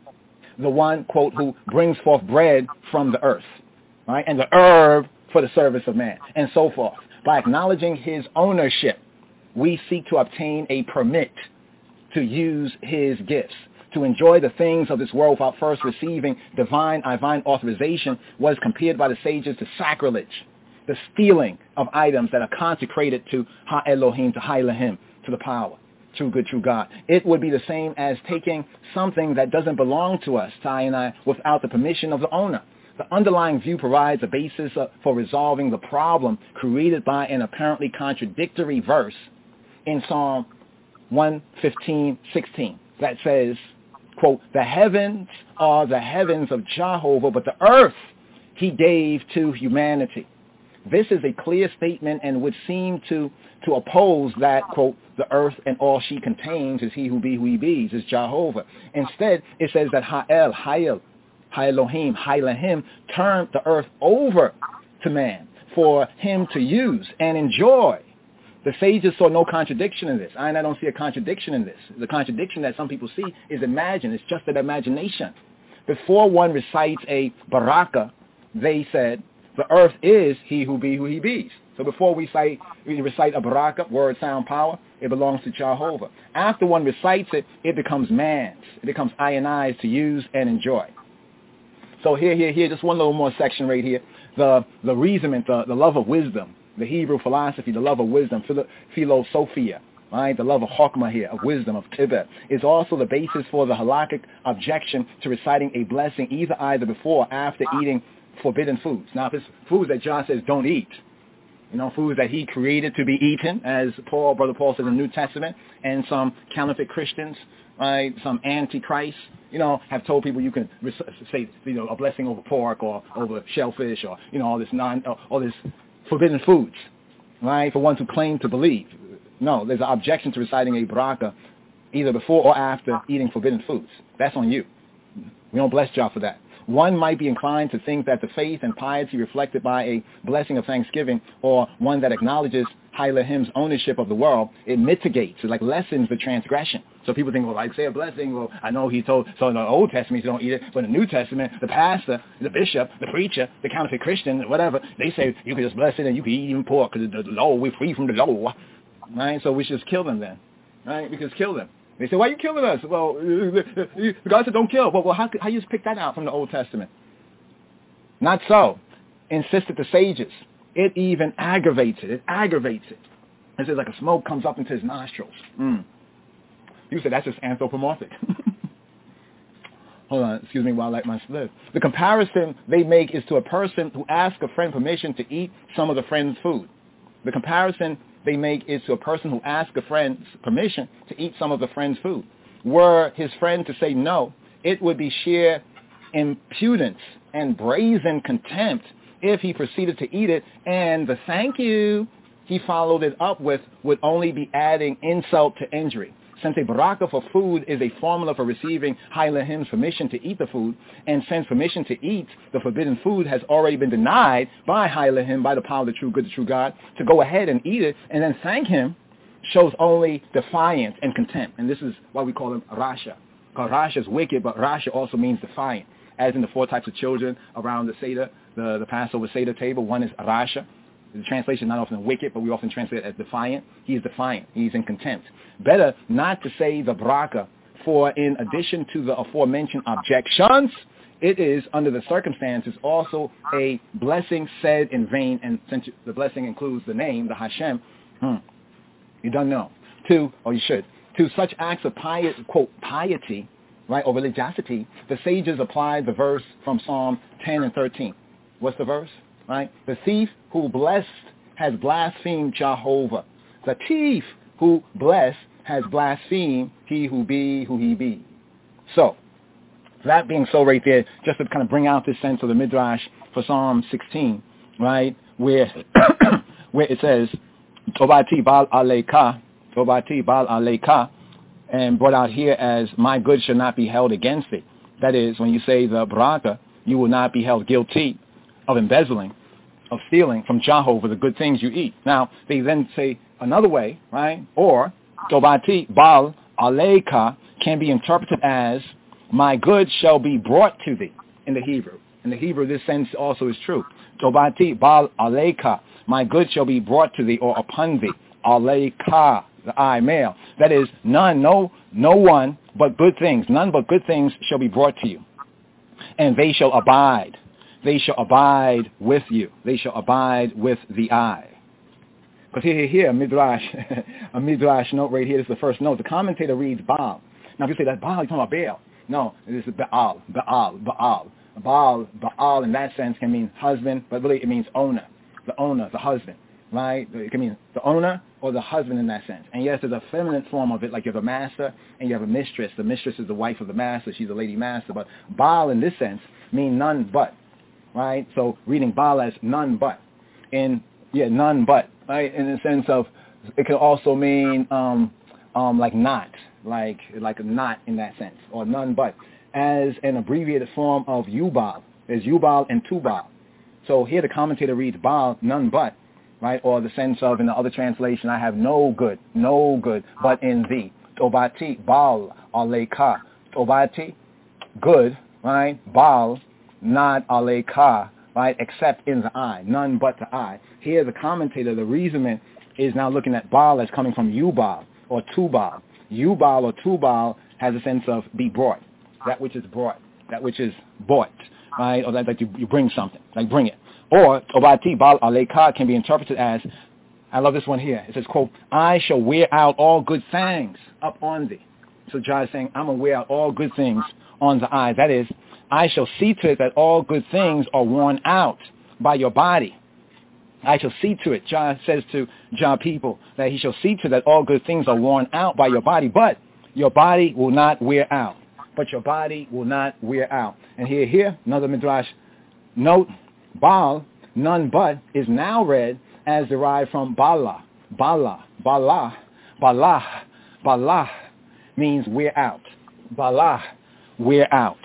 The one, quote, who brings forth bread from the earth, right? And the herb for the service of man, and so forth. By acknowledging his ownership, we seek to obtain a permit to use his gifts. To enjoy the things of this world without first receiving divine, divine authorization was compared by the sages to sacrilege, the stealing of items that are consecrated to Ha-Elohim, to Ha-Elohim, to the power, true good, true God. It would be the same as taking something that doesn't belong to us, Tai and I, without the permission of the owner. The underlying view provides a basis for resolving the problem created by an apparently contradictory verse in Psalm one fifteen sixteen that says, quote, the heavens are the heavens of Jehovah, but the earth he gave to humanity. This is a clear statement and would seem to, to oppose that, quote, the earth and all she contains is he who be who he bees, is Jehovah. Instead, it says that Ha'el, Hayel, Ha-Elohim, Ha-Elohim turned the earth over to man for him to use and enjoy. The sages saw no contradiction in this. I and I don't see a contradiction in this. The contradiction that some people see is imagined. It's just an imagination. Before one recites a baraka, they said, the earth is he who be who he bees. So before we, cite, we recite a baraka, word, sound, power, it belongs to Jehovah. After one recites it, it becomes man's. It becomes I and I's to use and enjoy. So here, here, here, just one little more section right here. The, the reasonment, the, the love of wisdom. The Hebrew philosophy, the love of wisdom, philosophia, right? The love of Chokmah here, of wisdom, of Tibet, is also the basis for the halakhic objection to reciting a blessing either either before or after eating forbidden foods. Now, if it's foods that John says don't eat, you know, foods that he created to be eaten, as Paul, Brother Paul says in the New Testament, and some counterfeit Christians, right, some antichrist, you know, have told people you can say, you know, a blessing over pork or over shellfish or, you know, all this non, all this forbidden foods, right, for ones who claim to believe. No, there's an objection to reciting a baraka either before or after eating forbidden foods. That's on you. We don't bless y'all for that. One might be inclined to think that the faith and piety reflected by a blessing of thanksgiving, or one that acknowledges Ha-Elohim's ownership of the world, it mitigates, it like lessens the transgression. So people think, well, like say a blessing, well, I know he told, so in the Old Testament you don't eat it, but in the New Testament, the pastor, the bishop, the preacher, the counterfeit Christian, whatever, they say you can just bless it and you can eat even pork because the law, we're free from the law. Right? So we should just kill them then. right? Because kill them. They say, why are you killing us? Well, God said don't kill. But well, how, how you just pick that out from the Old Testament? Not so. Insisted the sages. It even aggravates it. It aggravates it. It's like a smoke comes up into his nostrils. Mm. You say that's just anthropomorphic. Hold on, excuse me while I light my split. The comparison they make is to a person who asks a friend permission to eat some of the friend's food. The comparison they make is to a person who asks a friend's permission to eat some of the friend's food. Were his friend to say no, it would be sheer impudence and brazen contempt if he proceeded to eat it, and the thank you he followed it up with would only be adding insult to injury. Since a baraka for food is a formula for receiving Hai Lahim's permission to eat the food, and since permission to eat the forbidden food has already been denied by Hai Lahim, by the power of the true good, the true God, to go ahead and eat it and then thank him shows only defiance and contempt. And this is why we call him Rasha. Because Rasha is wicked, but Rasha also means defiant. As in the four types of children around the Seder, the, the Passover Seder table, one is Rasha. The translation is not often wicked, but we often translate it as defiant. He is defiant. He's in contempt. Better not to say the baraka, for in addition to the aforementioned objections, it is, under the circumstances, also a blessing said in vain, and since the blessing includes the name, the Hashem, hmm, you don't know. To, or you should, to such acts of piety, quote, piety, right, or religiosity, the sages applied the verse from Psalm ten and thirteen. What's the verse? Right? The thief who blessed has blasphemed Jehovah. The thief who blessed has blasphemed he who be who he be. So, that being so right there, just to kind of bring out this sense of the Midrash for Psalm sixteen, right, where where it says, Tobati bal aleika, Tobati bal aleika, and brought out here as, my good shall not be held against thee. That is, when you say the baraka, you will not be held guilty of embezzling, of stealing from Jehovah the good things you eat. Now, they then say another way, right? Or, Tobati bal aleika can be interpreted as, my good shall be brought to thee, in the Hebrew. In the Hebrew, this sense also is true. Tobati bal aleika, my good shall be brought to thee, or upon thee. Aleika, the I, male. That is, none, no, no one but good things. None but good things shall be brought to you. And they shall abide. They shall abide with you. They shall abide with the I. Because here, here, here, a midrash, a midrash note right here, this is the first note. The commentator reads Baal. Now, if you say that Baal, you're talking about Baal. No, this is Baal, Baal, Baal. Baal, Baal in that sense can mean husband, but really it means owner. The owner, the husband, right? It can mean the owner or the husband in that sense. And yes, there's a feminine form of it, like you have a master and you have a mistress. The mistress is the wife of the master. She's a lady master. But Baal in this sense mean none but. Right, so reading Baal as none but, in yeah, none but, right, in the sense of it can also mean um, um, like not, like like a not in that sense, or none but, as an abbreviated form of Yubal. There's Yubal and Tubal. So here the commentator reads Baal, none but, right, or the sense of in the other translation, I have no good, no good, but in thee. Tobati Baal aleika, Tobati, good, right, Baal, not aleika, right, except in the I, none but the I. Here the commentator, the reasonment, is now looking at Baal as coming from Yubal or Tubal. Yubal or Tubal has a sense of be brought, that which is brought, that which is bought, right, or that, that you, you bring something, like bring it. Or, Obati Baal aleika can be interpreted as, I love this one here, it says, quote, I shall wear out all good things up on thee. So Jah is saying, I'm going to wear out all good things on the I. That is, I shall see to it that all good things are worn out by your body. I shall see to it, Jah says to Jah people, that he shall see to that all good things are worn out by your body, but your body will not wear out. But your body will not wear out. And here, here, another midrash note, Baal, none but, is now read as derived from Bala. Bala, Bala, Bala, Bala means wear out. Bala, wear out.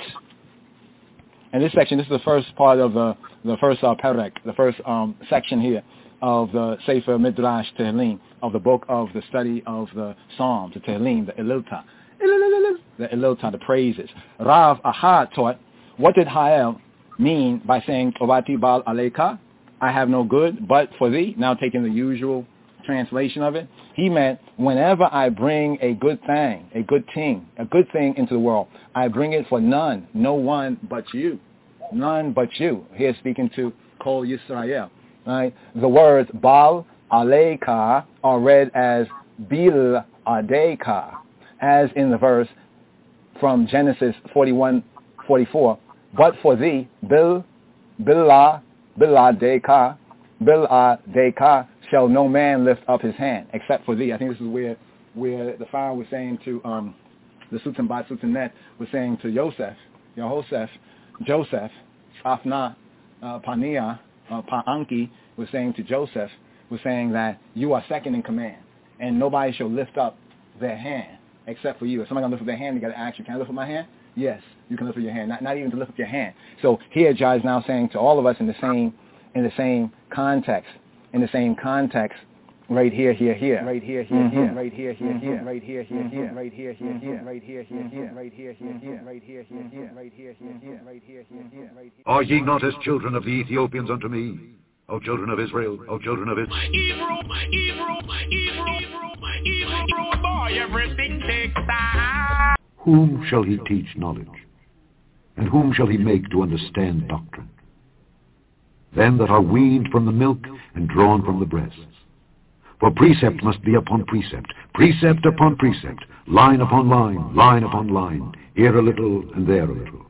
And this section, this is the first part of the, the first uh, perek, the first um, section here of the Sefer Midrash Tehillim, of the book of the study of the Psalms, the Tehillim, the Elilta. The Elilta, the praises. Rav Ahad taught, what did Ha'el mean by saying, Obati Baal aleika, I have no good but for thee, now taking the usual translation of it, he meant whenever I bring a good thing, a good thing, a good thing into the world, I bring it for none, no one but you. None but you. Here speaking to Kol Yisrael. Right? The words Bal Aleika are read as Bil Adeika, as in the verse from Genesis forty-one forty-four. But for thee, Bil Billah Billah Deka, Billah Deka, shall no man lift up his hand except for thee. I think this is where where the Pharaoh was saying to um, the Sultan Bat Sultanet was saying to Yosef, Yehosef, Joseph, Afna, uh, Pania, uh, Pa'anki was saying to Joseph, was saying that you are second in command, and nobody shall lift up their hand except for you. If somebody gonna lift up their hand, you got to ask you, can I lift up my hand? Yes, you can lift up your hand. Not, not even to lift up your hand. So here, Jah is now saying to all of us in the same, in the same context, in the same context, right here, here, here, right here, here, here, right here, here, here, right here, here, here, right here, here, here, right here, here, here, right here, here, here, right here, here, here, right here, here, here, right here, here, here, right here. Are ye not as children of the Ethiopians unto me, O children of Israel, O children of Israel? Hebrew, Hebrew, Hebrew, Hebrew, boy, everything takes time. Whom shall he teach knowledge? And whom shall he make to understand doctrine? Them that are weaned from the milk and drawn from the breasts. For precept must be upon precept, precept upon precept, line upon line, line upon line, here a little and there a little.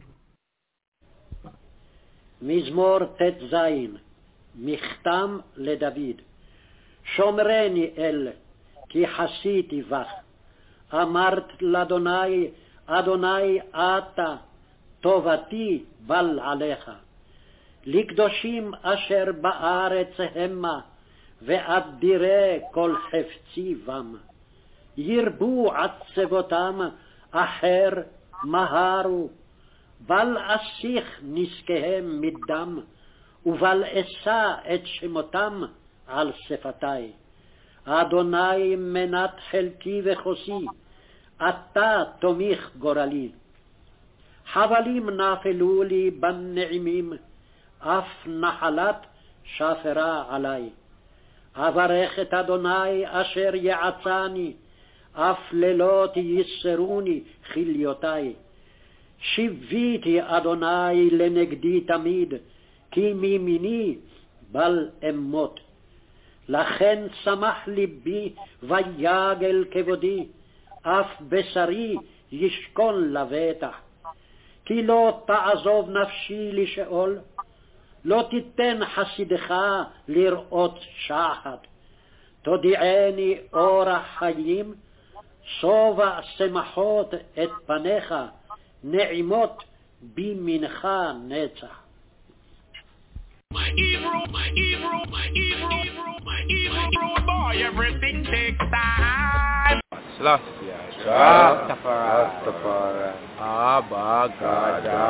מזמור ט"ז, מכתם לדוד. שומרני אל, כי חסיתי בך. אמרת לאדוני, אדוני אתה, טובתי בל עליך. לקדושים אשר בארץ המה, ואדירי כל חפצי בם. ירבו עצבותם, אחר מהרו. בל אסיך נזקיהם מדם, ובל אשא את שמותם על שפתי. אדוני מנת חלקי וחוסי, אתה תומיך גורלי. חבלים נפלו לי בנעימים, אף נחלת שפרה עלי. אברך את אדוני אשר יעצני, אף לילות יסרוני חיליותי. שיוויתי אדוני לנגדי תמיד, כי מימיני בל אמות. לכן שמח ליבי ויגל כבודי, אף בשרי ישכון לבטח. כי לא תעזוב נפשי לשאול, לא תיתן חסידך לראות שחת. תודיעני אורח חיים, שובע שמחות את פניך, נעימות בימינך נצח. My Hebrew, my Hebrew, my Hebrew, my Hebrew, boy, everything takes time. Selassie, Rastafari, Abba Gada,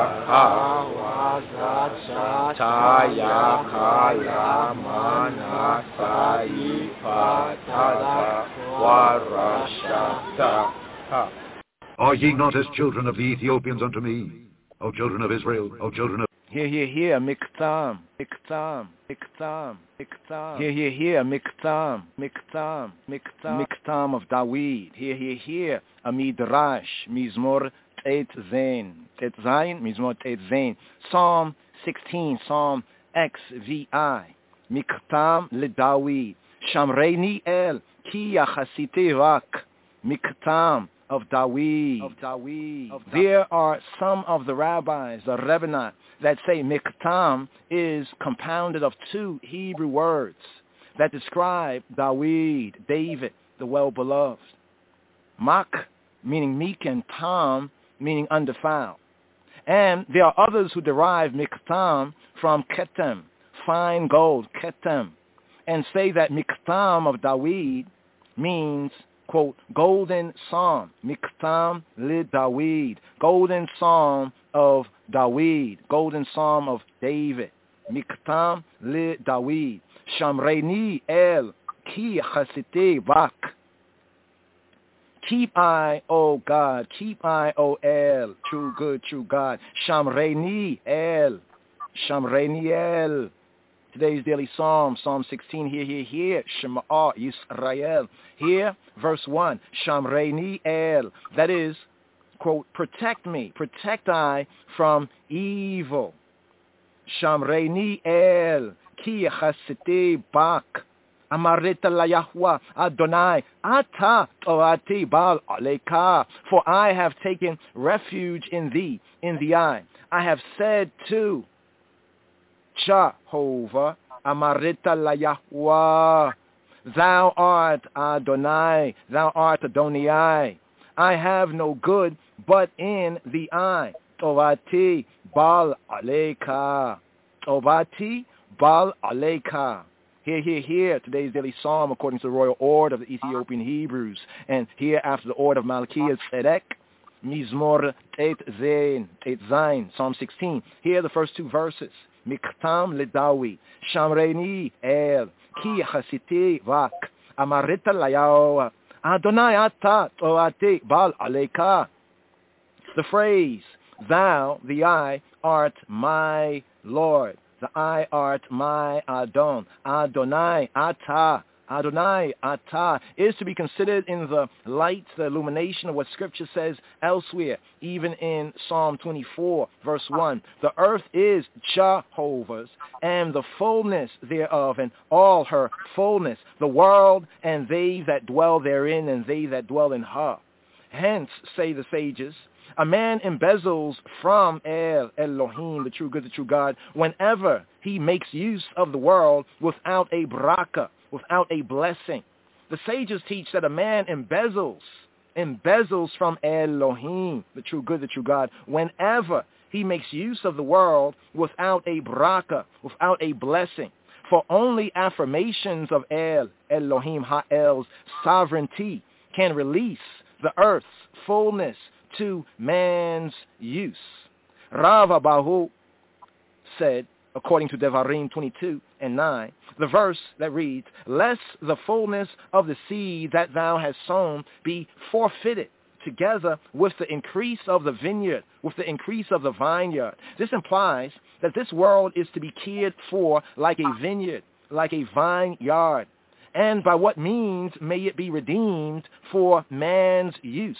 Awazat, Taya Kala, Mana, Saifa, Tada, Warashata. Are ye not as children of the Ethiopians unto me, O children of Israel, O children of... Here, here, here, Miktam, Miktam, Miktam, Miktam. Here, here, here, Miktam, Miktam, Miktam, Miktam of Dawid. Here, here, here, a Midrash, Mizmor Tet Zain, Tet Zain, Mizmor Tet Zain. Psalm sixteen, Psalm X V I. Miktam le Dawid. Shamreini El, Ki Yachasite Rak. Miktam of Dawid. Of Dawid. Of there are some of the rabbis, the Rebbeinu, that say Miktam is compounded of two Hebrew words that describe Dawid, David, the well-beloved. Mak, meaning meek, and Tam, meaning undefiled. And there are others who derive Miktam from Ketem, fine gold, Ketem, and say that Miktam of Dawid means, quote, golden psalm, Miktam li Dawid, golden psalm of Dawid, golden psalm of David, Miktam li Dawid, Shamreini El, Ki Chasite Bak. Keep I, O God, keep I, O El, true good, true God, Shamreini El, Shamreini El, Today's daily psalm, Psalm sixteen, hear, hear, hear, Shema Yisrael. Here, verse one, Shamreini El. That is, quote, protect me, protect I from evil. Shamreini El, ki chasiti bak. Amarita la Yahweh Adonai Ata Torati Bal Aleka. For I have taken refuge in thee, in the eye. I have said to Jehovah, Amarita la Yahweh, thou art Adonai, thou art Adonai. I have no good but in the eye. Torati Bal Aleka. Torati Bal Aleka. Here, here, here, today's daily psalm according to the royal order of the Ethiopian Hebrews. And here after the order of Malkiah Tzedek, Mizmor Tet Zain, Tet Zain, Psalm sixteen. Here the first two verses. Miktam Ledawi, Shamreini El, Ki Chasiti Vak, Amarita Layawa, Adonai Ata Torati Bal Aleka. The phrase, thou, the I, art my Lord. The I art my Adon, Adonai Ata, Adonai Ata, is to be considered in the light, the illumination of what Scripture says elsewhere, even in Psalm twenty-four, verse one. The earth is Jehovah's, and the fullness thereof, and all her fullness, the world, and they that dwell therein, and they that dwell in her. Hence, say the sages, a man embezzles from El Elohim, the true good, the true God, whenever he makes use of the world without a braka, without a blessing. The sages teach that a man embezzles, embezzles from Elohim, the true good, the true God, whenever he makes use of the world without a braka, without a blessing. For only affirmations of El Elohim Ha'el's sovereignty can release the earth's fullness to man's use. Rav Abahu said, according to Devarim twenty-two and nine, the verse that reads, lest the fullness of the seed that thou hast sown be forfeited together with the increase of the vineyard, with the increase of the vineyard. This implies that this world is to be cared for like a vineyard, like a vineyard. And by what means may it be redeemed for man's use?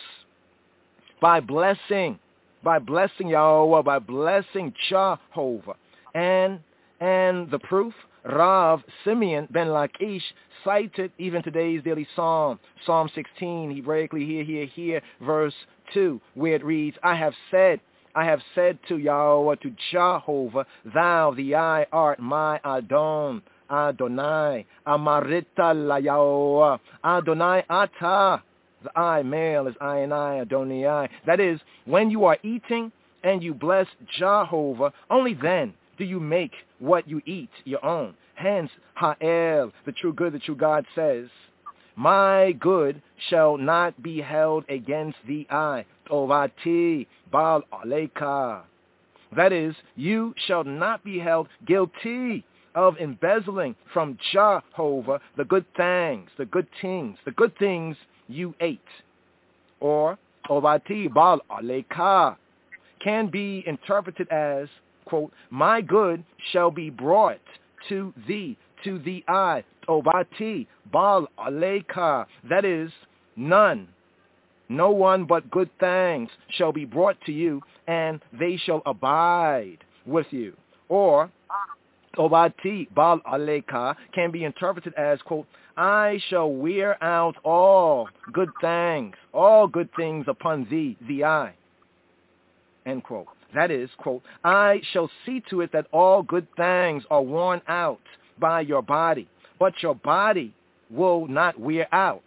By blessing, by blessing Yahweh, by blessing Jehovah. And and the proof, Rav Simeon ben Lakish cited even today's daily psalm, Psalm sixteen, Hebraically here, here, here, verse two, where it reads, I have said, I have said to Yahweh, to Jehovah, thou, the I, art my Adon, Adonai, Amarita la Yahweh, Adonai Ata. The I, male, is I and I, Adonai. That is, when you are eating and you bless Jehovah, only then do you make what you eat your own. Hence, Ha'el, the true good, the true God says, my good shall not be held against the I. Tovati Bal Aleka. That is, you shall not be held guilty of embezzling from Jehovah the good things, the good things, the good things you ate. Or, Tovati Bal Aleka can be interpreted as, quote, my good shall be brought to thee, to the I. Tovati Bal Aleka. That is, none, no one but good things shall be brought to you, and they shall abide with you. Or, Tovati Bal Aleka can be interpreted as, quote, I shall wear out all good things, all good things upon thee, the I, end quote. That is, quote, I shall see to it that all good things are worn out by your body, but your body will not wear out.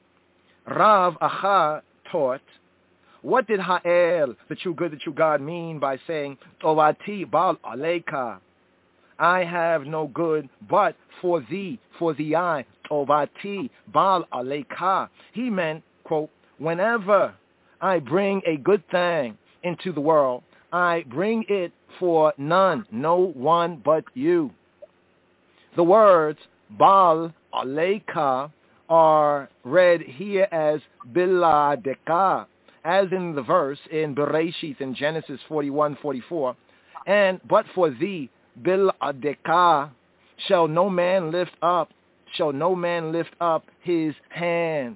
Rav Acha taught, what did Ha'el, the true good, the true God, mean by saying, Tovati Bal Aleka? I have no good but for thee, for the I, Tovati Bal Aleka. He meant, quote, whenever I bring a good thing into the world, I bring it for none, no one but you. The words Bal Aleka are read here as Biladeka, as in the verse in Bereshith in Genesis forty-one forty-four, and but for thee, Biladeka, shall no man lift up, shall no man lift up his hand.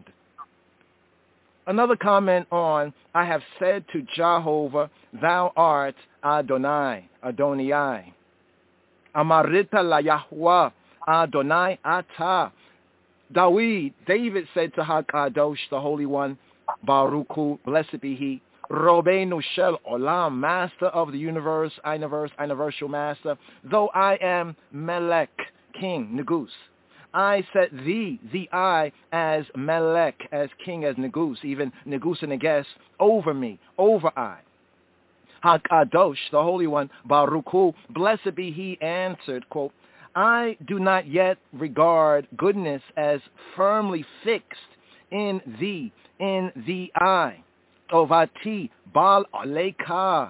Another comment on, I have said to Jehovah, thou art Adonai, Adonai. Amarita la Yahweh, Adonai ata. Dawid, David said to HaKadosh, the Holy One, Baruch Hu, blessed be he, Robenu Shel Olam, Master of the universe, universe, universal Master, though I am Melech, King, Negus. I set thee, the I, as Melech, as king, as Negus, even Negus and Neges, over me, over I. HaKadosh, the Holy One, Baruch Hu, blessed be he, answered, quote, I do not yet regard goodness as firmly fixed in thee, in the I. Tovati, Bal Aleka.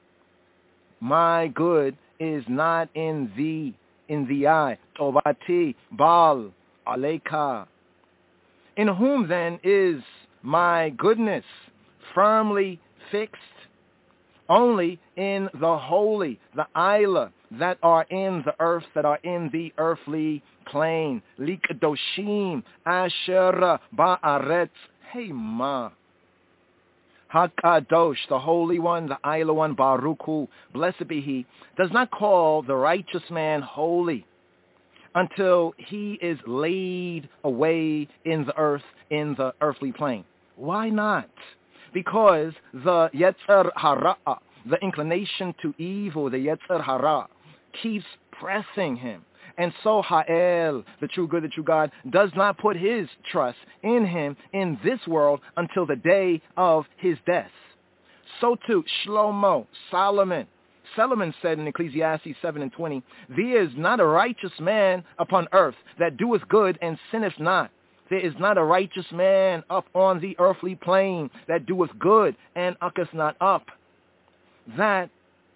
My good is not in thee, in the I. Tovati, Bal Aleka. In whom then is my goodness firmly fixed? Only in the holy, the Isla, that are in the earth, that are in the earthly plane. Likadoshim, Asher, Ba'aretz, Hema. HaKadosh, the Holy One, the Isla One, Baruch Hu, blessed be he, does not call the righteous man holy until he is laid away in the earth, in the earthly plane. Why not? Because the Yetzer Hara, the inclination to evil, the Yetzer Hara, keeps pressing him. And so Ha'el, the true good, the true God, does not put his trust in him in this world until the day of his death. So too, Shlomo, Solomon, Solomon said in Ecclesiastes seven and twenty, there is not a righteous man upon earth that doeth good and sinneth not. There is not a righteous man up on the earthly plane that doeth good and ucketh not up. That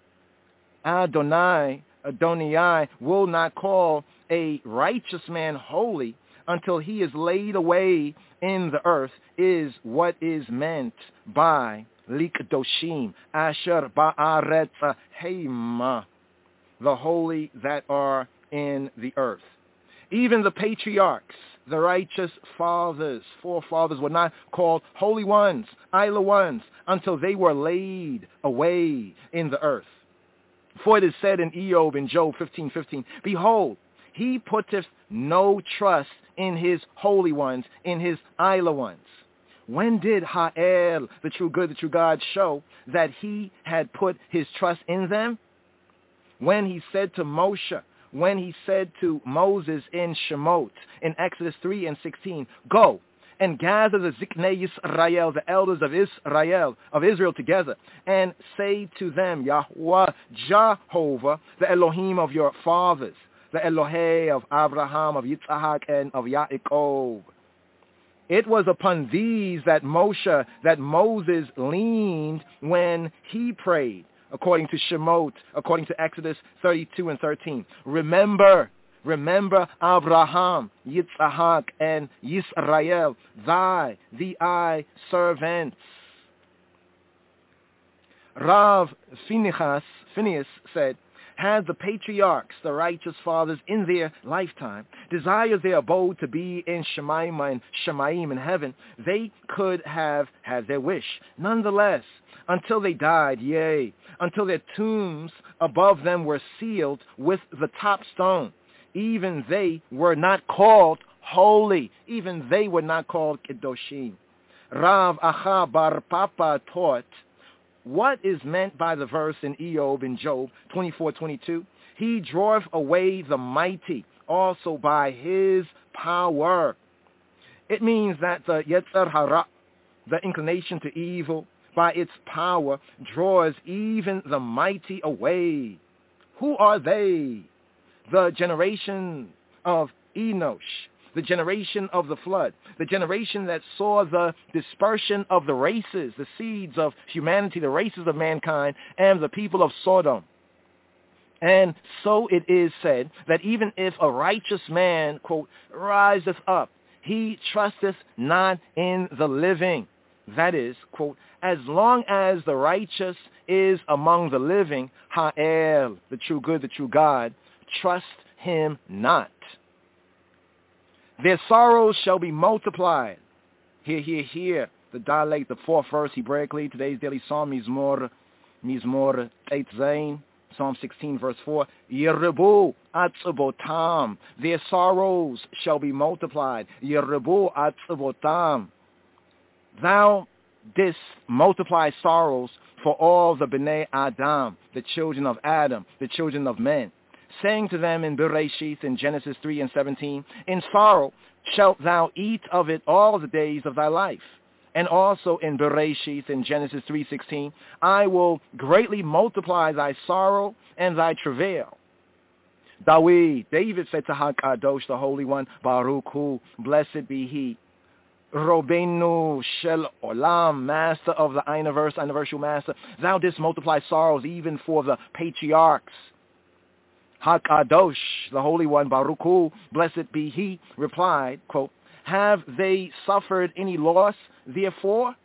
Adonai, Adonai will not call a righteous man holy until he is laid away in the earth is what is meant by Likadoshim, Asher Ba'aretz Hema, the holy that are in the earth. Even the patriarchs, the righteous fathers, forefathers were not called holy ones, Isla ones, until they were laid away in the earth. For it is said in Eob in Job fifteen fifteen, behold, he putteth no trust in his holy ones, in his Isla ones. When did Ha'el, the true good, the true God, show that he had put his trust in them? When he said to Moshe, when he said to Moses in Shemot, in Exodus three and sixteen, go and gather the Ziknei Yisrael, the elders of Israel, of Israel together, and say to them, Yahweh, Jehovah, the Elohim of your fathers, the Elohei of Abraham, of Yitzhak, and of Yaakov. It was upon these that Moshe, that Moses leaned when he prayed, according to Shemot, according to Exodus thirty-two and thirteen. Remember, remember Abraham, Yitzhak, and Yisrael, thy, the I, servants. Rav Phinehas, Phineas said, had the patriarchs, the righteous fathers, in their lifetime desired their abode to be in Shemaim and Shemaim in heaven, they could have had their wish. Nonetheless, until they died, yea, until their tombs above them were sealed with the top stone, even they were not called holy. Even they were not called Kedoshim. Rav Acha Bar Papa taught, what is meant by the verse in Eob in Job twenty-four twenty-two? He draweth away the mighty also by his power. It means that the Yetzer Hara, the inclination to evil, by its power draws even the mighty away. Who are they? The generation of Enosh, the generation of the flood, the generation that saw the dispersion of the races, the seeds of humanity, the races of mankind, and the people of Sodom. And so it is said that even if a righteous man, quote, riseth up, he trusteth not in the living. That is, quote, as long as the righteous is among the living, Ha'el, the true good, the true God, trust him not. Their sorrows shall be multiplied. Hear, hear, hear. The dialect, the fourth verse, Hebraically, today's daily psalm, Mizmor, Mizmor eight Zain, Psalm sixteen, verse four. Yeribu atzubotam. Their sorrows shall be multiplied. Yeribu atzubotam. Thou didst multiply sorrows for all the Bnei Adam, the children of Adam, the children of men, saying to them in Bereshith, in Genesis three and seventeen, in sorrow shalt thou eat of it all the days of thy life. And also in Bereshith, in Genesis three sixteen, I will greatly multiply thy sorrow and thy travail. David, David said to HaKadosh, the Holy One, Baruch Hu, blessed be he, Robenu Shel Olam, master of the universe, universal master, thou didst multiply sorrows even for the patriarchs. HaKadosh, the Holy One, Baruch Hu, blessed be he, replied, quote, have they suffered any loss, therefore?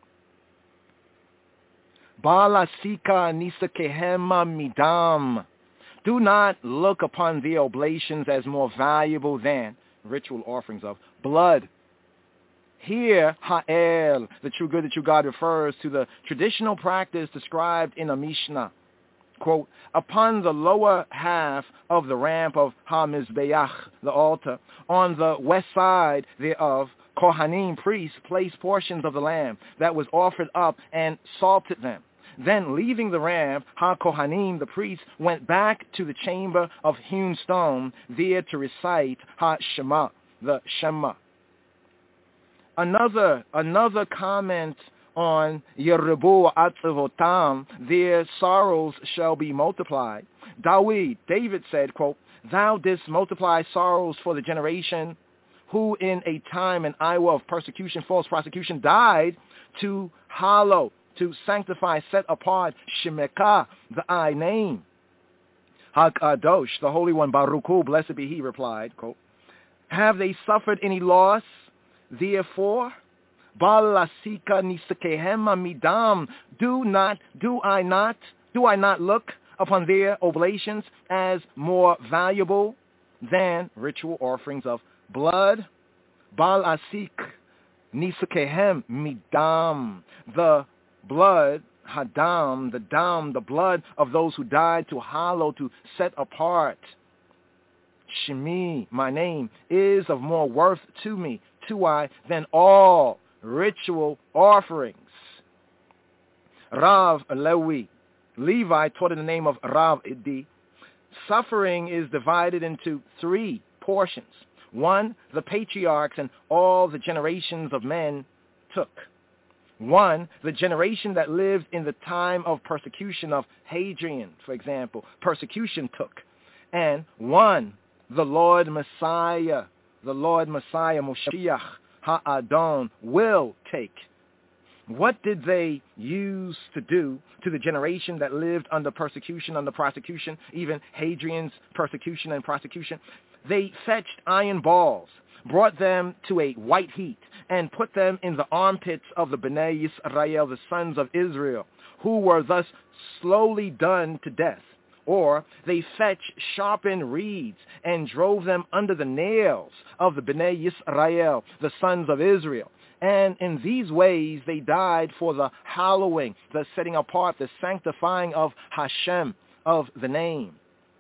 Balasika nisakehema midam. Do not look upon their oblations as more valuable than ritual offerings of blood. Here, Ha'el, the true good, the true God, refers to the traditional practice described in a Mishnah. Quote, upon the lower half of the ramp of HaMizbeach, the altar, on the west side thereof, Kohanim, priests, placed portions of the lamb that was offered up and salted them. Then, leaving the ramp, Ha-Kohanim, the priests, went back to the chamber of hewn stone, there to recite Ha-Shema, the Shema. Another, another comment on Yeribu Atzivotam, their sorrows shall be multiplied. David, David said, quote, thou didst multiply sorrows for the generation who in a time and hour of persecution, false prosecution, died to hallow, to sanctify, set apart, Shemekah, the I name. HaKadosh, the Holy One, Baruch Hu, blessed be he, replied, quote, have they suffered any loss, therefore? Balasika nisakehema midam. Do not, do I not, do I not look upon their oblations as more valuable than ritual offerings of blood? Balasik nisakehem midam. The blood, hadam, the dam, the blood of those who died to hallow, to set apart. Shemi, my name, is of more worth to me, to I, than all ritual offerings. Rav Lewi, Levi, taught in the name of Rav Idi. Suffering is divided into three portions. One, the patriarchs and all the generations of men took. One, the generation that lived in the time of persecution of Hadrian, for example, persecution took. And one, the Lord Messiah, the Lord Messiah, Moshiach, Ha'adon, will take. What did they use to do to the generation that lived under persecution, under prosecution, even Hadrian's persecution and prosecution? They fetched iron balls, brought them to a white heat, and put them in the armpits of the Bnei Yisrael, the sons of Israel, who were thus slowly done to death. Or they fetched sharpened reeds and drove them under the nails of the Bnei Yisrael, the sons of Israel. And in these ways they died for the hallowing, the setting apart, the sanctifying of Hashem, of the name.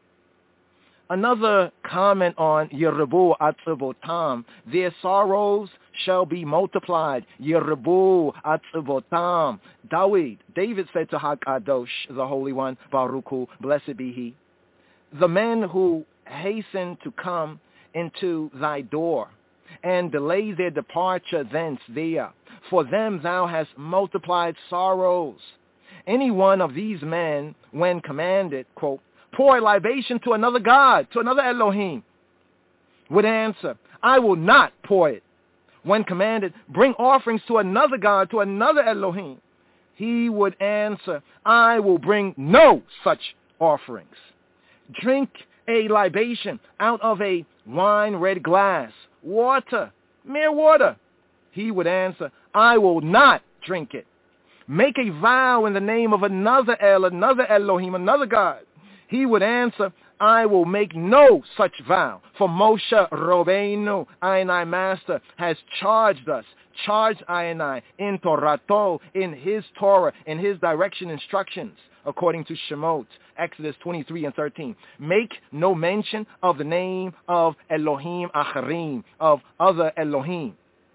Another comment on Yeribu Atzivotam, their sorrows shall be multiplied. Yeribu Atzivotam. David, David said to HaKadosh, the Holy One, Baruch Hu, blessed be he, the men who hasten to come into thy door and delay their departure thence there, for them thou hast multiplied sorrows. Any one of these men, when commanded, quote, pour a libation to another God, to another Elohim, would answer, I will not pour it. When commanded, bring offerings to another God, to another Elohim, he would answer, I will bring no such offerings. Drink a libation out of a wine-red glass, water, mere water. He would answer, I will not drink it. Make a vow in the name of another El, another Elohim, another God. He would answer, I will make no such vow. For Moshe Rabbeinu, I and I Master, has charged us, charged I and I in Torato, in his Torah, in his direction instructions, according to Shemot, Exodus twenty-three and thirteen. Make no mention of the name of Elohim Acharim, of other Elohim.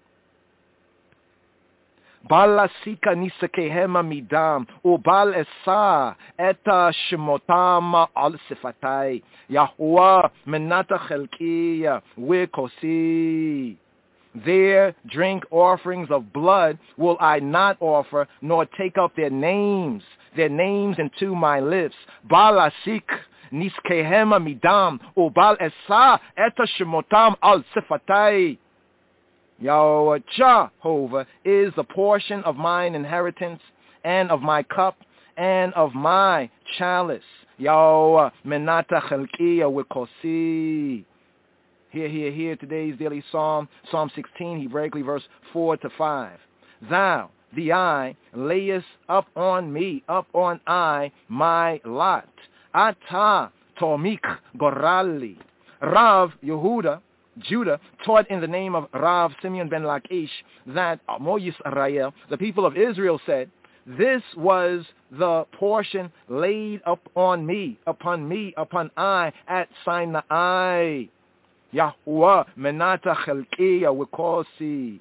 Bala sika nisakehema midam, ubal esa eta shemotam al sifatai, Yahuwah menata chelkiya wikosi. Their drink offerings of blood will I not offer, nor take up their names, their names into my lips. Bala sik niskehema midam, ubal esa eta shemotam al sifatai. Yahweh Jehovah is the portion of mine inheritance and of my cup and of my chalice. Yahweh menata chelkiya wikosi. Here, here, here, today's daily psalm, Psalm sixteen, Hebraically verse four to five. Thou, the I, layest up on me, up on I, my lot. Ata tomik gorali. Rav Yehuda, Judah, taught in the name of Rav Simeon ben Lakish that Amo Yisrael, the people of Israel, said, this was the portion laid up on me, upon me, upon I, at Sinai. Yahuwah menata chelkiya wikosi.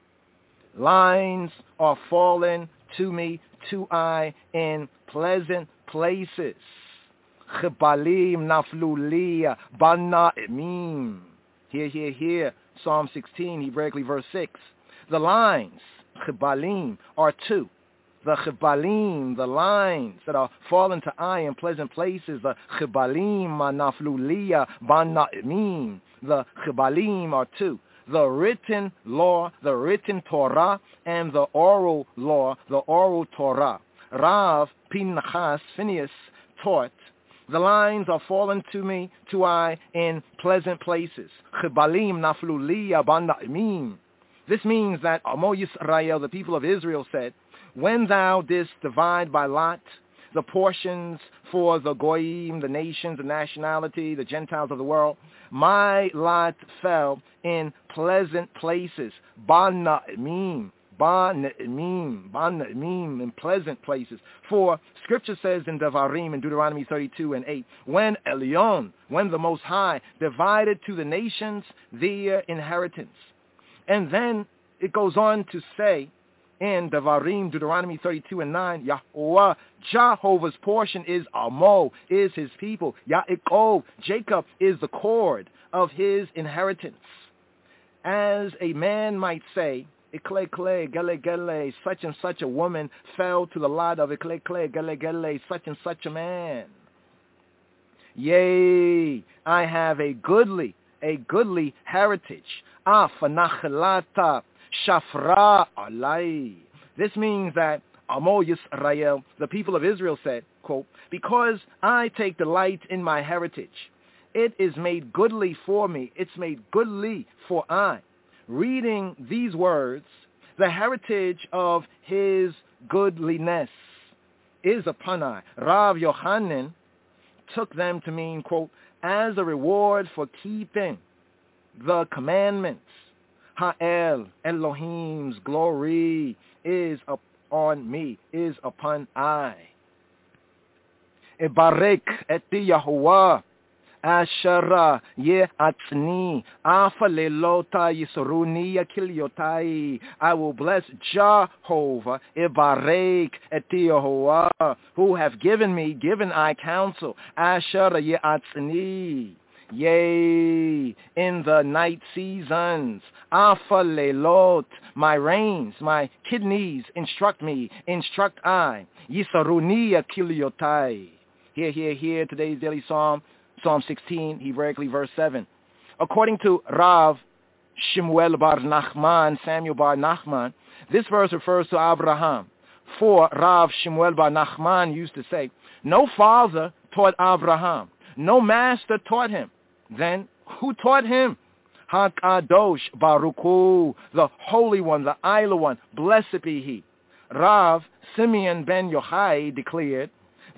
Lines are fallen to me, to I, in pleasant places. Chibalim nafluliya bana emim. Here, here, here, Psalm sixteen, Hebraically verse six. The lines, chibalim, are two. The chibalim, the lines that are fallen to I in pleasant places, the chibalim manafluliya bana'imim. The chibalim are two. The written law, the written Torah, and the oral law, the oral Torah. Rav Pinchas Phineas taught, the lines are fallen to me, to I, in pleasant places. Chibalim nafluliya bana'imim. This means that Amo Yisrael, the people of Israel, said, when thou didst divide by lot the portions for the goyim, the nations, the nationality, the Gentiles of the world, my lot fell in pleasant places. Bana'imim. Bana'imim, Bana'imim, in pleasant places. For Scripture says in Devarim, in Deuteronomy thirty-two and eight, when Elyon, when the Most High, divided to the nations their inheritance. And then it goes on to say in Devarim, Deuteronomy thirty-two and nine, Yahuwah, Jehovah's portion is Amo, is his people. Yaakov, Jacob is the cord of his inheritance. As a man might say, Ikle kle, gele gele, such and such a woman fell to the lot of Ikle kle, gele gele, such and such a man. Yea, I have a goodly, a goodly heritage. Ah, fanachelata, shafra alai. This means that Amo Yisrael, the people of Israel, said, quote, because I take delight in my heritage, it is made goodly for me. It's made goodly for I. Reading these words, the heritage of his goodliness is upon I. Rav Yochanan took them to mean, quote, as a reward for keeping the commandments. Ha'el, Elohim's glory is upon me, is upon I. Ebarek et Yahuwah. Ashara ye atni afa lelota yisoruni yakilyotai. I will bless Jehovah, Ibarek et Yehovah, who have given me, given I counsel. Ashara ye atni. Yea, in the night seasons, afa lelot, my reins, my kidneys instruct me, instruct I. Yisoruni yakilyotai. Here, here, here, today's daily psalm. Psalm sixteen, Hebraically verse seven. According to Rav Shemuel bar Nachman, Samuel bar Nachman, this verse refers to Abraham. For Rav Shemuel bar Nachman used to say, no father taught Abraham, no master taught him. Then who taught him? HaKadosh Baruch Hu, the Holy One, the Isla One, blessed be He. Rav Simeon ben Yochai declared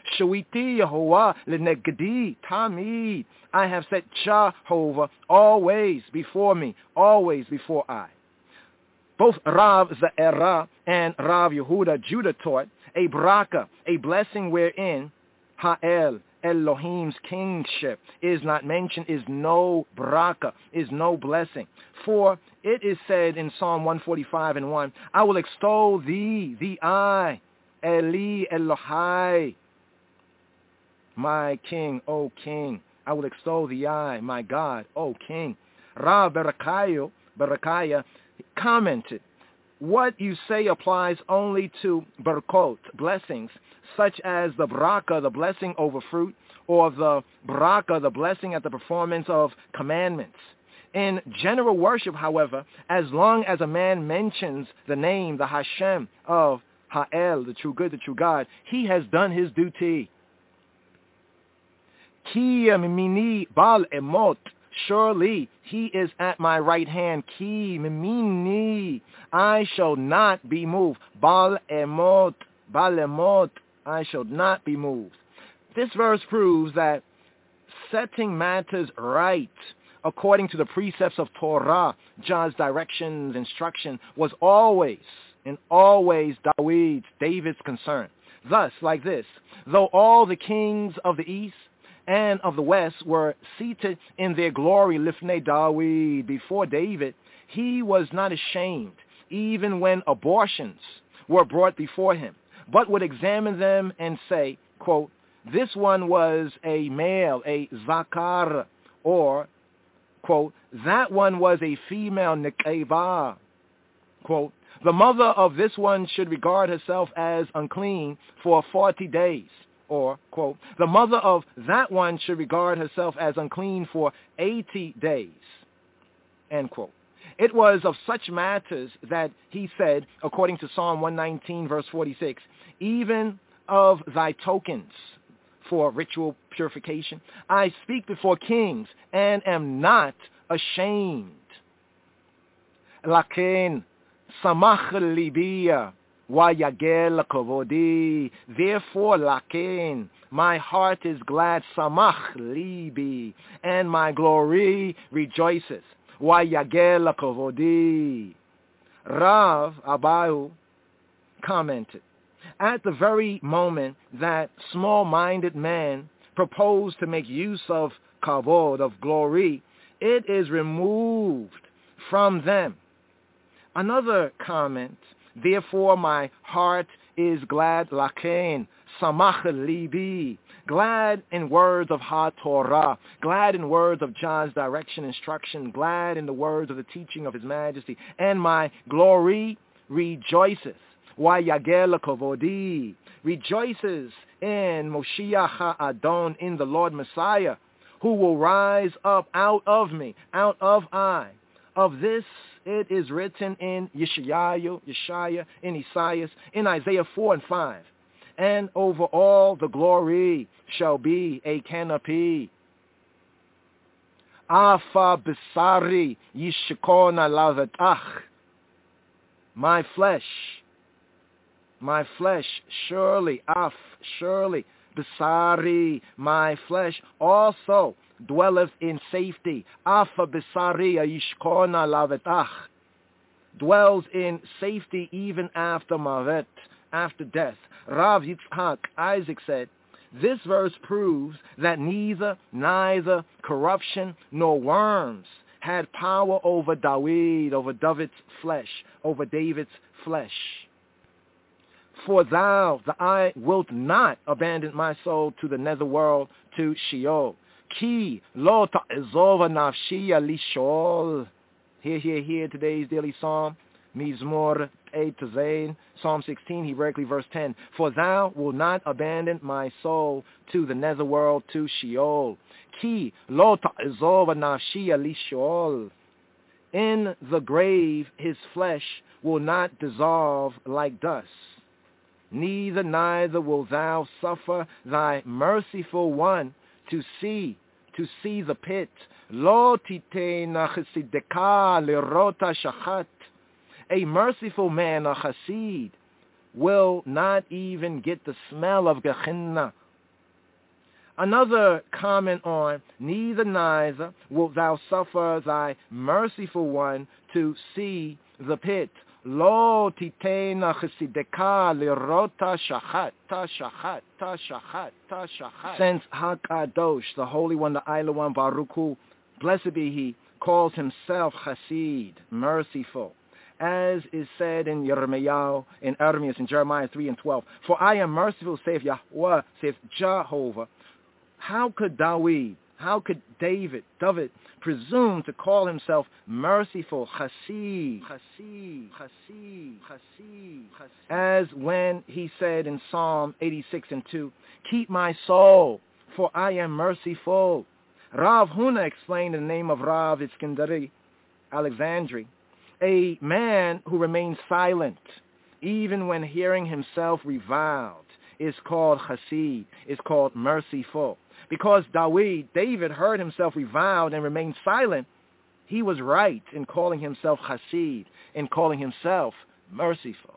Shawiti Yehovah lenegdi tamid. I have set Jehovah always before me, always before I. Both Rav Za'era and Rav Yehuda Judah taught a braka, a blessing wherein Ha'el, Elohim's kingship, is not mentioned, is no braka, is no blessing. For it is said in Psalm one forty-five and one, I will extol thee, the I, Eli Elohai, my king, O king. I will extol thee, I, my God, O king. Rav Berakayo, Berakaya commented, what you say applies only to barakot, blessings, such as the braka, the blessing over fruit, or the braka, the blessing at the performance of commandments. In general worship, however, as long as a man mentions the name, the Hashem of Ha'el, the true good, the true God, he has done his duty. Ki mimini bal emot. Surely he is at my right hand. Ki mimini. I shall not be moved. Bal emot. Bal emot. I shall not be moved. This verse proves that setting matters right according to the precepts of Torah, God's directions, instruction, was always and always David's, David's concern. Thus, like this, though all the kings of the east and of the west were seated in their glory, Lifnei David, before David, he was not ashamed, even when abortions were brought before him, but would examine them and say, quote, this one was a male, a zakar, or, quote, that one was a female, nekeva, quote, the mother of this one should regard herself as unclean for forty days. Or, quote, the mother of that one should regard herself as unclean for eighty days, end quote. It was of such matters that he said, according to Psalm one nineteen, verse forty-six, even of thy tokens for ritual purification, I speak before kings and am not ashamed. Laken samach libiya. Wayagel kovodi. Therefore, laken, my heart is glad, samach libi, and my glory rejoices. Wayagel kovodi. Rav Abahu commented, at the very moment that small-minded man proposed to make use of kavod, of glory, it is removed from them. Another comment, therefore my heart is glad, laken, samach libi, glad in words of ha-Torah, glad in words of God's direction, instruction, glad in the words of the teaching of His Majesty, and my glory rejoices. Wayagel kovodi, rejoices in Moshiach HaAdon, in the Lord Messiah, who will rise up out of me, out of I. Of this it is written in Yeshayahu, Yeshaya, in Isaiah, in Isaiah four and five. And over all the glory shall be a canopy. Afa besari yishkona lavetach. My flesh, my flesh, surely, af, surely, besari, my flesh also dwelleth in safety. Afa besari yishkona lavetach. Dwells in safety even after mavet, after death. Rav Yitzhak Isaac said, this verse proves that neither, neither corruption nor worms had power over David, over David's flesh, over David's flesh. For thou, the I, wilt not abandon my soul to the netherworld, to Sheol. Ki lo ta'ezova nafshiya lishol. Here, here, here, today's daily psalm, Mizmor eight to Zayn, Psalm sixteen, Hebraically verse ten. For thou wilt not abandon my soul to the netherworld, to Sheol. Ki lo ta'ezova nafshiya lishol. In the grave his flesh will not dissolve like dust. Neither, neither will thou suffer thy merciful one to see, to see the pit. Lo titena chesideka lerota shachat. A merciful man, a chassid, will not even get the smell of Gehenna Another comment on, neither neither wilt thou suffer thy merciful one to see the pit. Lo titena chesideka lirota shachat ta shachat ta shachat ta shachat. Since Hakadosh, the Holy One, the Isla One, Baruch Hu, blessed be He, calls Himself Chassid, merciful, as is said in Yirmiyahu, in Ermias, in Jeremiah three and twelve. For I am merciful, saith Yahweh, saith Jehovah. How could Dawid, how could David, David, presume to call himself merciful, Chassid, Chassid, Chassid, Chassid, as when he said in Psalm eighty-six and two, keep my soul, for I am merciful. Rav Huna explained in the name of Rav Iskandari, Alexandri, a man who remains silent, even when hearing himself reviled, is called Chassid, is called merciful. Because Dawid, David heard himself reviled and remained silent, he was right in calling himself Chassid, in calling himself merciful.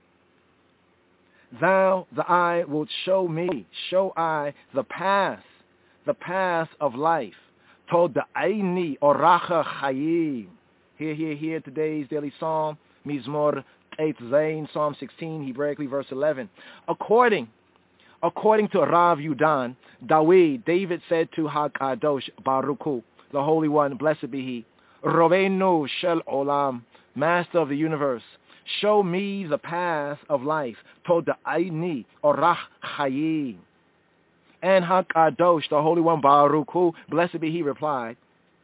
Thou, the eye, wilt show me, show I, the path, the path of life. Told the Aini Oracha Chayim. Here, here, here, today's daily psalm, Mizmor eight Zain, Psalm sixteen, Hebraically, verse eleven. According According to Rav Yudan, Dawid, David said to Hakadosh Baruch Hu, the Holy One, blessed be He, Rovenu Shel Olam, Master of the universe, show me the path of life, Tod Aini Orach Chayim. And Hakadosh, the Holy One, Baruch Hu, blessed be He, replied,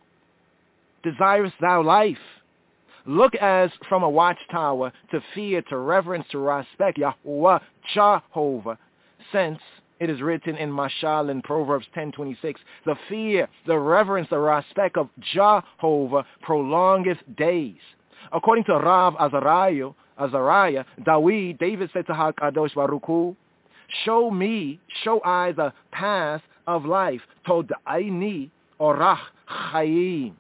desirest thou life? Look as from a watchtower to fear, to reverence, to respect Yahweh, Jehovah, since it is written in Mashal in Proverbs ten twenty-six, the fear, the reverence, the respect of Jehovah prolongeth days. According to Rav Azariah, Azariah, Dawid, David said to Hakadosh Baruch Hu, show me, show I the path of life, Tod Aini Orach Chayim.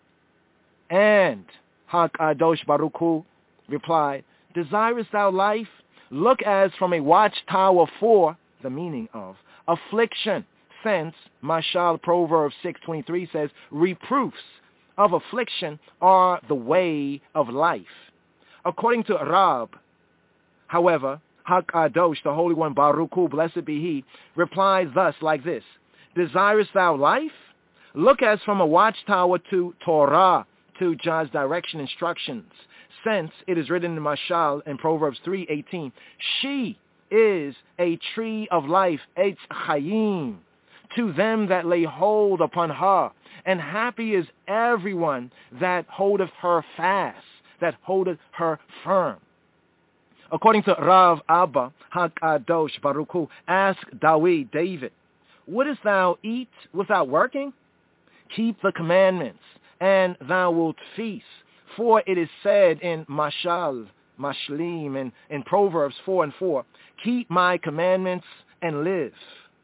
And Hakadosh Baruch Hu replied, desirest thou life? Look as from a watchtower for, the meaning of, affliction, since Mashal Proverbs six twenty-three says, reproofs of affliction are the way of life. According to Rab, however, Hakadosh, the Holy One, Baruch Hu, blessed be He, replies thus like this, desirest thou life? Look as from a watchtower to Torah, to God's direction, instructions, since it is written in Mashal in Proverbs three eighteen, she is a tree of life, Eitz Chayim, to them that lay hold upon her, and happy is everyone that holdeth her fast, that holdeth her firm. According to Rav Abba, Hakadosh Baruch Hu, ask Dawid, David, wouldest thou eat without working? Keep the commandments, and thou wilt feast. For it is said in Mashal, Mashlim, and in Proverbs four and four, keep my commandments and live.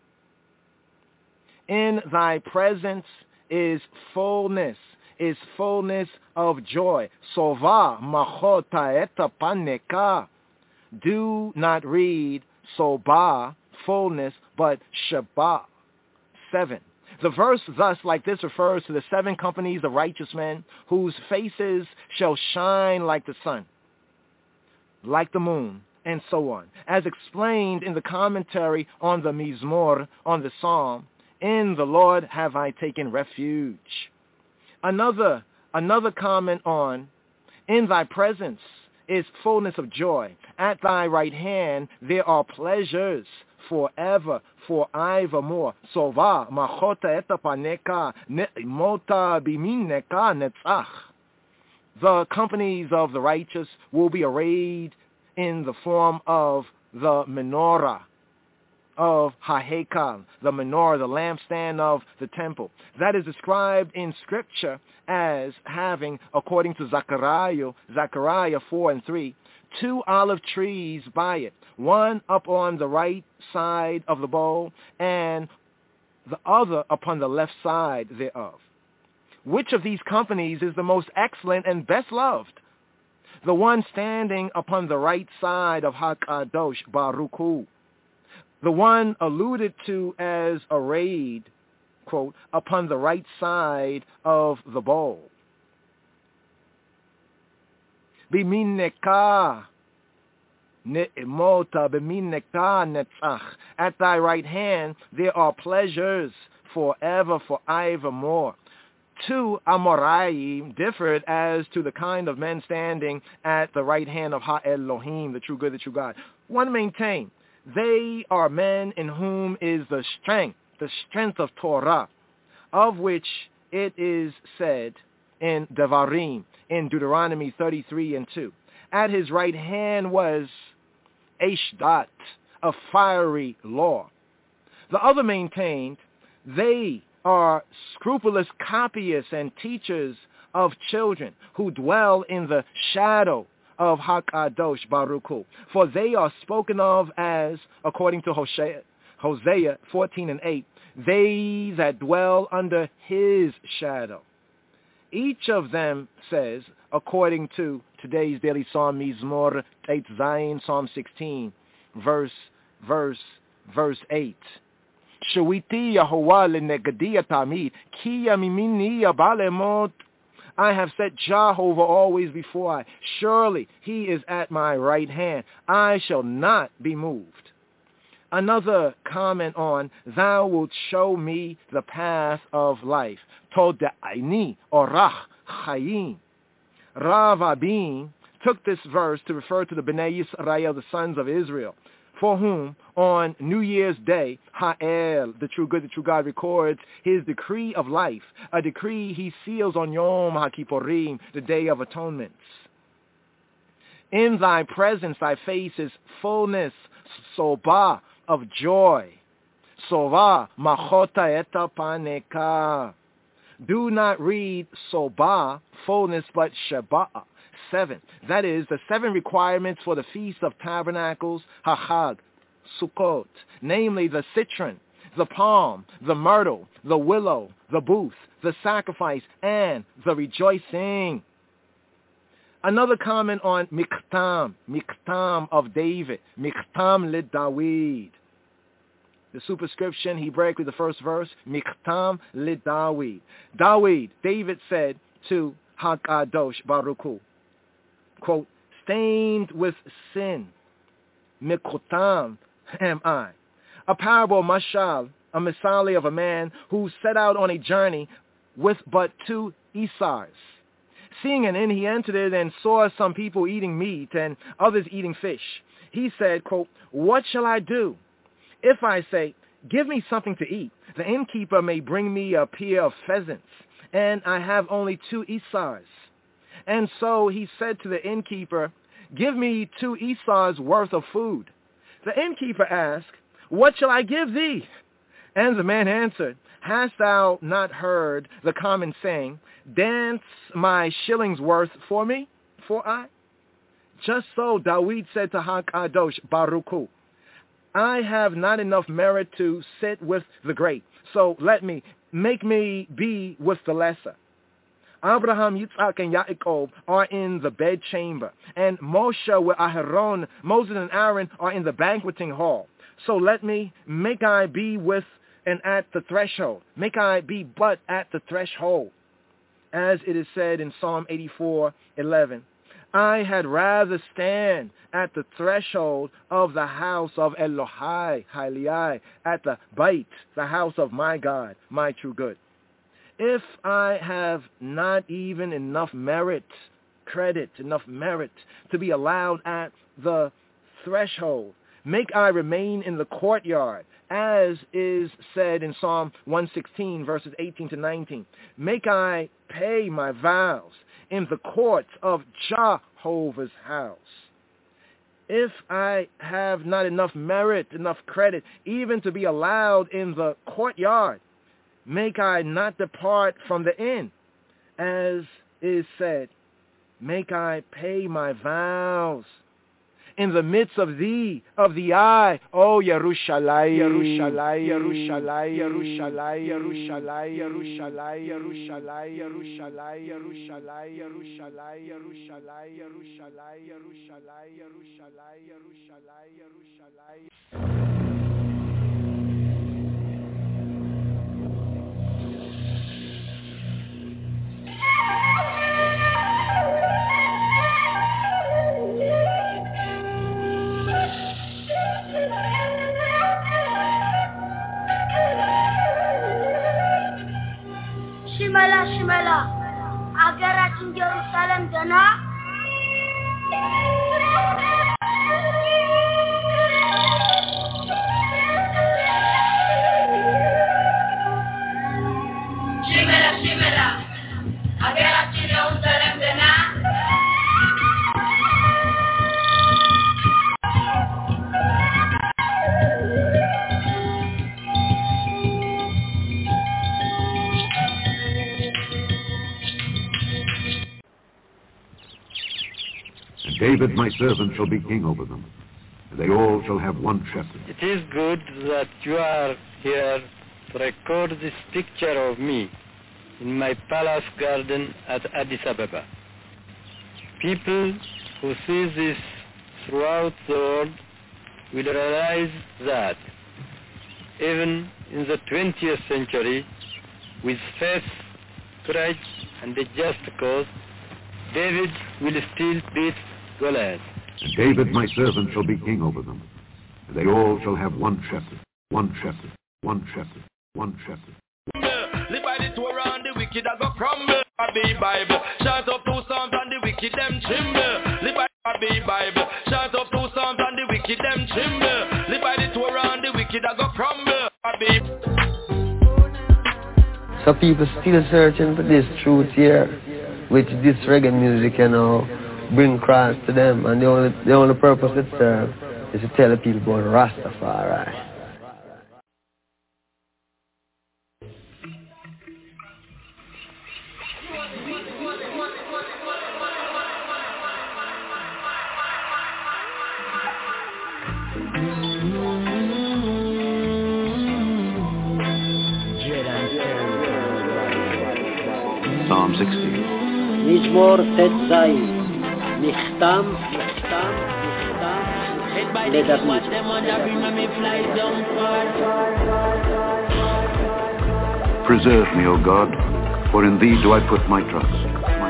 In thy presence is fullness, is fullness of joy. Sova machota eta paneka. Do not read soba, fullness, but sheba, seven. The verse thus like this refers to the seven companies of righteous men whose faces shall shine like the sun, like the moon, and so on. As explained in the commentary on the Mizmor, on the Psalm, in the Lord have I taken refuge. Another, another comment on, in thy presence is fullness of joy. At thy right hand there are pleasures forever, for evermore. Sova machota etapaneka ne'mota bimineka netzach. The companies of the righteous will be arrayed in the form of the menorah of Hahekal, the menorah, the lampstand of the temple. That is described in Scripture as having, according to Zechariah, Zechariah four and three, two olive trees by it, one up on the right side of the bowl and the other upon the left side thereof. Which of these companies is the most excellent and best loved? The one standing upon the right side of Hakadosh Baruch Hu. the one alluded to as arrayed, quote, upon the right side of the bowl. Bimineka ne'emota bimineka netzach. At thy right hand there are pleasures forever, for evermore. Two Amoraim differed as to the kind of men standing at the right hand of Ha-Elohim, the true good, the true God. One maintained, they are men in whom is the strength, the strength of Torah, of which it is said in Devarim, in Deuteronomy thirty-three and two. At his right hand was Eshdat, a fiery law. The other maintained, they are scrupulous copyists and teachers of children who dwell in the shadow of HaKadosh Baruch Hu. For they are spoken of as, according to Hosea, Hosea fourteen and eight, they that dwell under his shadow. Each of them says, according to today's daily psalm, Mizmor Tet Zayin, Psalm sixteen, verse, verse, verse eight. Shawiti Yahovah lenegadia tamid, ki yamimini yabalemot. I have set Jehovah always before I. Surely he is at my right hand. I shall not be moved. Another comment on, thou wilt show me the path of life. Toda'ini orach chayim. Rav Abin took this verse to refer to the Bnei Yisrael, the sons of Israel, for whom on New Year's Day, Ha'el, the true good, the true God, records his decree of life, a decree he seals on Yom HaKippurim, the Day of Atonements. In thy presence, thy face is fullness, soba, of joy. Sova, machota eta paneka. Do not read soba, fullness, but sheba, seven. That is, the seven requirements for the Feast of Tabernacles, Hachag, Sukkot, namely the citron, the palm, the myrtle, the willow, the booth, the sacrifice, and the rejoicing. Another comment on Miktam, Miktam of David, Miktam le Dawid. The superscription, Hebraic with the first verse, Miktam le Dawid. Dawid, David said to HaKadosh Baruch Hu, quote, stained with sin, Mikotam am I. A parable, mashal, a misali of a man who set out on a journey with but two Isars. Seeing an inn, he entered it and saw some people eating meat and others eating fish. He said, quote, what shall I do? If I say, give me something to eat, the innkeeper may bring me a pair of pheasants, and I have only two Isars. And so he said to the innkeeper, give me two Isars worth of food. The innkeeper asked, what shall I give thee? And the man answered, hast thou not heard the common saying, dance my shillings worth for me, for I? Just so Dawid said to HaKadosh Baruch Hu, I have not enough merit to sit with the great, so let me, make me be with the lesser. Abraham, Yitzhak, and Yaakov are in the bedchamber, and Moshe with Aharon, Moses and Aaron are in the banqueting hall. So let me, make I be with and at the threshold, make I be but at the threshold. As it is said in Psalm eighty-four eleven, I had rather stand at the threshold of the house of Elohai, Hailai, at the Beit, the house of my God, my true good. If I have not even enough merit, credit, enough merit to be allowed at the threshold, make I remain in the courtyard, as is said in Psalm one sixteen, verses eighteen to nineteen. Make I pay my vows in the courts of Jehovah's house. If I have not enough merit, enough credit, even to be allowed in the courtyard, make I not depart from the inn, as is said, make I pay my vows in the midst of thee, of the eye, O Yerushalayim, Yerushalayim, Yerushalayim, Yerushalayim, Yerushalayim, Yerushalayim, Yerushalayim, Yerushalayim, Yerushalayim, Yerushalayim, Yerushalayim, Yerushalayim, Yerushalayim, Yerushalayim, Yerushalayim, Yerushalayim. David my servant shall be king over them. They all shall have one shepherd. It is good that you are here to record this picture of me in my palace garden at Addis Ababa. People who see this throughout the world will realize that even in the twentieth century, with faith, courage, and a just cause, David will still beat Goliath. David my servant shall be king over them. They all shall have one shepherd, one shepherd, one shepherd, one shepherd. Live by the Torah and the wicked I go crumble. I be Bible. Shout up two psalms and the wicked them tremble. Live by the Bible. Shout up two psalms and the wicked them tremble. Live by the Torah and the wicked I go crumble. I be. So people still searching for this truth here, which this reggae music, you know, bring Christ to them, and the only the only purpose it serves is to tell the people about Rastafari. Psalm sixteen. מזמור ט"ז נחתם, נחתם, נחתם לדוד. Preserve me, O God, for in thee do I put my trust.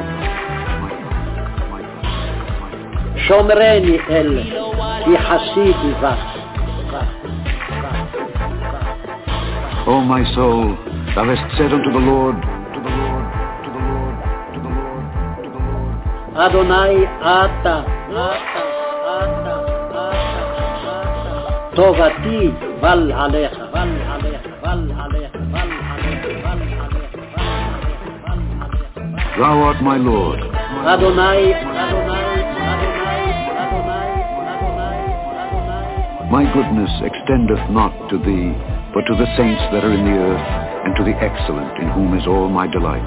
שומרני אל, כי חסידי בך. O my soul, thou hast said unto the Lord, אדוני אתה, אתה, אתה, אתה, טובתי בל עליך, בל עליך, בל עליך, בל עליך, בל עליך, Thou art my Lord. אדוני, אדוני, אדוני, אדוני, אדוני, My goodness extendeth not to thee, but to the saints that are in the earth, and to the excellent, in whom is all my delight.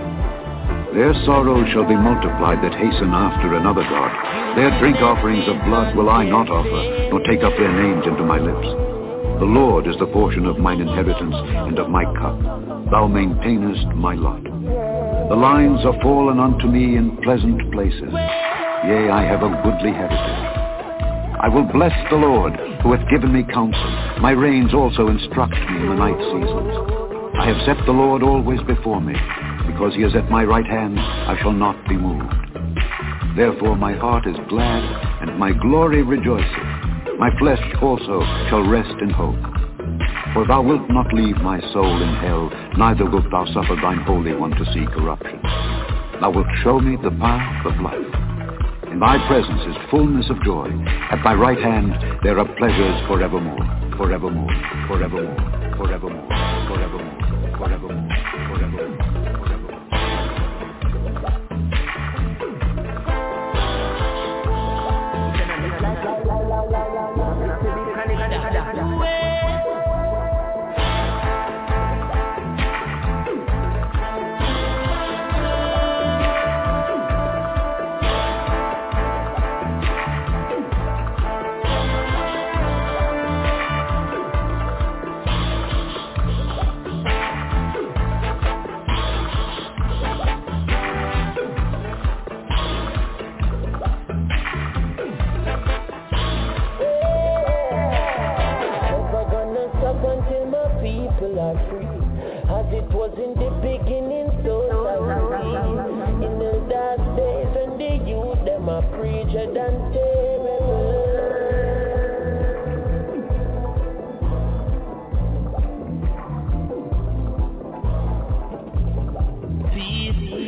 Their sorrows shall be multiplied that hasten after another God. Their drink offerings of blood will I not offer, nor take up their names into my lips. The Lord is the portion of mine inheritance and of my cup. Thou maintainest my lot. The lines are fallen unto me in pleasant places. Yea, I have a goodly heritage. I will bless the Lord, who hath given me counsel. My reins also instruct me in the night seasons. I have set the Lord always before me. Because he is at my right hand, I shall not be moved. Therefore my heart is glad, and my glory rejoiceth. My flesh also shall rest in hope. For thou wilt not leave my soul in hell, neither wilt thou suffer thine Holy One to see corruption. Thou wilt show me the path of life. In thy presence is fullness of joy. At thy right hand there are pleasures forevermore, forevermore, forevermore, forevermore, forevermore, forevermore, forevermore.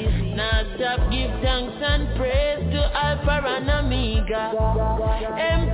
Give thanks and praise to Alpha and Omega.